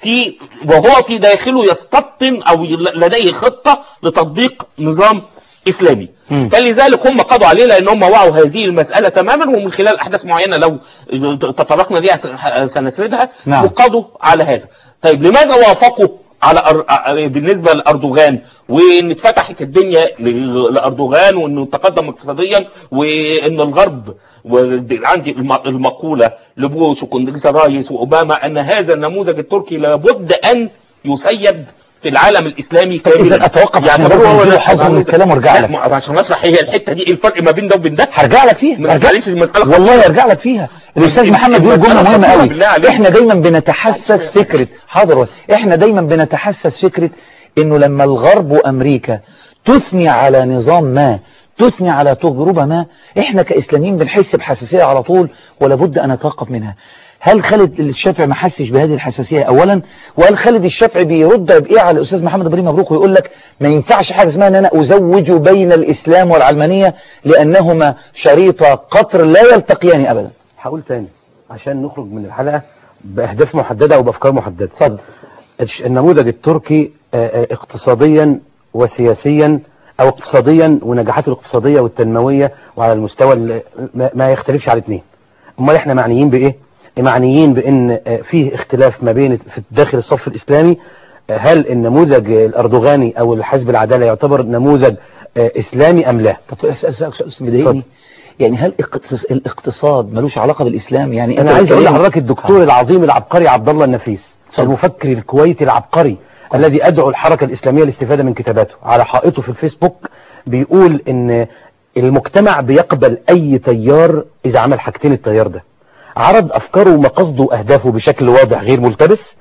في داخله يستبطن او لديه خطه لتطبيق نظام اسلامي. فلذلك هم قضوا عليه لان هم وعوا هذه المساله تماما، ومن خلال احداث معينه لو تطرقنا ليها سنسردها. نعم. وقضوا على هذا. طيب لماذا وافقوا على بالنسبه لاردوغان وان اتفتحت الدنيا لاردوغان وانه تقدم اقتصاديا وان الغرب، وعندي المقوله لبوش وكونديزا رايس واوباما ان هذا النموذج التركي لابد ان يسيد في العالم الاسلامي كاملا. اذا اتوقف يعني هو حظ من الكلام وارجع لك عشان اشرح هي الحته دي الفرق ما بين ده وبين ده. هرجع لك فيها، والله ارجع لك فيها. الاستاذ محمد بيقول جمله مهمه قوي. احنا دايما بنتحسس فكره حاضر، احنا دايما بنتحسس فكره انه لما الغرب وامريكا تثني على نظام ما، تثني على تجربه ما، احنا كاسلاميين بنحس بحساسيه على طول ولا بد ان نتوقف منها. هل خالد الشافعي ما حسش بهذه الحساسيه اولا؟ وهل خالد الشافعي بيرد بايه على الاستاذ محمد ابراهيم مبروك ويقول لك ما ينفعش حاجه اسمها ان انا ازوج بين الاسلام والعلمانيه لانهما شريط قطر لا يلتقيان ابدا؟ هقول تاني عشان نخرج من الحلقه باهداف محدده وبافكار محدده. اتفضل. النموذج التركي اقتصاديا وسياسيا، او اقتصاديا ونجاحاته الاقتصاديه والتنمويه وعلى المستوى ما يختلفش على الاثنين. امال احنا معنيين بايه؟ معنيين بان فيه اختلاف ما بين في داخل الصف الاسلامي. هل النموذج الاردوغاني او الحزب العداله يعتبر نموذج اسلامي ام لا؟ طب اسالك سؤال مضايقني، يعني هل الاقتصاد ملوش علاقه بالاسلام؟ يعني انا عايز اقول لحضرتك الدكتور العظيم العبقري عبد الله النفيس، المفكر الكويتي العبقري الذي ادعو الحركه الاسلاميه للاستفاده من كتاباته، على حائطه في الفيسبوك بيقول ان المجتمع بيقبل اي تيار اذا عمل حاجتين. التيار ده عرض افكاره ومقاصده واهدافه بشكل واضح غير ملتبس.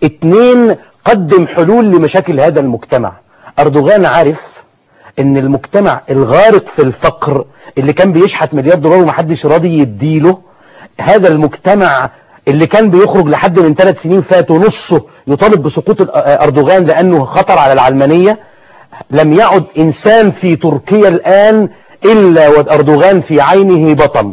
2 قدم حلول لمشاكل هذا المجتمع. اردوغان عارف ان المجتمع الغارق في الفقر اللي كان بيشحت $1,000,000 ومحدش راضي يديله، هذا المجتمع اللي كان بيخرج لحد من 3 سنين فاتوا نصه يطالب بسقوط اردوغان لانه خطر على العلمانية. لم يعد انسان في تركيا الان الا واردوغان في عينه بطل.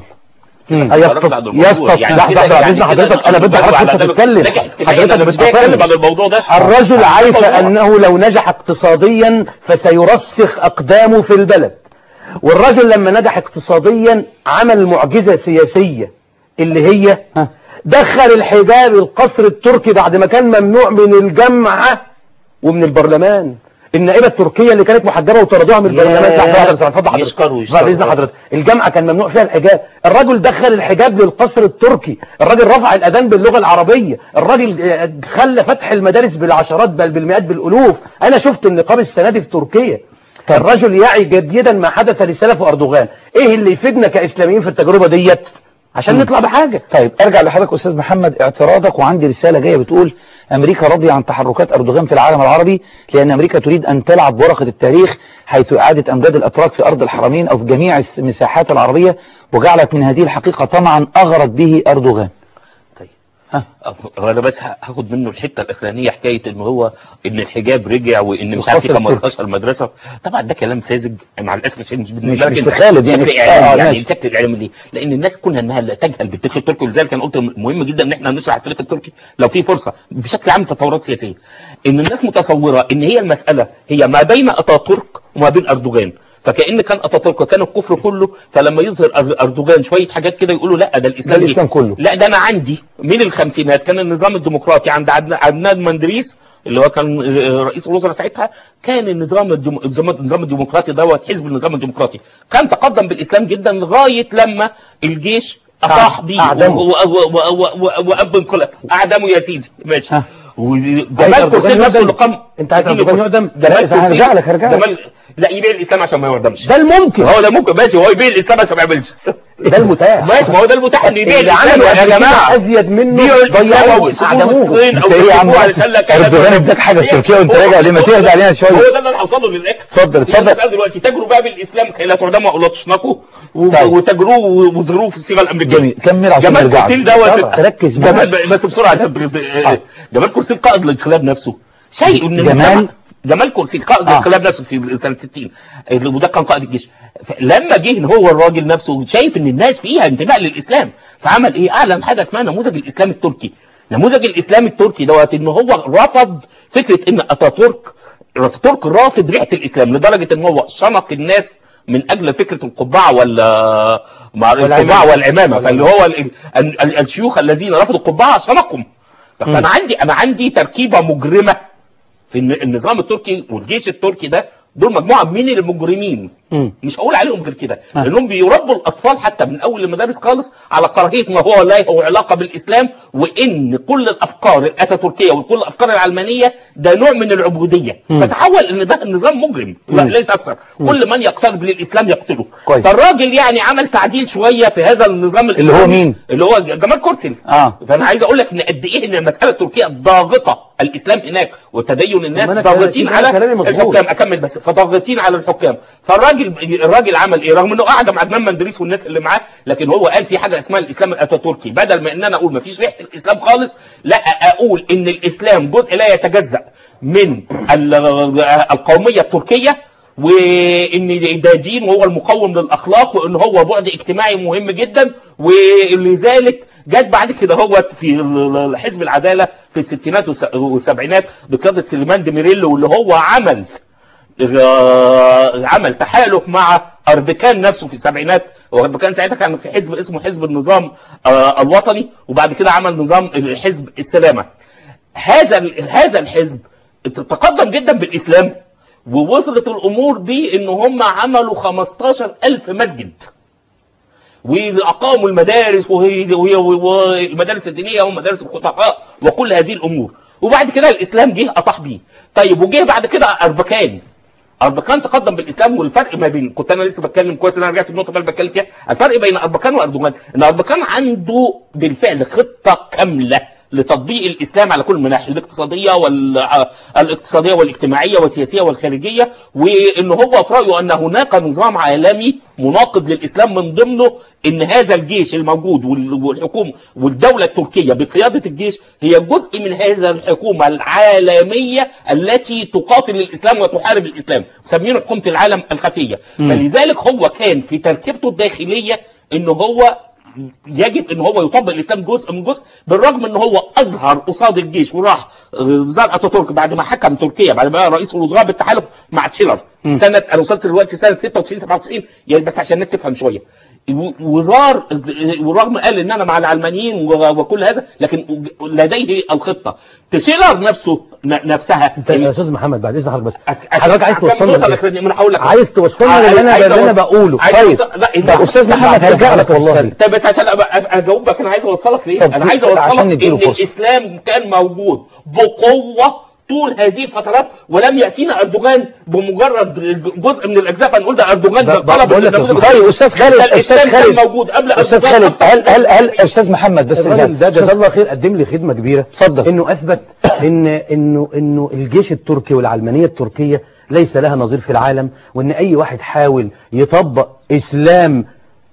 لحظة حضرتك انا بدي فرصة تتكلم. حضرتك بتتكلم عن الموضوع ده. الرجل عارف انه لو نجح اقتصاديا فسيرسخ اقدامه في البلد، والرجل لما نجح اقتصاديا عمل معجزة سياسية اللي هي دخل الحجاب القصر التركي بعد ما كان ممنوع من الجامعة ومن البرلمان. النائبة التركية اللي كانت محجبة وطردوها من البرلمان. اتفضل حضرتك. الجامعة كان ممنوع فيها الحجاب، الراجل دخل الحجاب للقصر التركي، الراجل رفع الأذان باللغة العربية، الراجل خلى فتح المدارس بالعشرات بل بالمئات بالألوف. أنا شفت النقاب السنة دي في تركيا. الرجل يعي جيدا ما حدث لسلف أردوغان. إيه اللي يفيدنا كإسلاميين في التجربة ديت عشان نطلع بحاجة؟ طيب ارجع لحضرتك أستاذ محمد اعتراضك، وعندي رسالة جاية بتقول أمريكا راضية عن تحركات أردوغان في العالم العربي لأن أمريكا تريد أن تلعب بورقة التاريخ حيث إعادة أمجاد الأتراك في أرض الحرمين أو في جميع المساحات العربية، وجعلت من هذه الحقيقة طمعا أغرد به أردوغان. انا بس هاخد منه الحته الاخرانيه، حكايه ان الحجاب رجع وان مش عارف 15 مدرسه. طبعا ده كلام ساذج مع الاسف، مش خالد يعني الشكل الاعلامي ليه؟ لان الناس كلها انها لا تجهل بالتاريخ التركي، ولذلك انا قلت مهم جدا ان احنا نشرح التاريخ التركي لو في فرصه بشكل عام تطورات سياسيه. ان الناس متصوره ان هي المساله هي ما بين اتاتورك وما بين اردوغان، فكأن كان اتاتورك كان الكفر كله، فلما يظهر اردوغان شويه حاجات كده يقولوا لا ده الاسلام، ده الاسلام كله. لا ده انا عندي من الخمسينات كان النظام الديمقراطي عند عدنان مندريس اللي هو كان رئيس الوزراء ساعتها، كان النظام الديمقراطي دوت حزب النظام الديمقراطي كان تقدم بالاسلام جدا لغايه لما الجيش اطاح بيه واب انقلاب اعدمه يا سيدي ماشي. وجمال كرسي نفسه اللي قام، انت عايز اردوغان يعدم؟ هرجع لك لا يبيع الاسلام عشان ما يعدمش، ده الممكن، هو ده ممكن ماشي، هو يبيع الاسلام عشان ما يعملش، ده المتاح ماشي، ما هو ده المتاح ان يبيع الاسلام يا جماعه، ازيد منه ضيعوه اعدموه. انت ايه يا عم اردوغان اداك حاجه في تركيا وانت راجع ليه؟ ما تهدى علينا شويه. هو ده اللي انا هوصله للاخر. اتفضل دلوقتي تجروا بقى بالاسلام كي لا تعدموا او لا تشنقوا، وتجروه وظهروه في الصيغه الامريكيه. جميل، كمل عشان نرجع. جمال كرسي دوت تركز بس بسرعه عشان جمال كرسي قائد الانقلاب نفسه شيء ان جمال كرسي قائد الانقلاب نفسه في سنه 60 وده كان قائد الجيش. لما جه هو الراجل نفسه شايف ان الناس فيها انتماء للاسلام، فعمل ايه؟ اعلن حاجه اسمها نموذج الاسلام التركي. نموذج الاسلام التركي دوت ان هو رفض فكره ان اتاتورك رافض ريحه الاسلام لدرجه ان هو شنق الناس من اجل فكره القبعه القبعه والعمامه. فاللي هو الشيوخ الذين رفضوا القبعه شنقهم. فانا عندي تركيبه مجرمه في النظام التركي والجيش التركي ده، دول مجموعه من المجرمين مش هقول عليهم غير كده، لانهم بيربوا الاطفال حتى من اول المدارس خالص على كراهيه ما هو له علاقه بالاسلام، وان كل الافكار الاتاتوركيه وكل الافكار العلمانيه ده نوع من العبوديه. فتحول ان ده النظام مجرم ليس اكثر، كل من يقترب للاسلام يقتله. فالراجل يعني عمل تعديل شويه في هذا النظام اللي هو مين؟ اللي هو جمال كرسي. فانا عايز اقول لك ان قد ايه ان المساله التركيه ضاغطه الاسلام هناك وتدين الناس، ضاغطين على الحكام. اكمل بس، فضاغطين على الحكام. الراجل عمل ايه؟ رغم انه اعدم عدنان مندريس والناس اللي معاه، لكن هو قال في حاجه اسمها الاسلام الاتاتوركي. بدل ما ان انا اقول ما فيش ريحه الاسلام خالص، لا اقول ان الاسلام جزء لا يتجزأ من القوميه التركيه، وان ده دين وهو المقوم للاخلاق، وان هو بعد اجتماعي مهم جدا. ولذلك جت بعد كده هو في حزب العداله في الستينات والسبعينات بقياده سليمان ديميريل، واللي هو عمل تحالف مع أربكان نفسه في السبعينات. وأربكان ساعتها كان في حزب اسمه حزب النظام الوطني، وبعد كده عمل نظام حزب السلامة. هذا الحزب تقدم جدا بالإسلام، ووصلت الأمور بيه إن هم عملوا 15,000 مسجد، وأقاموا المدارس والمدارس الدينية ومدارس الخطباء وكل هذه الأمور. وبعد كده الإسلام جه أطاح بيه. طيب وجه بعد كده أربكان تقدم بالإسلام. والفرق ما بين، كنت أنا لسه بتكلم كويس أنا رجعت النقطة اللي بتكلم فيها، الفرق بين أربكان وأردوغان إن أربكان عنده بالفعل خطة كاملة لتطبيق الإسلام على كل المناحي الاقتصادية والاجتماعية والسياسية والخارجية، وإن هو في رأيه أن هناك نظام عالمي مناقض للإسلام، من ضمنه إن هذا الجيش الموجود والحكومة والدولة التركية بقيادة الجيش هي جزء من هذا الحكومة العالمية التي تقاتل الإسلام وتحارب الإسلام، مسمينه حكومة العالم الخفية. فلذلك هو كان في تركيبته الداخلية إن هو يجب ان هو يطبق الاسلام جزء من جزء، بالرغم ان هو اظهر قصاد الجيش وراح زار اتاتورك بعد ما حكم تركيا، بعد ما رئيس الوزراء بالتحالف مع تشيلر سنه، انا وصلت دلوقتي سنه 96 97 يعني، بس عشان الناس تفهم شويه. وزار ورغم قال ان انا مع العلمانيين وكل هذا، لكن لديه الخطه. تشيلر نفسها يا استاذ محمد بعد اذن حضرتك، بس حضرتك عايز توصلنا عايز توصلنا اللي انا بقوله. طيب استاذ محمد هرجع لك والله. طب بس عشان اجاوبك انا عايز اوصلك ليه؟ انا عايز اوصلك ان الاسلام كان موجود بقوه طول هذه الفترات، ولم يأتينا أردوغان بمجرد جزء من الأجزاء فنقول ده أردوغان ده طلب. طيب أستاذ خالد، الإسلام كان موجود قبل أستاذ خالد. هل أستاذ محمد بس ده جزاه الله خير قدم لي خدمة كبيرة. اتفضل. إنه أثبت إنه الجيش التركي والعلمانية التركية ليس لها نظير في العالم، وإن أي واحد حاول يطبق إسلام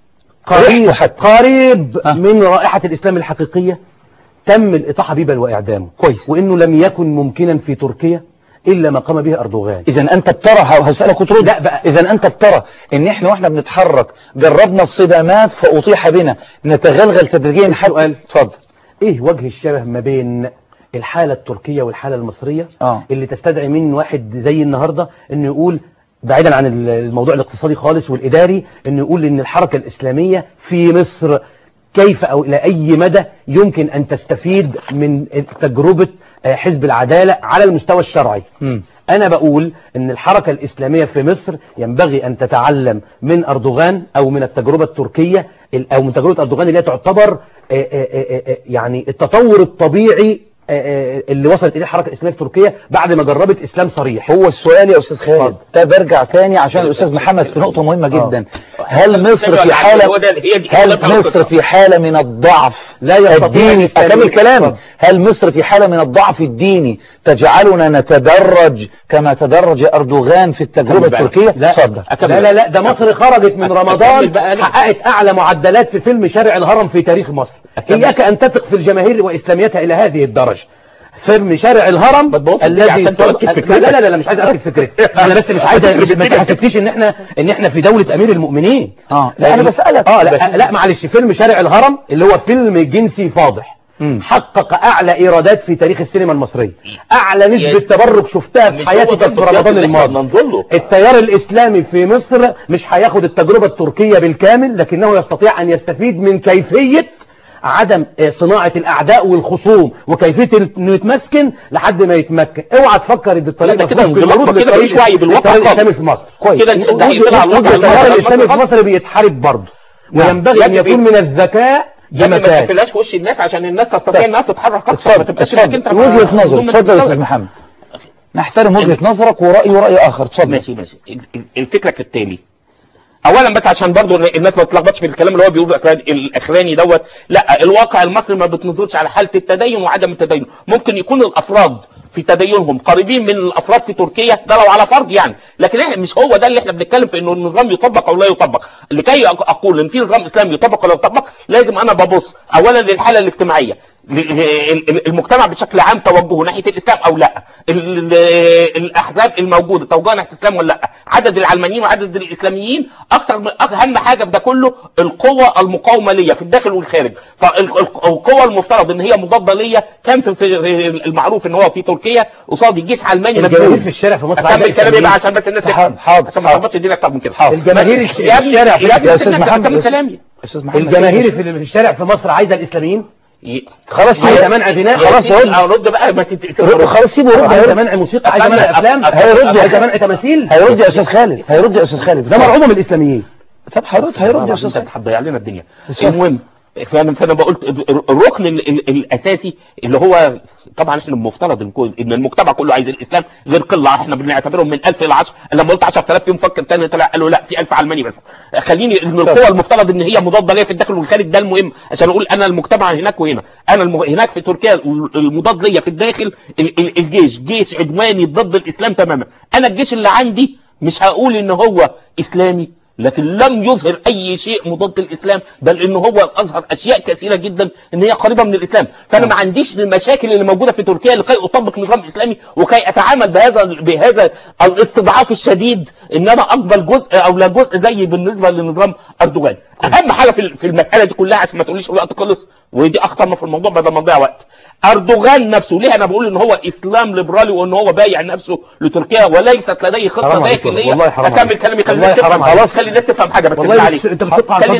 قريب من رائحة الإسلام الحقيقية تم الإطاحة بيه بل وإعدامه. كويس. وإنه لم يكن ممكنا في تركيا إلا ما قام به أردوغان. إذا أنت بترى، هسألك وترد. لا بقى، إذا أنت بترى إن إحنا وإحنا بنتحرك جربنا الصدامات فأطيح بنا، نتغلغل تدريجيا. سؤال، اتفضل. إيه وجه الشبه ما بين الحالة التركية والحالة المصرية اللي تستدعي من واحد زي النهاردة إنه يقول بعيدا عن الموضوع الاقتصادي خالص والإداري، انه يقول ان الحركة الإسلامية في مصر كيف او الى اي مدى يمكن ان تستفيد من تجربة حزب العدالة على المستوى الشرعي. انا بقول ان الحركة الإسلامية في مصر ينبغي ان تتعلم من اردوغان او من التجربة التركية او من تجربة اردوغان اللي تعتبر يعني التطور الطبيعي اللي وصلت اليه الحركه الاسلاميه في تركيا بعد ما جربت اسلام صريح. هو السؤال يا استاذ خالد ده برجع تاني عشان الاستاذ محمد في نقطه مهمه جدا. هل مصر في حاله من الضعف الديني؟ اكمل كلامي. هل مصر في حاله من الضعف الديني تجعلنا نتدرج كما تدرج اردوغان في التجربه التركيه؟ لا ده مصر خرجت من رمضان حققت اعلى معدلات في فيلم شارع الهرم في تاريخ مصر. اياك ان تثق في الجماهير واسلاميتها الى هذه الدرجه. فيلم شارع الهرم الذي لا مش عايز اكد فكرتي انا بس مش عايز ما تحسسنيش ان احنا في دولة امير المؤمنين. لا انا بسألك لا معلش. فيلم شارع الهرم اللي هو فيلم جنسي فاضح حقق اعلى ايرادات في تاريخ السينما المصرية، اعلى نسبة تبرج شفتها في حياتي كانت في رمضان الماضي. التيار الاسلامي في مصر مش هياخد التجربة التركية بالكامل، لكنه يستطيع ان يستفيد من كيفية عدم صناعة الأعداء والخصوم وكيفية انه يتمسكن لحد ما يتمكن. اوعى تفكر ان الطريق ده كده مش وعي بالواقع الإسلامي في مصر. كويس كده التيار الإسلامي في مصر بيتحارب برضه، وينبغي ان يكون من الذكاء ما تقفلهاش في وش الناس عشان الناس تستطيع انها تتحرك اكثر. ما تبقاش انت وجهة نظر. اتفضل يا استاذ محمد، نحترم وجهة نظرك ورأي آخر. اتفضل. ماشي. الفكرة كالتالي. اولا بس عشان برضو الناس ما تتلخبطش في الكلام اللي هو بيقوله الاخراني دوت. لا، الواقع المصري ما بتنظرش على حالة التدين وعدم التدين. ممكن يكون الافراد في تدينهم قريبين من الافراد في تركيا، ده لو على فرض يعني، لكن احنا مش هو ده اللي احنا بنتكلم في انه النظام يطبق او لا يطبق. لكي اقول ان في نظام اسلامي يطبق ولا يطبق لازم انا ببص اولا للحالة الاجتماعية، المجتمع بشكل عام توجهه ناحية الإسلام أو لا، الأحزاب الموجودة توجهها ناحية الإسلام ولا لا، عدد العلمانيين وعدد الإسلاميين. أهم حاجة في ده كله القوة المقاومة ليا في الداخل والخارج. فالقوة المفترض إن هي مضادة ليا كان في المعروف إن هو في تركيا قصاد الجيش علماني. الجماهير في الشارع في مصر أكمل كلامي بقى عشان بس الناس عشان ما تخبطش الدنيا أكتر من كده. الجماهير الشارع يا أستاذ محمد الجماهير في الشارع في مصر عايزة الإسلاميين. خلاص عايزه منع غناء. خلاص رد بقى. خلاص سيبه. عايزه منع موسيقى، عايزه منع افلام، هيرد. عايزه منع تماثيل. هيرد يا استاذ خالد. ده مرعوبه من الاسلاميين. طب هيرد يا استاذ خالد. هتضيع لنا الدنيا. المهم فانا بقولت الركن الاساسي اللي هو طبعا احنا المفترض ان المجتمع كله عايز الاسلام، غير قله احنا بنعتبرهم من 1000 الى 10. لما قلت 10000 يوم فكر تاني طلع قالوا لا في 1000 علماني بس. خليني ان القوى المفترض ان هي مضاده ليا في الداخل والخارج، ده المهم عشان اقول انا المجتمع هناك وهنا. انا هناك في تركيا المضاد ليا في الداخل الجيش، جيش عدواني ضد الاسلام تماما. انا الجيش اللي عندي مش هقول ان هو اسلامي لكن لم يظهر اي شيء مضاد للاسلام، بل انه هو اظهر اشياء كثيره جدا ان هي قريبه من الاسلام. فانا ما عنديش المشاكل اللي موجوده في تركيا لكي اطبق نظام اسلامي وكي اتعامل بهذا الاستضعاف الشديد ان انا اقبل جزء او لا جزء زي بالنسبه لنظام اردوغان. اهم حاجه في المساله دي كلها عشان ما تقوليش الوقت خلص ودي اخطر ما في الموضوع بدل ما نضيع وقت. اردوغان نفسه ليه انا بقول ان هو اسلام ليبرالي وان هو بايع نفسه لتركيا وليست لديه خطه داخليه. اكمل كلامي. خلي الناس تفهم حاجه بس بالله عليك. انت بتقطع على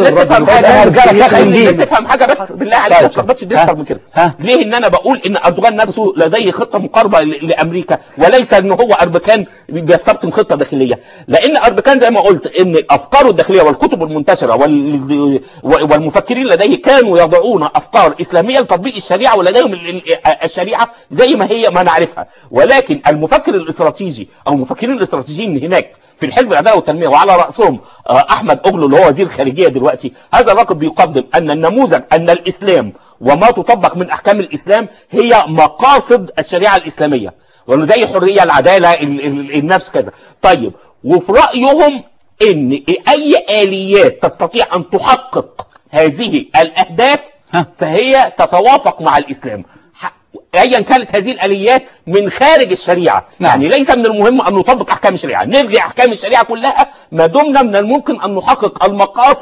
الناس تفهم حاجه بس بالله عليك. ما تخبطش الدنيا اكتر من كده. ليه ان انا بقول ان اردوغان نفسه لديه خطه مقاربه لامريكا وليس ان هو اربكان بيستخدم خطه داخليه؟ لان اربكان زي ما قلت ان افكاره الداخليه والكتب المنتشره والمفكرين لديه كانوا يضعون افكار اسلاميه لتطبيق الشريعه ولديهم الشريعة زي ما هي ما نعرفها. ولكن المفكر الاستراتيجي او المفكرين الاستراتيجيين هناك في الحزب العدالة والتنمية وعلى رأسهم احمد اوغلو اللي هو وزير الخارجية دلوقتي، هذا الرجل بيقدم ان النموذج ان الاسلام وما تطبق من احكام الاسلام هي مقاصد الشريعة الاسلامية وزي الحرية العدالة النفس كذا. طيب وفي رأيهم ان اي اليات تستطيع ان تحقق هذه الاهداف فهي تتوافق مع الاسلام ايا كانت هذه الاليات من خارج الشريعه. يعني ليس من المهم ان نطبق احكام الشريعه، نلغي احكام الشريعه كلها ما دمنا من الممكن ان نحقق المقاصد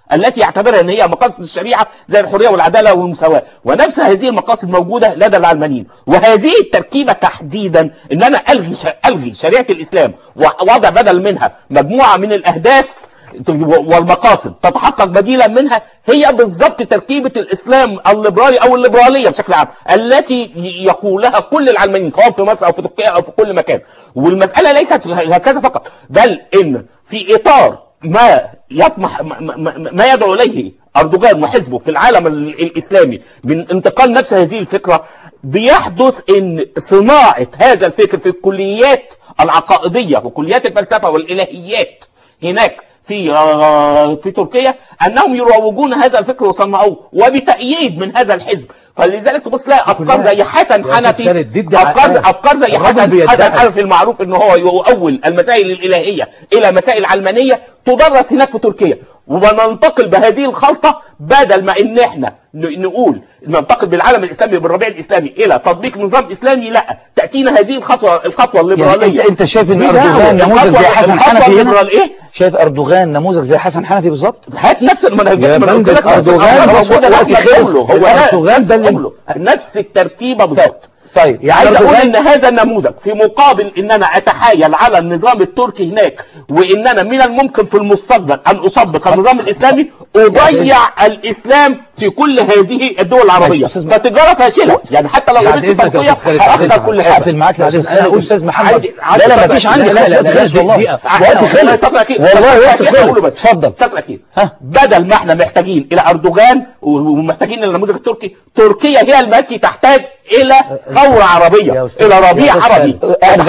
التي يعتبرها ان هي مقاصد الشريعه زي الحريه والعداله والمساواه، ونفس هذه المقاصد موجوده لدى العلمانيين. وهذه التركيبه تحديدا ان انا الغي شريعه الاسلام ووضع بدل منها مجموعه من الاهداف والمقاصد تتحقق بديلا منها، هي بالضبط تركيبه الاسلام الليبرالي او الليبراليه بشكل عام التي يقولها كل العلمانيين سواء في مصر او في تركيا او في كل مكان. والمساله ليست هكذا فقط، بل ان في اطار ما يطمح ما يدعو اليه اردوغان وحزبه في العالم الاسلامي من انتقال نفس هذه الفكره، بيحدث ان صناعه هذا الفكر في الكليات العقائديه وكليات الفلسفه والالهيات هناك في تركيا انهم يروجون هذا الفكر وصنعوه وبتأييد من هذا الحزب. فلذلك تبص لها افكار زي حسن حنفي، افكار زي حسن حنفي المعروف ان هو يؤول المسائل الالهيه الى مسائل علمانيه تدرس هناك في تركيا. وننتقل بهذه الخلطه بدل ما ان احنا نقول ننتقل بالعالم الاسلامي بالربيع الاسلامي الى تطبيق نظام اسلامي، لا تاتينا هذه الخطوه الليبراليه. يعني انت شايف ان اردوغان نموذج زي حسن حنفي هنا؟ شايف اردوغان نموذج زي حسن حنفي بالظبط؟ هات نفس المنهجيه اردوغان ده نفس التركيبه بالظبط. طيب يعني عايز اقول ان هذا النموذج في مقابل ان انا اتحايل على النظام التركي هناك، وان انا من الممكن في المستقبل ان اصدق النظام الاسلامي، اضيع الاسلام في كل هذه الدول العربيه. فتجاره فاشله يعني حتى لو قلت تركيا هاخد كل حاجه. اقفل معاك يا استاذ محمد. لا ما فيش عندي والله وقت خلص والله وقت خلص. اتفضل. بدل ما احنا محتاجين الى اردوغان ومحتاجين الى النموذج التركي، تركيا هي التي تحتاج الى ثوره عربيه، الى ربيع عربي.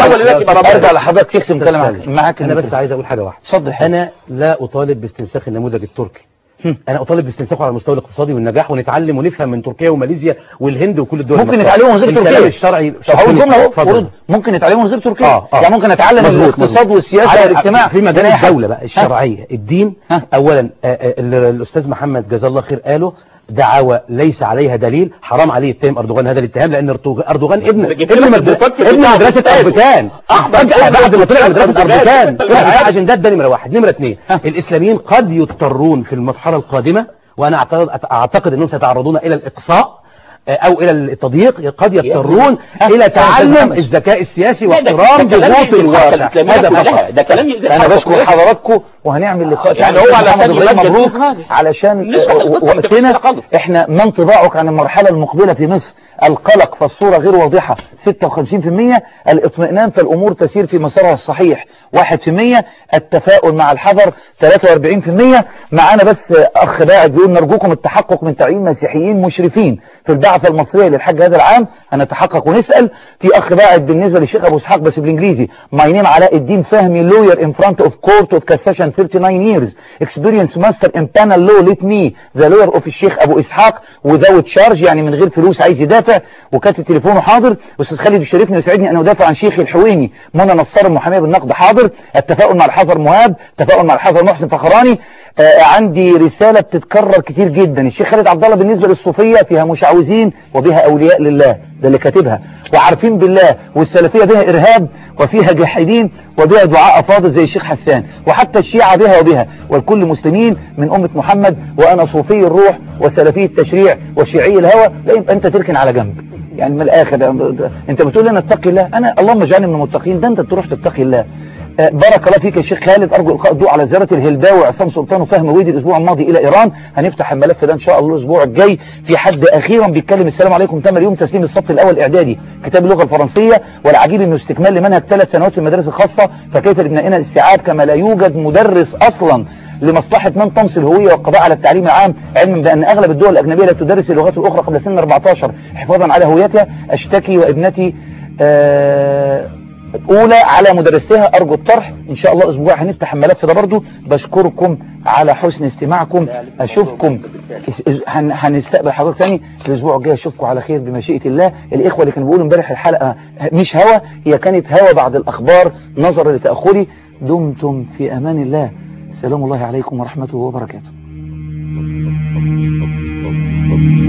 ارجع لحضرتك تختم كلام معاك. انا بس عايز اقول حاجه واحده. اتفضل. انا لا اطالب باستنساخ النموذج التركي، انا اطالب باستنساخه على المستوى الاقتصادي والنجاح، ونتعلم ونفهم من تركيا وماليزيا والهند وكل الدول. ممكن نتعلمه من غير تركيا الشرعي. اقول جمله اهو، ممكن نتعلمه من غير تركيا. يعني ممكن نتعلم الاقتصاد والسياسه والاجتماع في مجال الدوله بقى الشرعيه. الدين اولا الاستاذ محمد جزاه الله خير قاله دعوة ليس عليها دليل، حرام عليه يتهم اردوغان هذا الاتهام، لان اردوغان ابن مدرسة اربكان. بعد ما طلع مدرسة اربكان اجندات. ده نمرة واحد. نمرة اثنين، الاسلاميين قد يضطرون في المرحلة القادمة، وانا اعتقد انهم سيتعرضون الى الاقصاء او الى التضييق، قد يضطرون الى تعلم الذكاء السياسي واحترام ضغوط الواقع. هذا ده كلام انا بشكر حضراتكم وهنعمل لقاء يعني هو علشان مبروك علشان وقتنا. احنا ما انطباعك عن المرحله المقبله في مصر؟ القلق فالصوره غير واضحه 56%، الاطمئنان فالامور تسير في مسارها الصحيح 1%، التفاؤل مع الحذر 43%. معانا بس اخ باعت بيقول نرجوكم التحقق من تعيين مسيحيين مشرفين في البعثه المصريه للحج هذا العام. هنتحقق ونسال. في اخ باعت بالنسبه للشيخ ابو اسحاق بس بالانجليزي: My name علاء الدين فهمي, lawyer in front of court of cassation 39 years, experience master in panel law, let me the lawyer of الشيخ ابو اسحاق without charge، يعني من غير فلوس، عايز يدافع. وكاتب تليفونه حاضر. استاذ خالد يشرفني ويسعدني ان ادافع عن شيخي الحويني. منى نصار المحاميه بالنقد حاضر. التفاؤل مع الحذر مهاب. التفاؤل مع الحذر محسن فخراني. عندي رساله بتتكرر كتير جدا: الشيخ خالد عبد الله بالنسبه للصوفيه فيها مشعوذين وبها اولياء لله، ده اللي كاتبها، وعارفين بالله، والسلفيه بها ارهاب وفيها جاحدين وبها دعاء فاضل زي الشيخ حسان، وحتى الشيعه بها وبها، والكل مسلمين من امه محمد، وانا صوفي الروح وسلفي التشريع وشيعي الهوى. لا يبقى انت تركن على جنب. يعني من الاخر انت بتقول لي انا اتقي الله، انا اللهم اجعلني من المتقين، ده انت تروح تتقي الله. بارك الله فيك يا شيخ خالد. ارجو القاء الضوء على زياره الهلباوي وعصام سلطان وفهم ويدي الاسبوع الماضي الى ايران. هنفتح الملف ده ان شاء الله الاسبوع الجاي. في حد اخيرا بيتكلم: السلام عليكم، تم اليوم تسليم الصف الاول اعدادي كتاب اللغه الفرنسيه، والعجيب انه استكمال لمنهج 3 سنوات في المدارس الخاصه، فكيف لابنائنا الاستيعاب كما لا يوجد مدرس اصلا لمصلحه من تنصي الهويه والقضاء على التعليم العام، علما بان اغلب الدول الاجنبيه لا تدرس اللغات الاخرى قبل سن 14 حفاظا على هويتها. اشتكي وابنتي أولى على مدرستها، أرجو الطرح. إن شاء الله الأسبوع هنفتح الملف ده برضو. بشكركم على حسن استماعكم. أشوفكم هنستقبل حضرتك ثاني الأسبوع الجاي. أشوفكم على خير بمشيئة الله. الإخوة اللي كانوا بيقولوا امبارح الحلقة مش هوا، هي كانت هوا بعد الأخبار نظرا لتأخري. دمتم في أمان الله. سلام الله عليكم ورحمته وبركاته.